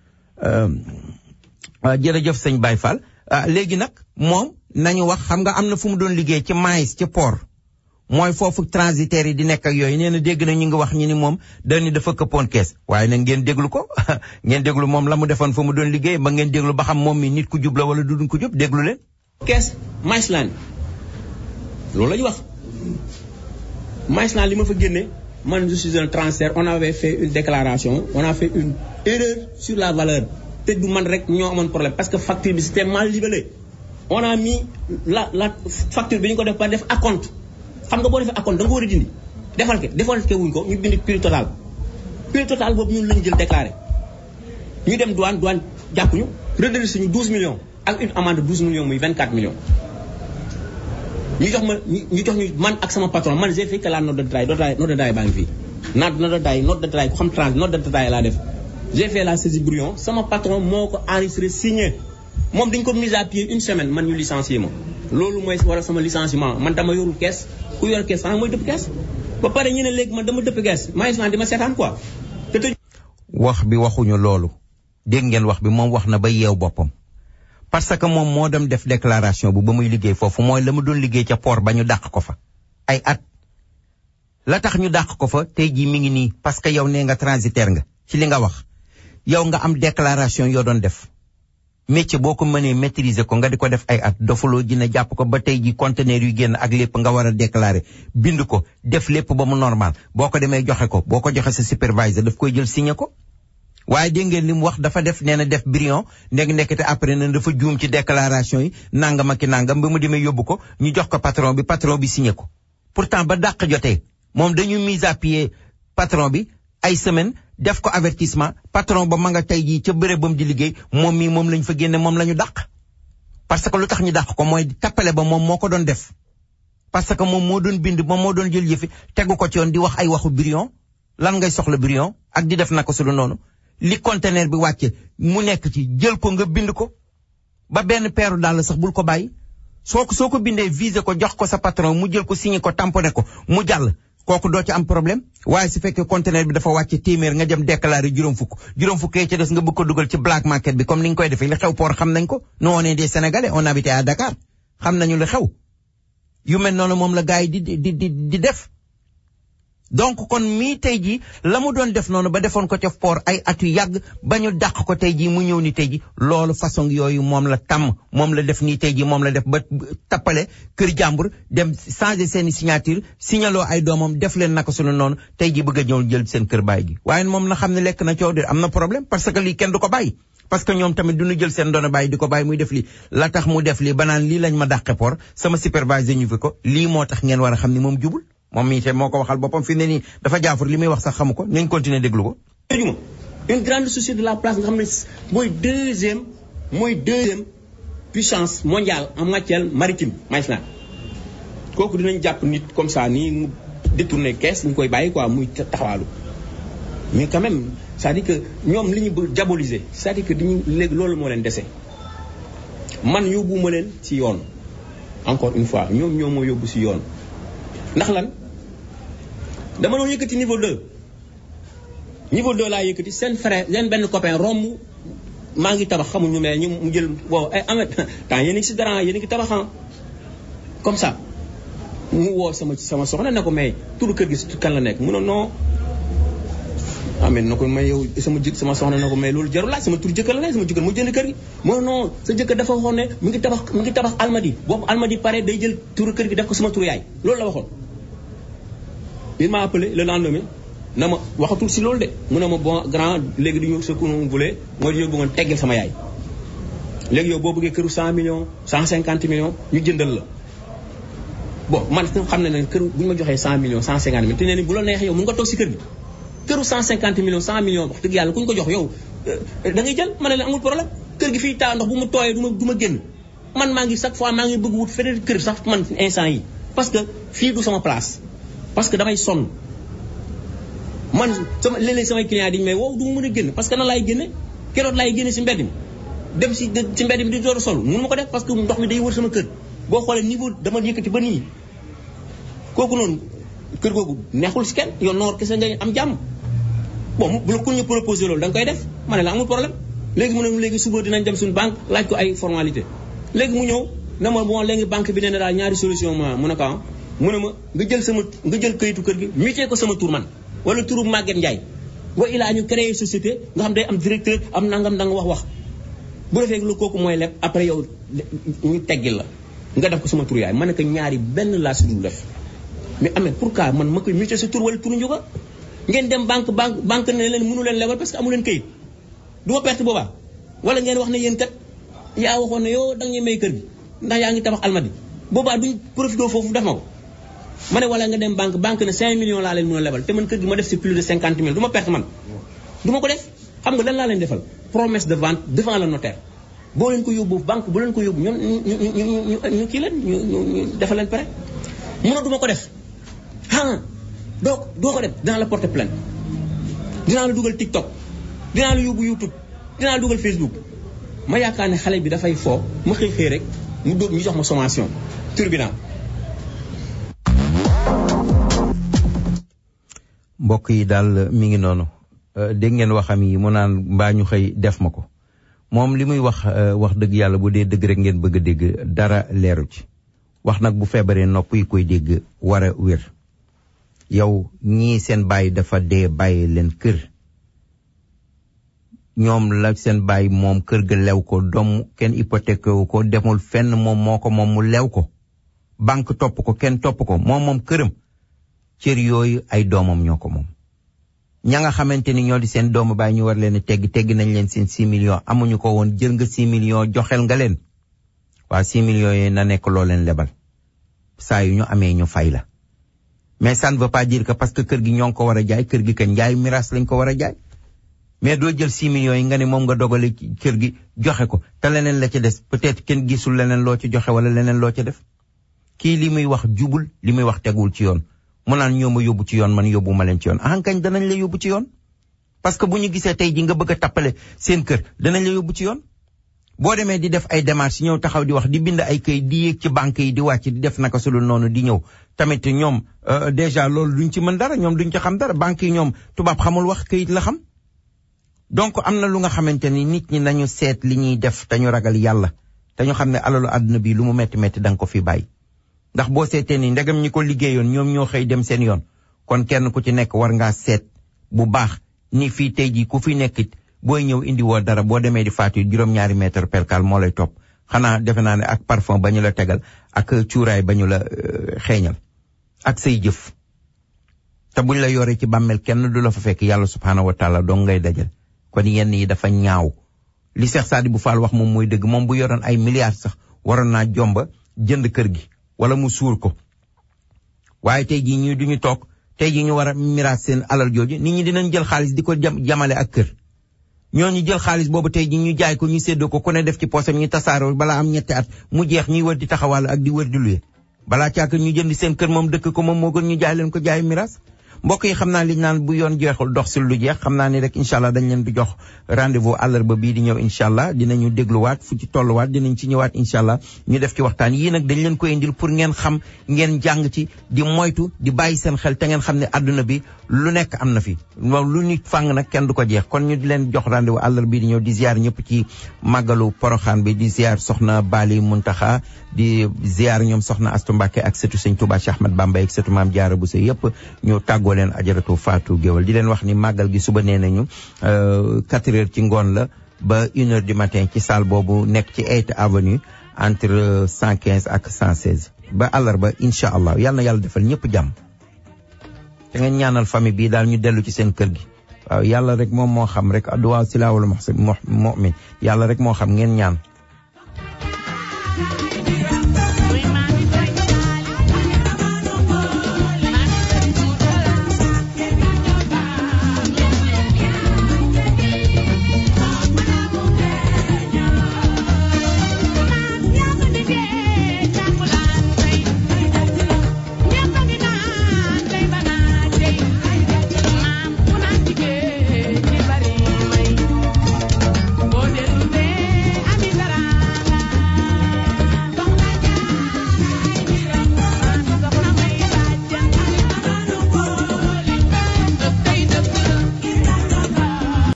jërëjëf sëñ Baye Fall léegi nag moom nañu wax xam nga am na fu mu doon liggéey ci maïs ci port mooy foofu transitaires yi di nekk ak yooyu nee na dégg na ñu ngi wax ñu ni moom dañu dafa këppoon kees waaye nag ngeen déglu ko ngeen déglu moom la mu defoon fa mu doon liggéey ba ngeen déglu ba xam moom mi nit ku jub la wala du duñ ko jub déglu leen. kees Maïsland loolu la ñu wax Maïsland li ma fa génne man je suis un transfert on avait fait une déclaration on a fait une erreur sur la valeur te du man rek ñoo amoon problème parce que facture bi c'était mal libellé on a mis la la facture bi ñu ko def ba def acompte xam nga boo defee acompte da nga war a dindi defal ke defal ke wuñ ko ñu bind prix total prix total boobu ñun lañu jël déclaré ñu dem douane douane jàpp ñu redressé ñu douze millions ak une amende de douze millions muy vingt-quatre millions ñu jox ma ñu jox ñu man ak sama patron man j'ai fait que la note de travail note de travail baa ngi fii naat note de travail note de travail ku xam trans note de travail laa def j'ai fait la saisie brouillon sama patron moo ko enregistré signé moom dañ ko mise à pied une semaine man ñu licencié ma loolu mooy waral sama licenciement man dama yorul kees ku yor kees xanaa mooy dëpp kees ba pare ñu ne léegi man dama dëpp kees Maïsland di ma seetaan quoi te tëj wax bi waxuñu loolu dégg ngeen wax bi moom wax na ba yeew boppam parce que moom moo dem def déclaration bu ba muy liggéey foofu mooy la mu doon liggéey ca port ba ñu dàq ko fa ay at la tax ñu dàq ko fa tey jii mi ngi nii parce que yow nee nga transitaire nga ci li nga wax yow nga am déclaration yoo doon def métier boo ko mënee maîtriser ko nga di ko def ay at dofuloo dina jàpp ko ba tey ji conteneur yu génn ak lépp nga war a déclarer bind ko def lépp ba mu normal boo ko demee joxe ko boo ko joxe sa superviseur daf koy jël signé ko waaye dégg ngeen li mu wax dafa def nee na def brouillon ndeg nekkate après na dafa juum ci déclaration yi nangam ak nangam ba mu demee yóbbu ko ñu jox ko patron bi patron bi signé ko pourtant ba dàq jotee moom dañu mise à pied patron bi ay semaine def ko avertissement patron ba ma nga tey jii ca bërëb bam di liggéey moom mii moom lañ fa génne moom la ñu dàq parce que lu tax ñu dàq ko mooy tappale ba moom moo ko doon def parce que moom moo doon bind moom moo doon jël yëfi tegu ko ci yoon di wax ay waxu brouillon lan ngay soxla brouillon ak di def naka su lu noonu li conteneur bi wàcce mu nekk ci jël ko nga bind ko ba benn peeru daal sax bul ko bàyyi soo ko soo ko bindee visé ko jox ko sa patron mu jël ko signé ko tamponné ko mu jàll kooku doo ci am problème waaye su fekkee conteneur bi dafa wàcce téeméer nga dem déclarer juróom fukk juróom fukk ci des nga bëgg ko dugal ci black market bi comme ni nga koy defee li xew port xam nañ ko nous on est des Sénégalais on habite à Dakar xam nañu li xew yu mel noonu moom la gars yi di di di di def donc kon mii tey jii la mu doon def noonu ba defoon ko ca port ay at yu yàgg ba ñu dàq ko tey jii mu ñëw ni tey jii loolu façon yooyu moom la tàmm moom la def nii tey jii moom la def ba tappale kër jàmbur dem changer seeni signature signaloo ay doomam def leen naka sunu noonu tey jii bëgg a ñëw jël seen kër baay gi waaye moom na xam ne lekk na coow de am na problème parce que lii kenn du ko bàyyi parce que ñoom tamit duñu jël seen doona bàyyi di ko bàyyi muy def lii la tax mu def lii ba naan lii lañ ma dàqe port sama superviseur ñu fi ko lii moo tax ngeen war a xam ni moom jubul moom mii te moo ko waxal boppam fi ne nii dafa jaafur li muy wax sax xamu ko nañ continuer déglu ko. une grande société de la place nga xam ne mooy deuxième mooy deuxième puissance mondiale en matière maritime Maïsland kooku dinañ jàpp nit comme ça nii mu détourné kees ñu koy bàyyi quoi muy taxawaalu mais quand même c'est-à-dire que ñoom li ñu bëgg diaboliser c'est-à-dire que dañu léegi loolu moo leen dese man yóbbuwuma leen ci yoon encore une fois ñoom ñoo moo yóbbu ci yoon. ndax lan dama doon yëkkati niveau deux niveau deux laa yëkkati seen frère seen benn copain romb maa ngi tabax xamuñu mais ñu mu jël bon ay amet temps yéen a ngi si dara yéen a ngi tabaxan comme ça mu woo sama sama soxna ne ko mais turu kër gi kan la nekk mu ne non ah mais na ko may yow sama jëkk sama soxna na ko mais loolu jarul laaj sama tur jëkkër la nekk sama jëkkër mu jënd kër gi mu ne non sa jëkkër dafa waxoon ne mu ngi tabax mu ngi tabax almadi boobu almadi pare day jël turu kër gi def ko sama turu yaay loolu la waxoon. il m'a appelé le lendemain na ma waxatul si loolu de mu ne ma bon grand léegi du ñu ce que vous voulez mooy yow bëggoon teggeel sama yaay léegi yow boo bëggee këru cent millions cent cinquante millions ñu jëndal la. bon man xam ne ne kër bu ñu ma joxee cent millions cent cinquante millions te nee ni bu la neexee yow mën nga toog si kër gi këru cent cinquante millions cent millions wax dëgg yàlla ku ñu ko jox yow da ngay jël ma ne la amul problème kër gi fii taa ndox bu mu tooyee du ma du ma génn man maa ngi chaque fois maa ngi bëgg wut feneen kër sax man instant yi parce que fii du sama place parce que damay sonn man sama léeg-léeg samay clients diñu may wow du ma mën a génn parce que nan laay génne keroog laay génne si mbedd mi dem si si mbedd mi di door a sol mënu ma ko def parce que ndox mi day wër sama kër boo xoolee niveau dama yëkkati ba nii kooku noonu kër googu neexul si kenn yow noor kese nga am jàmm bon bu la ku ñu proposé loolu da nga koy def ma ne la amul problème léegi mu ne léegi suba dinañ dem suñu banque laaj ko ay formalité léegi mu ñëw ne ma bon léegi banque bi nee na daal ñaari solution ma mu ne ko ah mu ne ma nga jël sama nga jël kayitu kër gi muté ko sama tur man wala turu Maguette Ndiaye wa ilaa ñu créé société nga xam day am directeur am nangam da nga wax wax bu defee lu kooku mooy lépp après yow ñu teggil la nga def ko sama tur yaay ma ne ko ñaari benn laa si dul def mais amee pourquoi man ma koy muté sa tur wala turu njuga ngeen dem banque banque banque ne leen mënu leen lebal parce que amu leen kayit du ma perte boobaa wala ngeen wax ne yéen kat yaa waxoon ne yow da nga may kër gi ndax yaa ngi tabax almadi boobaa duñ profité foofu def ma ko ma ne wala nga dem banque banque ne cinq millions laa leen mën a lebal te man kër gi ma def si plus de cinquante mille du ma perte man du ma ko def xam nga lan laa leen defal promesse de vente devant le notaire boo leen ko yóbbu banque bu leen ko yóbbu ñoom ñu ñu ñu ñu kii leen ñu ñu defal leen pare mu ne du ma ko def ah donc doo ko def dinaa la porter plainte dinaa la dugal TikTok dinaa la yóbbu YouTube dinaa la dugal Facebook ma yaakaar ne xale bi dafay foo ma xëy xëy rek mu dóog ñu jox ma sommation tribunal. mbokk yi daal mi ngi noonu dégg ngeen waxam yi mu naan mbaa ñu xëy def ma ko moom li muy wax wax dëgg yàlla bu dee dëgg rek ngeen bëgg a dégg dara leeru ci wax nag bu feebaree nopp yi koy dégg war a wér. yow ñii seen bàyyi dafa dee bàyyi leen kër ñoom la seen bàyyi moom kër ga lew ko doom kenn hypothèque wu ko demul fenn moom moo ko moom mu lew ko banque topp ko kenn topp ko moom moom këram cër yooyu ay doomam ñoo ko moom ña nga xamante ni ñoo di seen doomu bàyyi ñu war leen tegg tegg nañ leen seen six millions amuñu ko woon jël nga six millions joxel nga leen waa six millions yi na nekk loo leen lebal saa yu ñu amee ñu fay la mais ça ne veut pas dire que parce que kër gi ñoo ngi ko war a jaay kër gi ka njaay miraas lañ ko war a jaay mais doo jël six millions yi nga ne moom nga dogale kër gi joxe ko te leneen la ca des peut-être kenn gisul leneen loo ci joxe wala leneen loo ca def kii li muy wax jubul li muy wax tegul ci yoon mu naan ñoo ma yóbbu ci yoon man yóbbu ma leen ci yoon ah kañ danañ la yóbbu ci yoon parce que bu ñu gisee tey ji nga bëgg a tappale seen kër danañ la yóbbu ci yoon boo demee di def ay démarches ñëw taxaw di wax di bind ay kay di yéeg ci banque yi di wàcc di def naka sulu noonu di ñëw tamit ñoom déjà loolu duñ ci mën dara ñoom duñ ci xam dara banque yi ñoom tubaab xamul wax kayit la xam donc am na lu nga xamante ni nit ñi nañu seet li ñuy def te ñu ragal yàlla te ñu xam ne alalu àdduna bi lu mu metti metti da nga ko fi bàyyi ndax boo seetee ni ndegam ñi ko liggéeyoon ñoom ñoo xëy dem seen yoon kon kenn ku ci nekk war ngaa seet bu baax ni fii tey jii ku fi nekkit booy ñëw indi woo dara boo demee di faatu juróom-ñaari mètre percal moo lay topp xanaa defe naa ne ak parfum ba ñu la tegal ak cuuraay ba ñu la xeeñal ak say jëf te buñ la yoree ci bàmmeel kenn du la fa fekk yàlla subhaanahu wa taala dong ngay dajal kon yenn yi dafa ñaaw li Cheikh Sadibou Fall wax moom mooy dëgg moom bu yoroon ay milliards sax waroon naa jomba jënd kër gi wala mu suur ko waaye tey jii ñu duñu toog tey jii ñu war a miraas seen alal jooju nit ñi dinañ jël xaalis di ko jamale ak kër ñooñu jël xaalis boobu tey jii ñu jaay ko ñu séddoo ko ku ne def ci poosam ñu tasaaroo balaa am ñetti at mu jeex ñuy wër di taxawal ak di wër di luye balaa caaka ñu jënd seen kër moom dëkk ko moom moo gën ñu jaay leen ko jaay miraas mbokk yi xam naa li ñu naan bu yoon jeexul dox si lu jeex xam naa ni rek incha allah dañ leen di jox rendez-vous àllarba bii di ñëw incha allah dinañu dégluwaat fu ci tolluwaat dinañ ci ñëwaat incha allah ñu def ci waxtaan yii nag dañ leen koy indil pour ngeen xam ngeen jàng ci di moytu di bàyyi seen xel te ngeen xam ne àdduna bi lu nekk am na fi lu nit fàng nag kenn du ko jeex kon ñu di leen jox rendez-vous àllarba bii di ñëw di ziar ñëpp ci màggalu Poroxaan bi di ziar soxna Bali Muntaxa di ziar ñoom soxna Astu Mbàkke ak sëtu sëñ Tuubaa Cheikh Ahmad Bamba ak sëtu maam Jaara Buso yëpp ñu tàggoo leen ajaratu Faatu Géwal di leen wax ni màggal gi suba nee nañu quatre heures ci ngoon la ba une heure du matin ci salle boobu nekk ci eighth avenue entre cent quinze ak cent seize ba àllarba incha allah yal na yàlla defal ñëpp jàmm te ngeen ñaanal famille bii daal ñu dellu ci seen kër gi waaw yàlla rek moom moo xam rek adduwaa silaawul mu'min yàlla rek moo xam ngeen ñaan